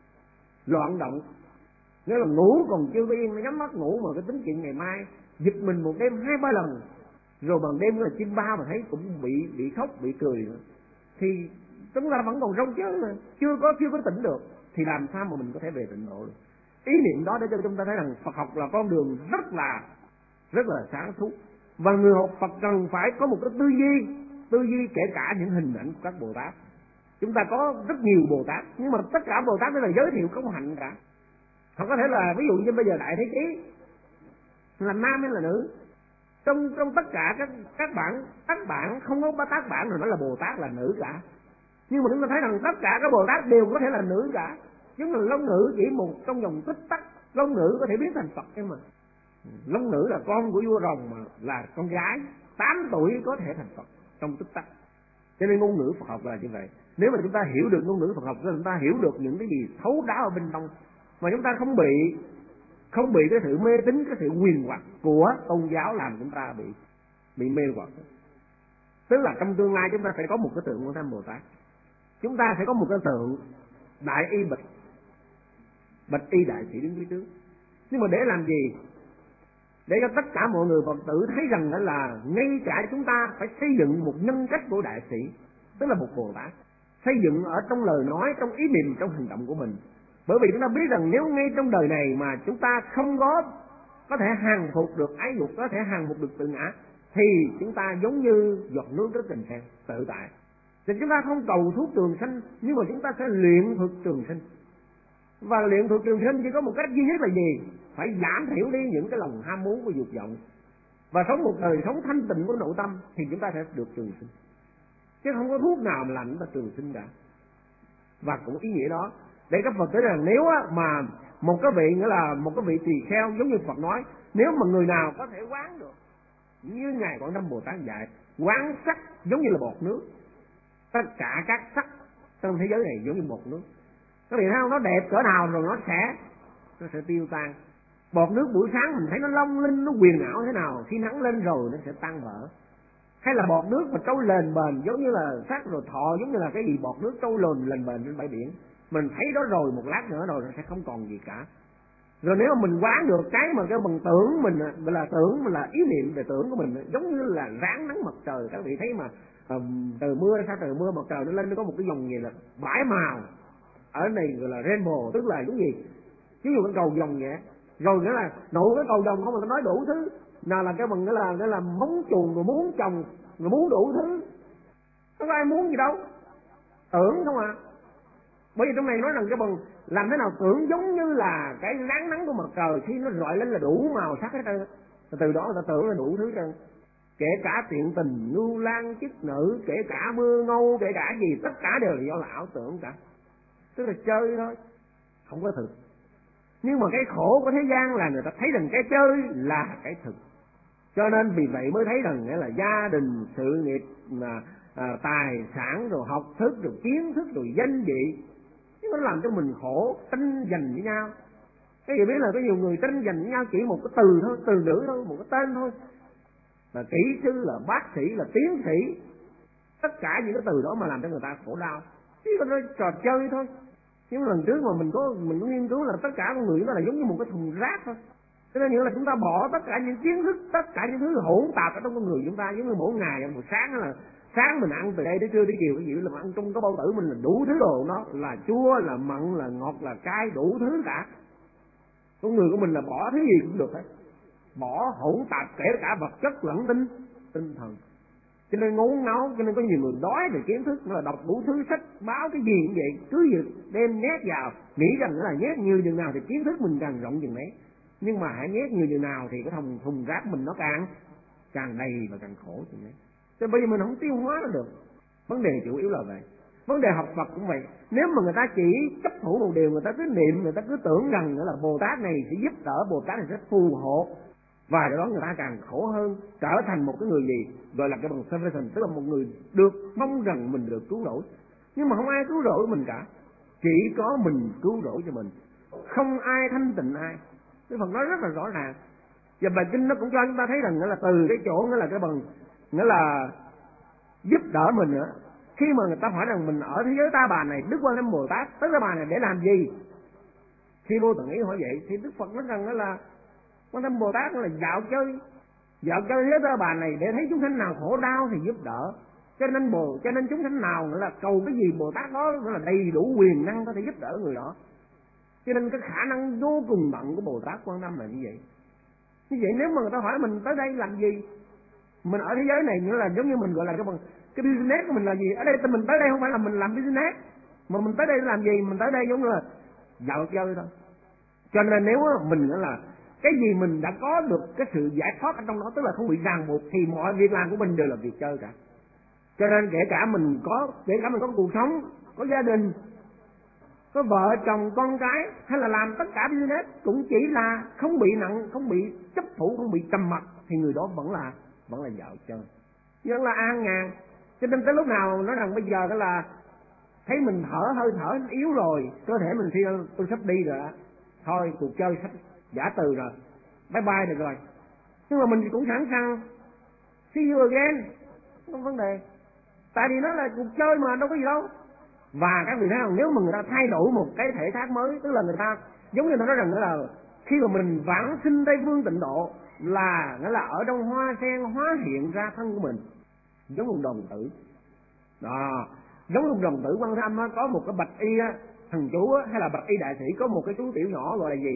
loạn động, nghĩa là ngủ còn chưa có yên, nhắm mắt ngủ mà cái tính chuyện ngày mai giật mình một đêm hai ba lần, rồi bằng đêm là chim bao mà thấy cũng bị bị khóc bị cười nữa, thì chúng ta vẫn còn rong chứ mà chưa có chưa có tỉnh được, thì làm sao mà mình có thể về tịnh độ được? Ý niệm đó để cho chúng ta thấy rằng Phật học là con đường rất là rất là sáng suốt, và người học Phật cần phải có một cái tư duy tư duy kể cả những hình ảnh của các Bồ Tát. Chúng ta có rất nhiều Bồ Tát, nhưng mà tất cả Bồ Tát đó là giới thiệu công hạnh cả. Họ có thể là ví dụ như bây giờ Đại Thế Chí là nam hay là nữ, trong trong tất cả các các bạn các bạn không có tác bản rồi nói là Bồ Tát là nữ cả, nhưng mà chúng ta thấy rằng tất cả các Bồ Tát đều có thể là nữ cả. Chúng là long nữ chỉ một trong vòng tích tắc, long nữ có thể biến thành Phật em mà. Long nữ là con của vua rồng mà là con gái, tám tuổi có thể thành Phật trong tích tắc. Cho nên ngôn ngữ Phật học là như vậy. Nếu mà chúng ta hiểu được ngôn ngữ Phật học, chúng ta hiểu được những cái gì thấu đáo ở bên trong, mà chúng ta không bị không bị cái sự mê tín, cái sự quyền hoặc của tôn giáo làm chúng ta bị bị mê hoặc. Tức là trong tương lai chúng ta phải có một cái tượng của Tham Bồ Tát, chúng ta sẽ có một cái tượng đại y bạch bạch y đại sĩ đứng phía trước. Nhưng mà để làm gì? Để cho tất cả mọi người Phật tử thấy rằng đó là ngay cả chúng ta phải xây dựng một nhân cách của đại sĩ, tức là một Bồ Tát, xây dựng ở trong lời nói, trong ý niệm, trong hành động của mình. Bởi vì chúng ta biết rằng nếu ngay trong đời này mà chúng ta không có có thể hàng phục được ái dục, có thể hàng phục được tự ngã, thì chúng ta giống như giọt nước rất tình sen, tự tại. Thì chúng ta không cầu thuốc trường sanh, nhưng mà chúng ta sẽ luyện thuật trường sinh. Và luyện thuật trường sinh chỉ có một cách duy nhất là gì? Phải giảm thiểu đi những cái lòng ham muốn của dục vọng và sống một đời sống thanh tịnh của nội tâm, thì chúng ta sẽ được trường sinh. Chứ không có thuốc nào mà làm chúng ta trường sinh cả. Và cũng ý nghĩa đó để các Phật tử rằng nếu mà một cái vị nghĩa là một cái vị tỳ kheo, giống như Phật nói, nếu mà người nào có thể quán được như ngài Quảng Tâm Bồ Tát dạy, quán sắc giống như là bọt nước, tất cả các sắc trong thế giới này giống như bọt nước. Các vị thấy không? Nó đẹp cỡ nào rồi nó sẽ nó sẽ tiêu tan. Bọt nước buổi sáng mình thấy nó long linh, nó huyền ảo thế nào, khi nắng lên rồi nó sẽ tan vỡ. Hay là bọt nước mà trôi lềnh bềnh giống như là sắc rồi thọ, giống như là cái gì bọt nước trôi lềnh lềnh bềnh trên bãi biển, mình thấy đó rồi một lát nữa rồi nó sẽ không còn gì cả. Rồi nếu mà mình quán được cái mà cái bằng tưởng mình gọi là tưởng, mình là ý niệm về tưởng của mình, giống như là ráng nắng mặt trời. Các vị thấy mà um, từ mưa sao từ mưa mặt trời nó lên, nó có một cái dòng gì là bãi màu ở này gọi là rainbow, tức là cái gì? Ví dụ cái cầu vồng vậy, rồi nghĩa là nụ cái cầu vồng không mà nó nói đủ thứ, nào là cái bằng cái là cái là móng chuồng rồi muốn chồng rồi muốn đủ thứ, không có ai muốn gì đâu, tưởng không à. Bởi vì trong này nói rằng cái bằng làm thế nào tưởng giống như là cái ráng nắng của mặt trời, khi nó rọi lên là đủ màu sắc hết trơn. Từ đó người ta tưởng là đủ thứ trơn, kể cả tiện tình, nhu lan, chức nữ, kể cả mưa ngâu, kể cả gì, tất cả đều là do là ảo tưởng cả, tức là chơi thôi, không có thực. Nhưng mà cái khổ của thế gian là người ta thấy rằng cái chơi là cái thực, cho nên vì vậy mới thấy rằng nghĩa là gia đình, sự nghiệp, là à, tài sản, rồi học thức, rồi kiến thức, rồi danh vị, nó làm cho mình khổ, tranh giành với nhau. Cái gì biết là có nhiều người tranh giành với nhau chỉ một cái từ thôi, từ ngữ thôi, một cái tên thôi, là kỹ sư, là bác sĩ, là tiến sĩ, tất cả những cái từ đó mà làm cho người ta khổ đau, chứ có nói trò chơi thôi. Nhưng lần trước mà mình có mình có nghiên cứu là tất cả con người chúng ta là giống như một cái thùng rác thôi. Cho nên nghĩa là chúng ta bỏ tất cả những kiến thức, tất cả những thứ hỗn tạp ở trong con người chúng ta, giống như mỗi ngày một sáng là sáng mình ăn từ đây tới trưa tới chiều cái gì là ăn trong cái bao tử mình là đủ thứ đồ, nó là chua, là mặn, là ngọt, là cay, đủ thứ cả. Con người của mình là bỏ thứ gì cũng được hết, bỏ hỗn tạp kể cả vật chất lẫn tinh tinh thần. Cho nên ngốn ngáo, cho nên có nhiều người đói về kiến thức, là đọc đủ thứ sách báo cái gì cũng vậy, cứ việc đem nhét vào, nghĩ rằng là nhét nhiều chừng nào thì kiến thức mình càng rộng chừng đấy. Nhưng mà hãy nhét nhiều chừng nào thì cái thùng thùng rác mình nó càng càng đầy và càng khổ chừng đấy. Cho nên bây giờ mình không tiêu hóa nó được. Vấn đề chủ yếu là vậy. Vấn đề học Phật cũng vậy. Nếu mà người ta chỉ chấp thủ một điều, người ta cứ niệm, người ta cứ tưởng rằng là Bồ Tát này sẽ giúp đỡ, Bồ Tát này sẽ phù hộ, và do đó người ta càng khổ hơn, trở thành một cái người gì gọi là cái bằng salvation, tức là một người được mong rằng mình được cứu rỗi, nhưng mà không ai cứu rỗi mình cả, chỉ có mình cứu rỗi cho mình, không ai thanh tịnh ai. Cái phần đó rất là rõ ràng, và bài kinh nó cũng cho chúng ta thấy rằng nghĩa là từ cái chỗ nghĩa là cái bằng nghĩa là giúp đỡ mình nữa. Khi mà người ta hỏi rằng mình ở thế giới ta bà này, Đức Quan Âm Bồ Tát tới ta bà này để làm gì? Khi Vô Tận Ý hỏi vậy thì Đức Phật nói rằng đó là Quan Âm Bồ Tát là dạo chơi, dạo chơi thế giới ta bà này để thấy chúng sanh nào khổ đau thì giúp đỡ. Cho nên bồ, cho nên chúng sanh nào nữa là cầu cái gì Bồ Tát đó nó là đầy đủ quyền năng có thể giúp đỡ người đó. Cho nên cái khả năng vô cùng tận của Bồ Tát Quan Âm là như vậy. Như vậy nếu mà người ta hỏi mình tới đây làm gì, mình ở thế giới này nữa là giống như mình gọi là cái bằng cái business của mình là gì? Ở đây mình tới đây không phải là mình làm business, mà mình tới đây làm gì? Mình tới đây giống như là dạo chơi thôi. Cho nên nếu mình nữa là cái gì mình đã có được cái sự giải thoát ở trong đó, tức là không bị ràng buộc, thì mọi việc làm của mình đều là việc chơi cả. Cho nên kể cả mình có kể cả mình có cuộc sống, có gia đình, có vợ chồng con cái, hay là làm tất cả business, cũng chỉ là không bị nặng, không bị chấp thủ, không bị trầm mặc, thì người đó vẫn là vẫn là dạo chơi, vẫn là an nhàn. Cho nên tới lúc nào nói rằng bây giờ đó là thấy mình thở hơi thở yếu rồi, cơ thể mình suy tôi sắp đi rồi đó, thôi cuộc chơi sắp giả từ rồi, bye bye được rồi, nhưng mà mình cũng sẵn sàng see you again, không có vấn đề, tại vì nó là cuộc chơi mà, đâu có gì đâu. Và các vị thấy không, nếu mà người ta thay đổi một cái thể xác mới, tức là người ta giống như ta nói rằng nữa là khi mà mình vãng sinh Tây Phương Tịnh Độ, là nghĩa là ở trong hoa sen hóa hiện ra thân của mình, giống một đồng tử đó, giống một đồng tử Quan Âm á, có một cái bạch y á, thần chú á, hay là bạch y đại sĩ có một cái chú tiểu nhỏ gọi là gì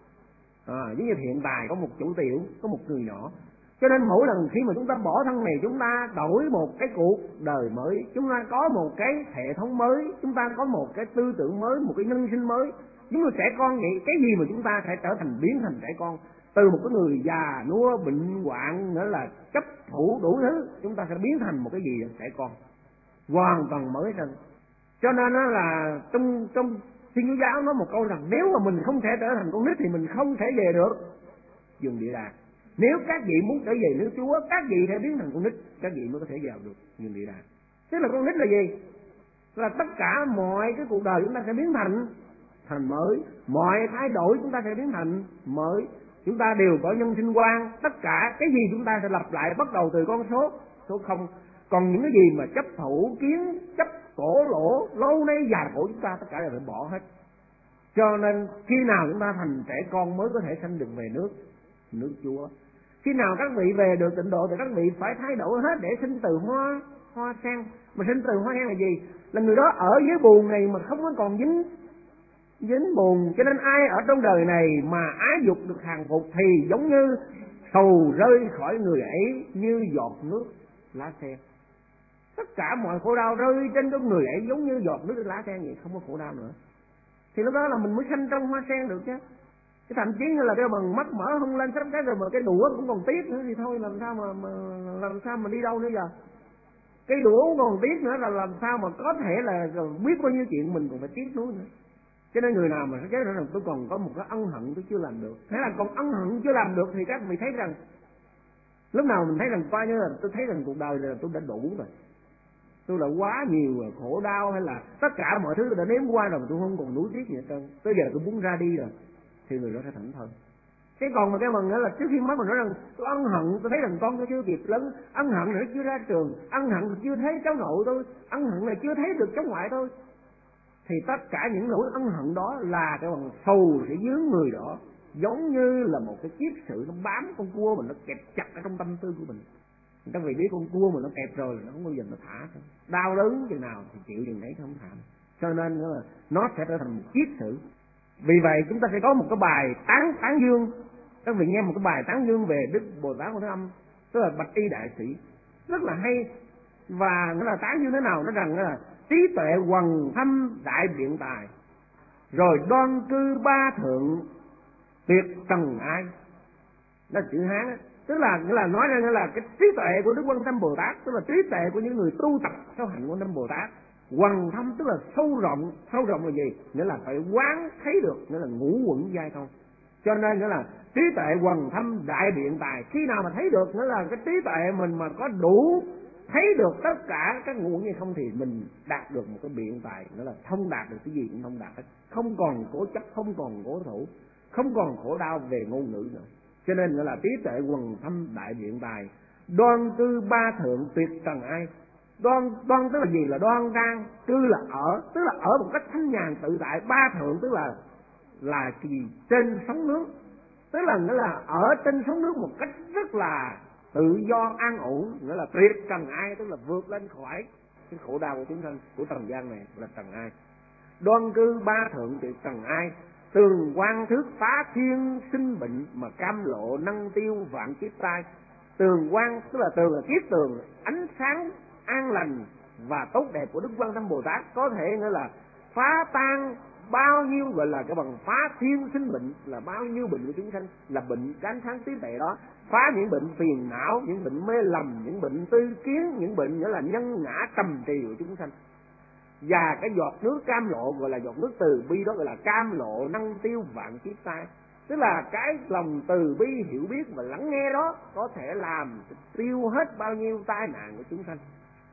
à, giống như hiện tại có một chủ tiểu, có một người nhỏ. Cho nên mỗi lần khi mà chúng ta bỏ thân này, chúng ta đổi một cái cuộc đời mới, chúng ta có một cái hệ thống mới, chúng ta có một cái tư tưởng mới, một cái nhân sinh mới. Giống như trẻ con vậy, cái gì mà chúng ta sẽ trở thành biến thành trẻ con, từ một cái người già nua bệnh hoạn nữa là chấp thủ đủ thứ, chúng ta sẽ biến thành một cái gì trẻ con hoàn toàn mới hơn. Cho nên đó là trong trong Thiên Chúa giáo nói một câu rằng nếu mà mình không thể trở thành con nít thì mình không thể về được vườn địa đàng. Nếu các vị muốn trở về nước Chúa, các vị phải biến thành con nít, các vị mới có thể vào được vườn địa đàng. Tức là con nít là gì? Là tất cả mọi cái cuộc đời chúng ta sẽ biến thành thành mới, mọi thay đổi chúng ta sẽ biến thành mới. Chúng ta đều có nhân sinh quan, tất cả cái gì chúng ta sẽ lặp lại bắt đầu từ con số số không. Còn những cái gì mà chấp thủ kiến, chấp cổ lỗ lâu nay già cổ, chúng ta tất cả đều phải bỏ hết. Cho nên khi nào chúng ta thành trẻ con mới có thể sanh được về nước nước Chúa. Khi nào các vị về được tịnh độ thì các vị phải thay đổi hết để sinh từ hoa hoa sen. Mà sinh từ hoa sen là gì? Là người đó ở dưới buồn này mà không có còn dính dính buồn. Cho nên ai ở trong đời này mà ái dục được hàng phục thì giống như sầu rơi khỏi người ấy như giọt nước lá sen. Tất cả mọi khổ đau rơi trên cái người ấy giống như giọt nước lá sen vậy, không có khổ đau nữa. Thì lúc đó là mình mới sanh trong hoa sen được chứ. Cái thậm chí như là cái bằng mắt mở không lên sắp cái rồi mà cái đũa cũng còn tiếc nữa thì thôi làm sao mà, mà làm sao mà đi đâu nữa giờ. Cái đũa cũng còn tiếc nữa là làm sao mà có thể là biết bao nhiêu chuyện mình còn phải tiếc nuối nữa. Cho nên người nào mà nói chết nữa rằng tôi còn có một cái ân hận tôi chưa làm được, thế là còn ân hận chưa làm được thì các vị thấy rằng lúc nào mình thấy rằng coi như là tôi thấy rằng cuộc đời là tôi đã đủ rồi, tôi đã quá nhiều rồi, khổ đau hay là tất cả mọi thứ tôi đã nếm qua rồi mà tôi không còn nuối tiếc gì hết trơn, tới giờ tôi muốn ra đi rồi thì người đó sẽ thảnh thơi. Cái còn mà cái bằng nữa là trước khi mất mình nói rằng tôi ân hận tôi thấy rằng con tôi chưa kịp lớn, ân hận nữa chưa ra trường, ân hận tôi chưa thấy cháu nội tôi, ân hận này chưa thấy được cháu ngoại tôi, thì tất cả những nỗi ân hận đó là cái bằng sầu sẽ dướng người đó, giống như là một cái chiếc sự nó bám con cua mình, nó kẹp chặt ở trong tâm tư của mình. Các vị biết con cua mà nó kẹp rồi nó không bao giờ nó thả, đau đớn chừng nào thì chịu chừng đấy không thả. Cho nên là nó sẽ trở thành một chiếc sự. Vì vậy chúng ta sẽ có một cái bài tán tán dương, các vị nghe một cái bài tán dương về Đức Bồ Tát Quan Thế Âm, tức là bạch y đại sĩ, rất là hay. Và nó là tán dương thế nào? Nó rằng là trí tuệ hoằng thâm đại biện tài, rồi đoan cư ba thượng tuyệt trần ai. Đó là chữ Hán á, tức là nghĩa là nói ra là cái trí tuệ của Đức Quan Thế Âm Bồ Tát, tức là trí tuệ của những người tu tập theo hạnh Quan Thế Âm Bồ Tát. Hoằng thâm tức là sâu rộng, sâu rộng là gì? Nghĩa là phải quán thấy được, nghĩa là ngũ uẩn giai thông. Cho nên nghĩa là trí tuệ hoằng thâm đại biện tài, khi nào mà thấy được nghĩa là cái trí tuệ mình mà có đủ thấy được tất cả các ngũ uẩn hay không thì mình đạt được một cái biện tài, nghĩa là thông đạt được cái gì cũng thông đạt hết, không còn cố chấp, không còn cố thủ, không còn khổ đau về ngôn ngữ nữa. Cho nên nghĩa là trí tuệ hoằng thâm đại biện tài, đoan cư ba thượng tuyệt trần ai. Đoan đoan tức là gì? Là đoan trang, cư là ở, tức là ở một cách thanh nhàn tự tại. Ba thượng tức là là gì? Trên sóng nước, tức là nghĩa là ở trên sóng nước một cách rất là tự do an ổn, nghĩa là tuyệt trần ai, tức là vượt lên khỏi cái khổ đau của chúng sanh của trần gian này là trần ai. Đoan cư ba thượng tuyệt trần ai, tường quan thước phá thiên sinh bệnh, mà cam lộ năng tiêu vạn kiếp tai. Tường quan tức là tường là kiếp tường, ánh sáng an lành và tốt đẹp của Đức Quan Thế Âm Bồ Tát có thể nghĩa là phá tan bao nhiêu gọi là cái bằng phá thiên sinh bệnh, là bao nhiêu bệnh của chúng sanh, là bệnh cánh tháng trí tuệ đó, phá những bệnh phiền não, những bệnh mê lầm, những bệnh tư kiến, những bệnh nghĩa là nhân ngã trầm trì của chúng sanh. Và cái giọt nước cam lộ gọi là giọt nước từ bi đó, gọi là cam lộ năng tiêu vạn kiếp tai. Tức là cái lòng từ bi hiểu biết và lắng nghe đó có thể làm tiêu hết bao nhiêu tai nạn của chúng sanh.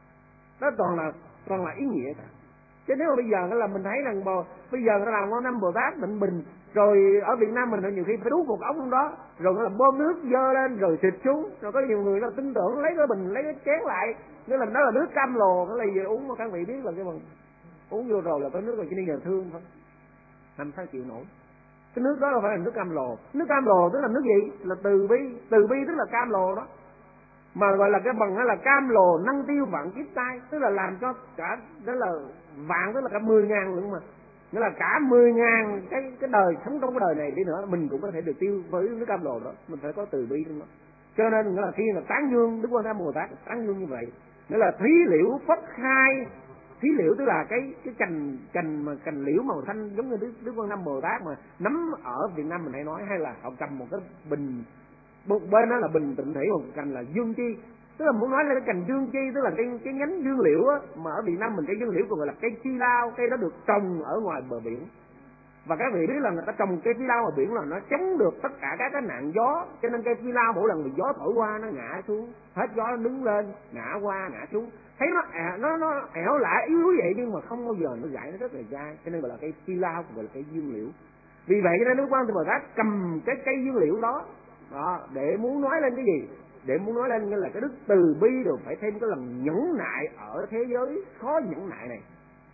Đó toàn là toàn là ý nghĩa cả. Chứ nếu mà bây giờ là mình thấy rằng bò, bây giờ nó làm con năm Bồ Tát định bình, rồi ở Việt Nam mình nhiều khi phải đút một ống trong đó, rồi nó là bơm nước dơ lên rồi xịt xuống, rồi có nhiều người nó tin tưởng lấy cái bình lấy cái chén lại, nếu là nó là nước cam lồ, nó là gì uống mà các vị biết là cái bằng uống vô rồi là có nước rồi chỉ đi nhờ thương thôi, làm sao chịu nổi. Cái nước đó là phải là nước cam lồ. Nước cam lồ tức là nước gì? Là từ bi. Từ bi tức là cam lồ đó, mà gọi là cái bằng đó là cam lồ năng tiêu vạn kiếp tai, tức là làm cho cả đó là vạn, tức là cả mười ngàn lượng mà, nghĩa là cả mười ngàn cái cái đời sống trong cái đời này đi nữa mình cũng có thể được tiêu với nước cam lồ đó. Mình phải có từ bi trong đó. Cho nên nghĩa là khi mà tán dương Đức Quan Thế Âm Bồ Tát, tán dương như vậy nghĩa là thí liễu phất khai. Thí liễu tức là cái cái cành cành mà cành liễu màu xanh giống như Đức Đức Quan Thế Âm Bồ Tát mà nắm ở Việt Nam mình hay nói, hay là họ cầm một cái bình, một bên đó là bình tịnh thủy, một cành là dương chi, tức là muốn nói là cái cành dương chi, tức là cái cái nhánh dương liễu á, mà ở Việt Nam mình cái dương liễu còn gọi là cây chi lao. Cây đó được trồng ở ngoài bờ biển, và các vị biết là người ta trồng cây phi lao ở biển là nó chống được tất cả các cái nạn gió, cho nên cây phi lao mỗi lần bị gió thổi qua nó ngã xuống, hết gió nó đứng lên, ngã qua ngã xuống, thấy nó à, nó nó ẻo lả yếu vậy nhưng mà không bao giờ nó gãy, nó rất là dai, cho nên gọi là cây phi lao, gọi là cây dương liễu. Vì vậy cho nên Đức Quan Thế Bồ Tát cầm cái cây dương liễu đó, đó để muốn nói lên cái gì? Để muốn nói lên là cái đức từ bi rồi phải thêm cái lòng nhẫn nại ở thế giới khó nhẫn nại này.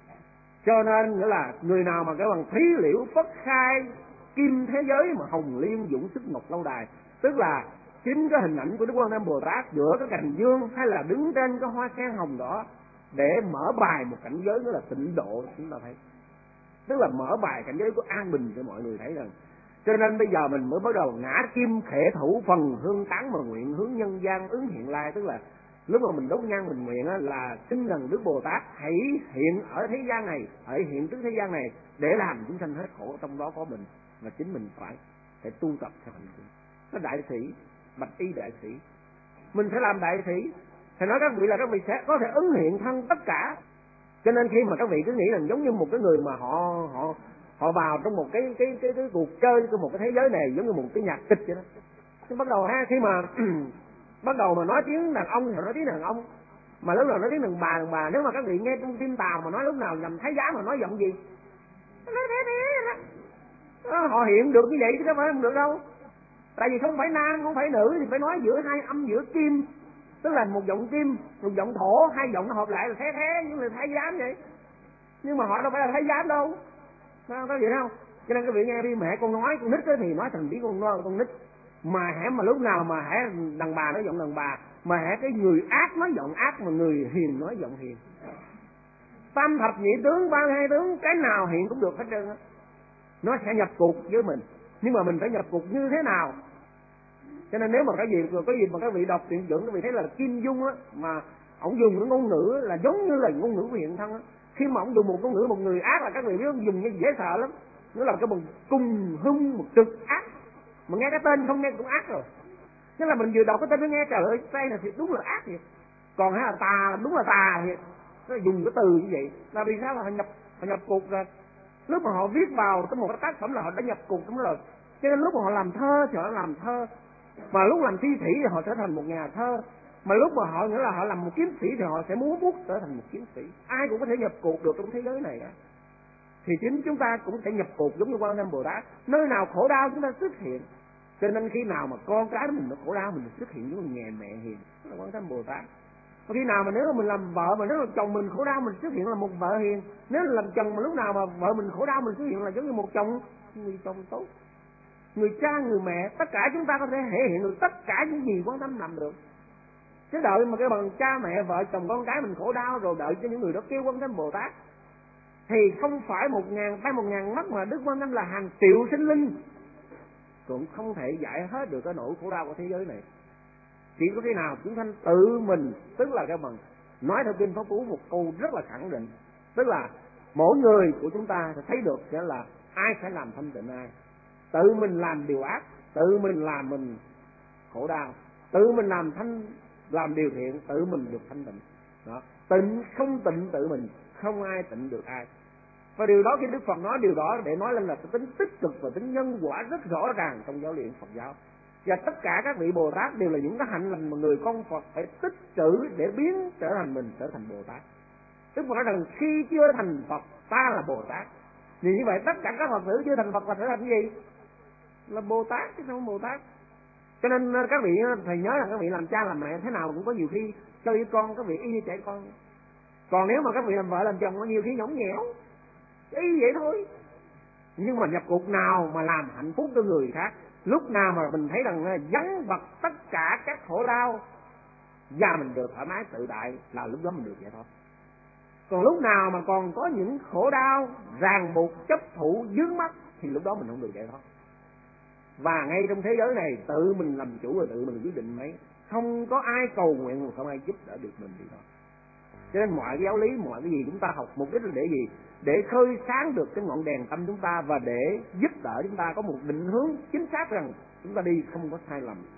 Cho nên nghĩa là người nào mà cái bằng thí liễu phất khai kim thế giới mà hồng liên dũng sức ngọc lâu đài, tức là chính cái hình ảnh của Đức Quan Thế Âm Bồ Tát giữa cái cành dương hay là đứng trên cái hoa sen hồng đó để mở bài một cảnh giới đó là tịnh độ, chúng ta thấy, tức là mở bài cảnh giới của an bình cho mọi người thấy rằng. Cho nên bây giờ mình mới bắt đầu ngã kim khệ thủ phần hương tán mà nguyện hướng nhân gian ứng hiện lai, tức là lúc mà mình đốt nhang mình nguyện á, là xin rằng Đức Bồ Tát hãy hiện ở thế gian này, hãy hiện trước thế gian này để làm chúng sanh hết khổ, trong đó có mình, và chính mình phải phải tu tập theo hành trình. Nó đại sĩ, bạch y đại sĩ, mình phải làm đại sĩ. Thầy nói các vị là các vị sẽ có thể ứng hiện thân tất cả. Cho nên khi mà các vị cứ nghĩ rằng giống như một cái người mà họ họ họ vào trong một cái cái cái cái cuộc chơi của một cái thế giới này giống như một cái nhạc kịch vậy đó. Thì bắt đầu ha, khi mà bắt đầu mà nói tiếng đàn ông thì nói tiếng đàn ông, mà lúc nào nói tiếng đàn bà đàn bà. Nếu mà các vị nghe trong phim Tàu mà nói lúc nào nhầm thái giám mà nói giọng gì đó, họ hiện được như vậy chứ không phải không được đâu. Tại vì không phải nam không phải nữ thì phải nói giữa hai âm giữa kim, tức là một giọng kim một giọng thổ, hai giọng nó hợp lại là thế thế như là thái giám vậy. Nhưng mà họ đâu phải là thái giám đâu, có gì không? Cho nên các vị nghe đi, mẹ con nói con nít thì nói thành tiếng con nói con nít, mà hễ mà lúc nào mà hễ đàn bà nói giọng đàn bà, mà hễ cái người ác nói giọng ác, mà người hiền nói giọng hiền. Tam thập nhị tướng, ba hai tướng, cái nào hiện cũng được hết trơn á. Nó sẽ nhập cuộc với mình, nhưng mà mình phải nhập cuộc như thế nào? Cho nên nếu mà cái gì có gì mà các vị đọc truyện trưởng, các vị thấy là Kim Dung á, mà ổng dùng cái ngôn ngữ là giống như là ngôn ngữ của hiện thân á. Khi mà ổng dùng một ngôn ngữ một người ác là các vị biết ông dùng như dễ sợ lắm. Nó là cái một cùng hung một cực ác, mà nghe cái tên không nghe cũng ác rồi. Tức là mình vừa đọc cái tên nó nghe trời ơi tay là thì đúng là ác vậy. Còn hay là tà đúng là tà vậy. Nó dùng cái từ như vậy là vì sao? Là họ nhập họ nhập cuộc rồi. Lúc mà họ viết vào trong một cái tác phẩm là họ đã nhập cuộc đúng rồi. Cho nên lúc mà họ làm thơ thì họ làm thơ, mà lúc làm thi sĩ thì họ trở thành một nhà thơ, mà lúc mà họ nghĩa là họ làm một kiếm sĩ thì họ sẽ múa bút trở thành một kiếm sĩ. Ai cũng có thể nhập cuộc được trong thế giới này á. Thì chính chúng ta cũng sẽ nhập cuộc giống như Quan Thế Âm Bồ Tát. Nơi nào khổ đau chúng ta xuất hiện. Cho nên khi nào mà con cái mình nó khổ đau mình xuất hiện giống như nhà mẹ hiền, đó là Quan Thế Âm Bồ Tát. Và khi nào mà nếu mà mình làm vợ mà nếu là chồng mình khổ đau mình xuất hiện là một vợ hiền. Nếu là làm chồng mà lúc nào mà vợ mình khổ đau mình xuất hiện là giống như một chồng người chồng tốt, người cha người mẹ. Tất cả chúng ta có thể thể hiện được tất cả những gì Quan Thế Âm làm được. Chứ đợi mà cái bằng cha mẹ vợ chồng con cái mình khổ đau rồi đợi cho những người đó kêu Quan Thế Âm Bồ Tát thì không phải một ngàn tay một ngàn mắt, mà Đức Quan Thế Âm là hàng triệu sinh linh cũng không thể giải hết được cái nỗi khổ đau của thế giới này. Chỉ có khi nào chúng sanh tự mình, tức là cái bằng nói theo kinh Pháp Cú một câu rất là khẳng định, tức là Mỗi người của chúng ta sẽ thấy được nghĩa là ai phải làm thanh tịnh ai. Tự mình làm điều ác, tự mình làm mình khổ đau, tự mình làm thanh làm điều thiện, tự mình được thanh tịnh. Đó, tịnh không tịnh tự mình, không ai tịnh được ai. Và điều đó khi Đức Phật nói điều đó để nói lên là tính tích cực và tính nhân quả rất rõ ràng trong giáo lý Phật giáo. Và tất cả các vị Bồ Tát đều là những cái hạnh lành mà người con Phật phải tích trữ để biến trở thành mình trở thành Bồ Tát. Đức Phật nói rằng khi chưa thành Phật ta là Bồ Tát. Vì như vậy tất cả các Phật tử chưa thành Phật là trở thành cái gì? Là Bồ Tát chứ không Bồ Tát. Cho nên các vị thầy nhớ là các vị làm cha làm mẹ thế nào cũng có nhiều khi cho ý con các vị y như trẻ con. Còn nếu mà các vị làm vợ làm chồng có nhiều khi nhõng nhẽo, y vậy thôi. Nhưng mà nhập cuộc nào mà làm hạnh phúc cho người khác, lúc nào mà mình thấy rằng vắng vật tất cả các khổ đau và mình được thoải mái tự tại là lúc đó mình được vậy thôi. Còn lúc nào mà còn có những khổ đau ràng buộc chấp thụ vướng mắc thì lúc đó mình không được vậy thôi. Và ngay trong thế giới này tự mình làm chủ và tự mình quyết định mấy, không có ai cầu nguyện mà không ai giúp đỡ được mình gì thôi. Cho nên mọi cái giáo lý, mọi cái gì chúng ta học mục đích là để gì? Để khơi sáng được cái ngọn đèn tâm chúng ta và để giúp đỡ chúng ta có một định hướng chính xác rằng chúng ta đi không có sai lầm.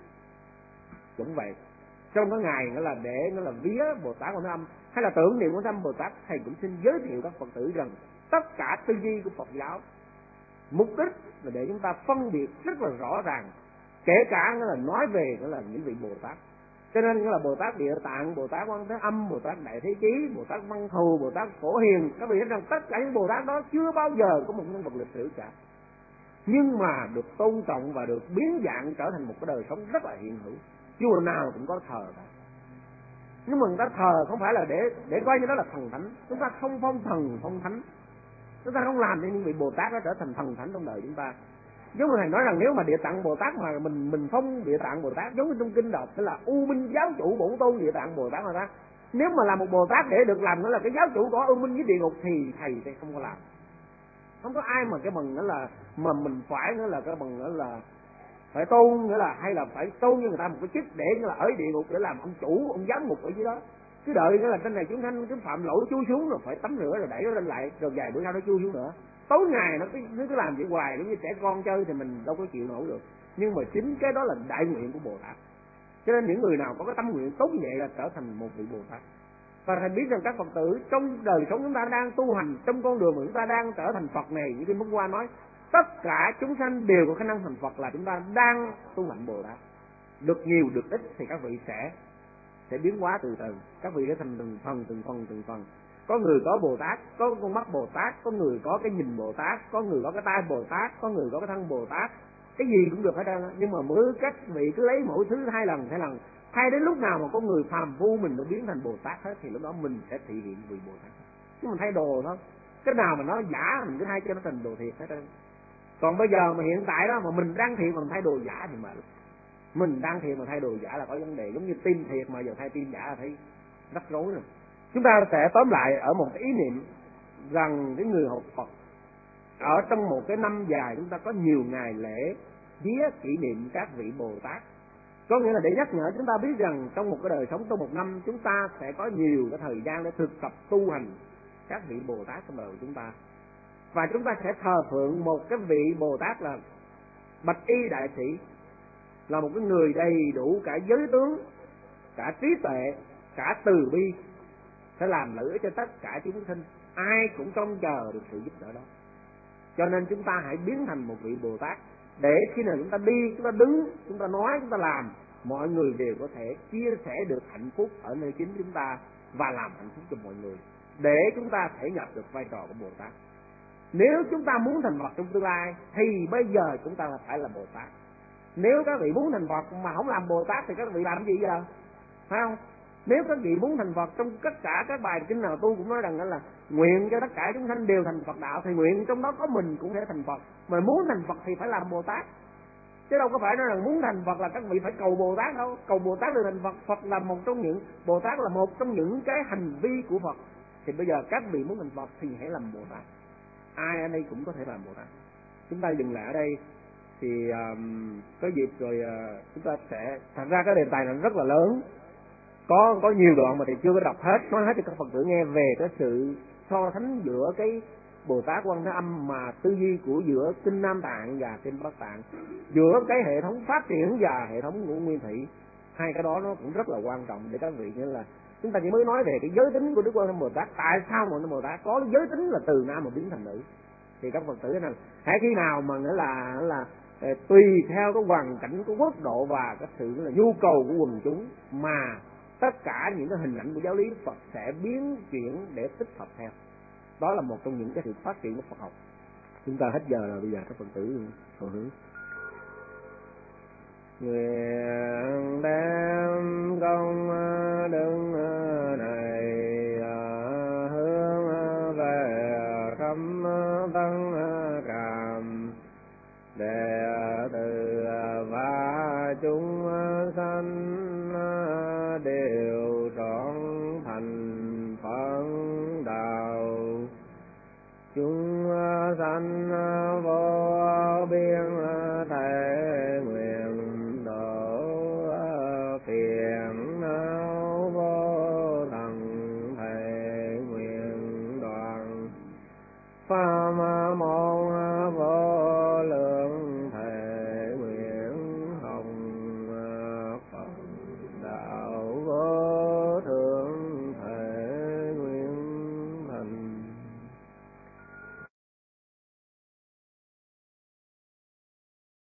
Cũng vậy. Trong cái ngày nữa là để nó là vía Bồ Tát Quan Thế Âm hay là tưởng niệm Quan Thế Âm Bồ Tát, thầy cũng xin giới thiệu các Phật tử rằng tất cả tư duy của Phật giáo mục đích là để chúng ta phân biệt rất là rõ ràng, kể cả nó là nói về nó là những vị Bồ Tát. Cho nên nó là Bồ Tát Địa Tạng, Bồ Tát Quan Thế Âm, Bồ Tát Đại Thế Chí, Bồ Tát Văn Thù, Bồ Tát Phổ Hiền. Các vị thấy rằng tất cả những Bồ Tát đó chưa bao giờ có một nhân vật lịch sử cả, nhưng mà được tôn trọng và được biến dạng trở thành một cái đời sống rất là hiện hữu. Chùa nào cũng có thờ cả. Nhưng mà người ta thờ không phải là để để coi như đó là thần thánh. Chúng ta không phong thần phong thánh, chúng ta không làm cho những vị Bồ Tát đó trở thành thần thánh trong đời chúng ta. Giống như thầy nói rằng nếu mà Địa Tạng Bồ Tát mà mình mình phong Địa Tạng Bồ Tát giống như trong kinh đọc tức là U Minh giáo chủ bổn tôn Địa Tạng Bồ Tát mà ta. Nếu mà làm một Bồ Tát để được làm nữa là cái giáo chủ có U Minh với địa ngục thì thầy sẽ không có làm. Không có ai mà cái bằng nữa là mà mình phải nữa là cái bằng nữa là phải tôn nữa là hay là phải tôn như người ta một cái chức để nữa là ở địa ngục để làm ông chủ ông giám mục ở dưới đó. Cứ đợi nữa là trên này chúng sanh cứ phạm lỗi chui xuống rồi phải tắm rửa rồi đẩy nó lên lại rồi vài bữa sau nó chui xuống nữa. Tối ngày nó cứ nó cứ làm vậy hoài giống như trẻ con chơi thì mình đâu có chịu nổi được. Nhưng mà chính cái đó là đại nguyện của Bồ Tát. Cho nên những người nào có cái tâm nguyện tốt như vậy là trở thành một vị Bồ Tát. Và thầy biết rằng các Phật tử trong đời sống chúng ta đang tu hành, trong con đường mà chúng ta đang trở thành Phật này, như kinh hôm qua nói, tất cả chúng sanh đều có khả năng thành Phật là chúng ta đang tu hành Bồ Tát. Được nhiều được ít thì các vị sẽ sẽ biến hóa từ từ, các vị sẽ thành từng phần từng phần từng phần. Có người có Bồ Tát, có con mắt Bồ Tát, có người có cái nhìn Bồ Tát, có người có cái tai Bồ Tát, có người có cái thân Bồ Tát, cái gì cũng được hết trơn. Nhưng mà mỗi các vị cứ lấy mỗi thứ hai lần hai lần, hay đến lúc nào mà có người phàm phu mình nó biến thành Bồ Tát hết thì lúc đó mình sẽ thể hiện vị Bồ Tát. Chứ mình thay đồ thôi, cái nào mà nó giả mình cứ thay cho nó thành đồ thiệt hết trơn. Còn bây giờ mà hiện tại đó mà mình đang thiệt mà mình thay đồ giả thì mà mình đang thiệt mà thay đồ giả là có vấn đề. Giống như tin thiệt mà giờ thay tin giả là thấy rắc rối rồi. Chúng ta sẽ tóm lại ở một cái ý niệm rằng cái người học Phật ở trong một cái năm dài chúng ta có nhiều ngày lễ vía kỷ niệm các vị Bồ Tát. Có nghĩa là để nhắc nhở chúng ta biết rằng trong một cái đời sống, trong một năm chúng ta sẽ có nhiều cái thời gian để thực tập tu hành các vị Bồ Tát trong đời của chúng ta. Và chúng ta sẽ thờ phượng một cái vị Bồ Tát là Bạch Y Đại Sĩ, là một cái người đầy đủ cả giới tướng, cả trí tuệ, cả từ bi, sẽ làm lợi cho tất cả chúng sinh, ai cũng trông chờ được sự giúp đỡ đó. Cho nên chúng ta hãy biến thành một vị Bồ Tát để khi nào chúng ta đi, chúng ta đứng, chúng ta nói, chúng ta làm, mọi người đều có thể chia sẻ được hạnh phúc ở nơi chính chúng ta và làm hạnh phúc cho mọi người, để chúng ta thể nhập được vai trò của Bồ Tát. Nếu chúng ta muốn thành Phật trong tương lai thì bây giờ chúng ta phải là Bồ Tát. Nếu các vị muốn thành Phật mà không làm Bồ Tát thì các vị làm gì giờ? Phải không? Nếu các vị muốn thành Phật, trong tất cả các bài kinh nào tu cũng nói rằng đó là nguyện cho tất cả chúng sanh đều thành Phật đạo, thì nguyện trong đó có mình cũng sẽ thành Phật. Mà muốn thành Phật thì phải làm Bồ Tát, chứ đâu có phải nói rằng muốn thành Phật là các vị phải cầu Bồ Tát đâu. Cầu Bồ Tát để thành Phật, Phật là một trong những Bồ Tát là một trong những cái hành vi của Phật. Thì bây giờ các vị muốn thành Phật thì hãy làm Bồ Tát. Ai ở đây cũng có thể làm Bồ Tát. Chúng ta dừng lại ở đây thì um, có dịp rồi uh, chúng ta sẽ, thật ra cái đề tài này rất là lớn, có có nhiều đoạn mà thầy chưa có đọc hết, nói hết cho các Phật tử nghe về cái sự so sánh giữa cái Bồ Tát Quan Thế Âm mà tư duy của giữa kinh Nam Tạng và kinh Bắc Tạng, giữa cái hệ thống phát triển và hệ thống ngũ nguyên thủy, hai cái đó nó cũng rất là quan trọng để các vị, như là chúng ta chỉ mới nói về cái giới tính của Đức Quan Thế Âm Bồ Tát, tại sao mà Bồ Tát có giới tính là từ nam mà biến thành nữ, thì các Phật tử này hãy khi nào mà nghĩa là là tùy theo cái hoàn cảnh, cái quốc độ và cái sự là nhu cầu của quần chúng mà tất cả những cái hình ảnh của giáo lý Phật sẽ biến chuyển để tích hợp theo. Đó là một trong những cái sự phát triển của Phật học. Chúng ta hết giờ rồi, bây giờ các Phật tử hồi hướng. Nguyện đem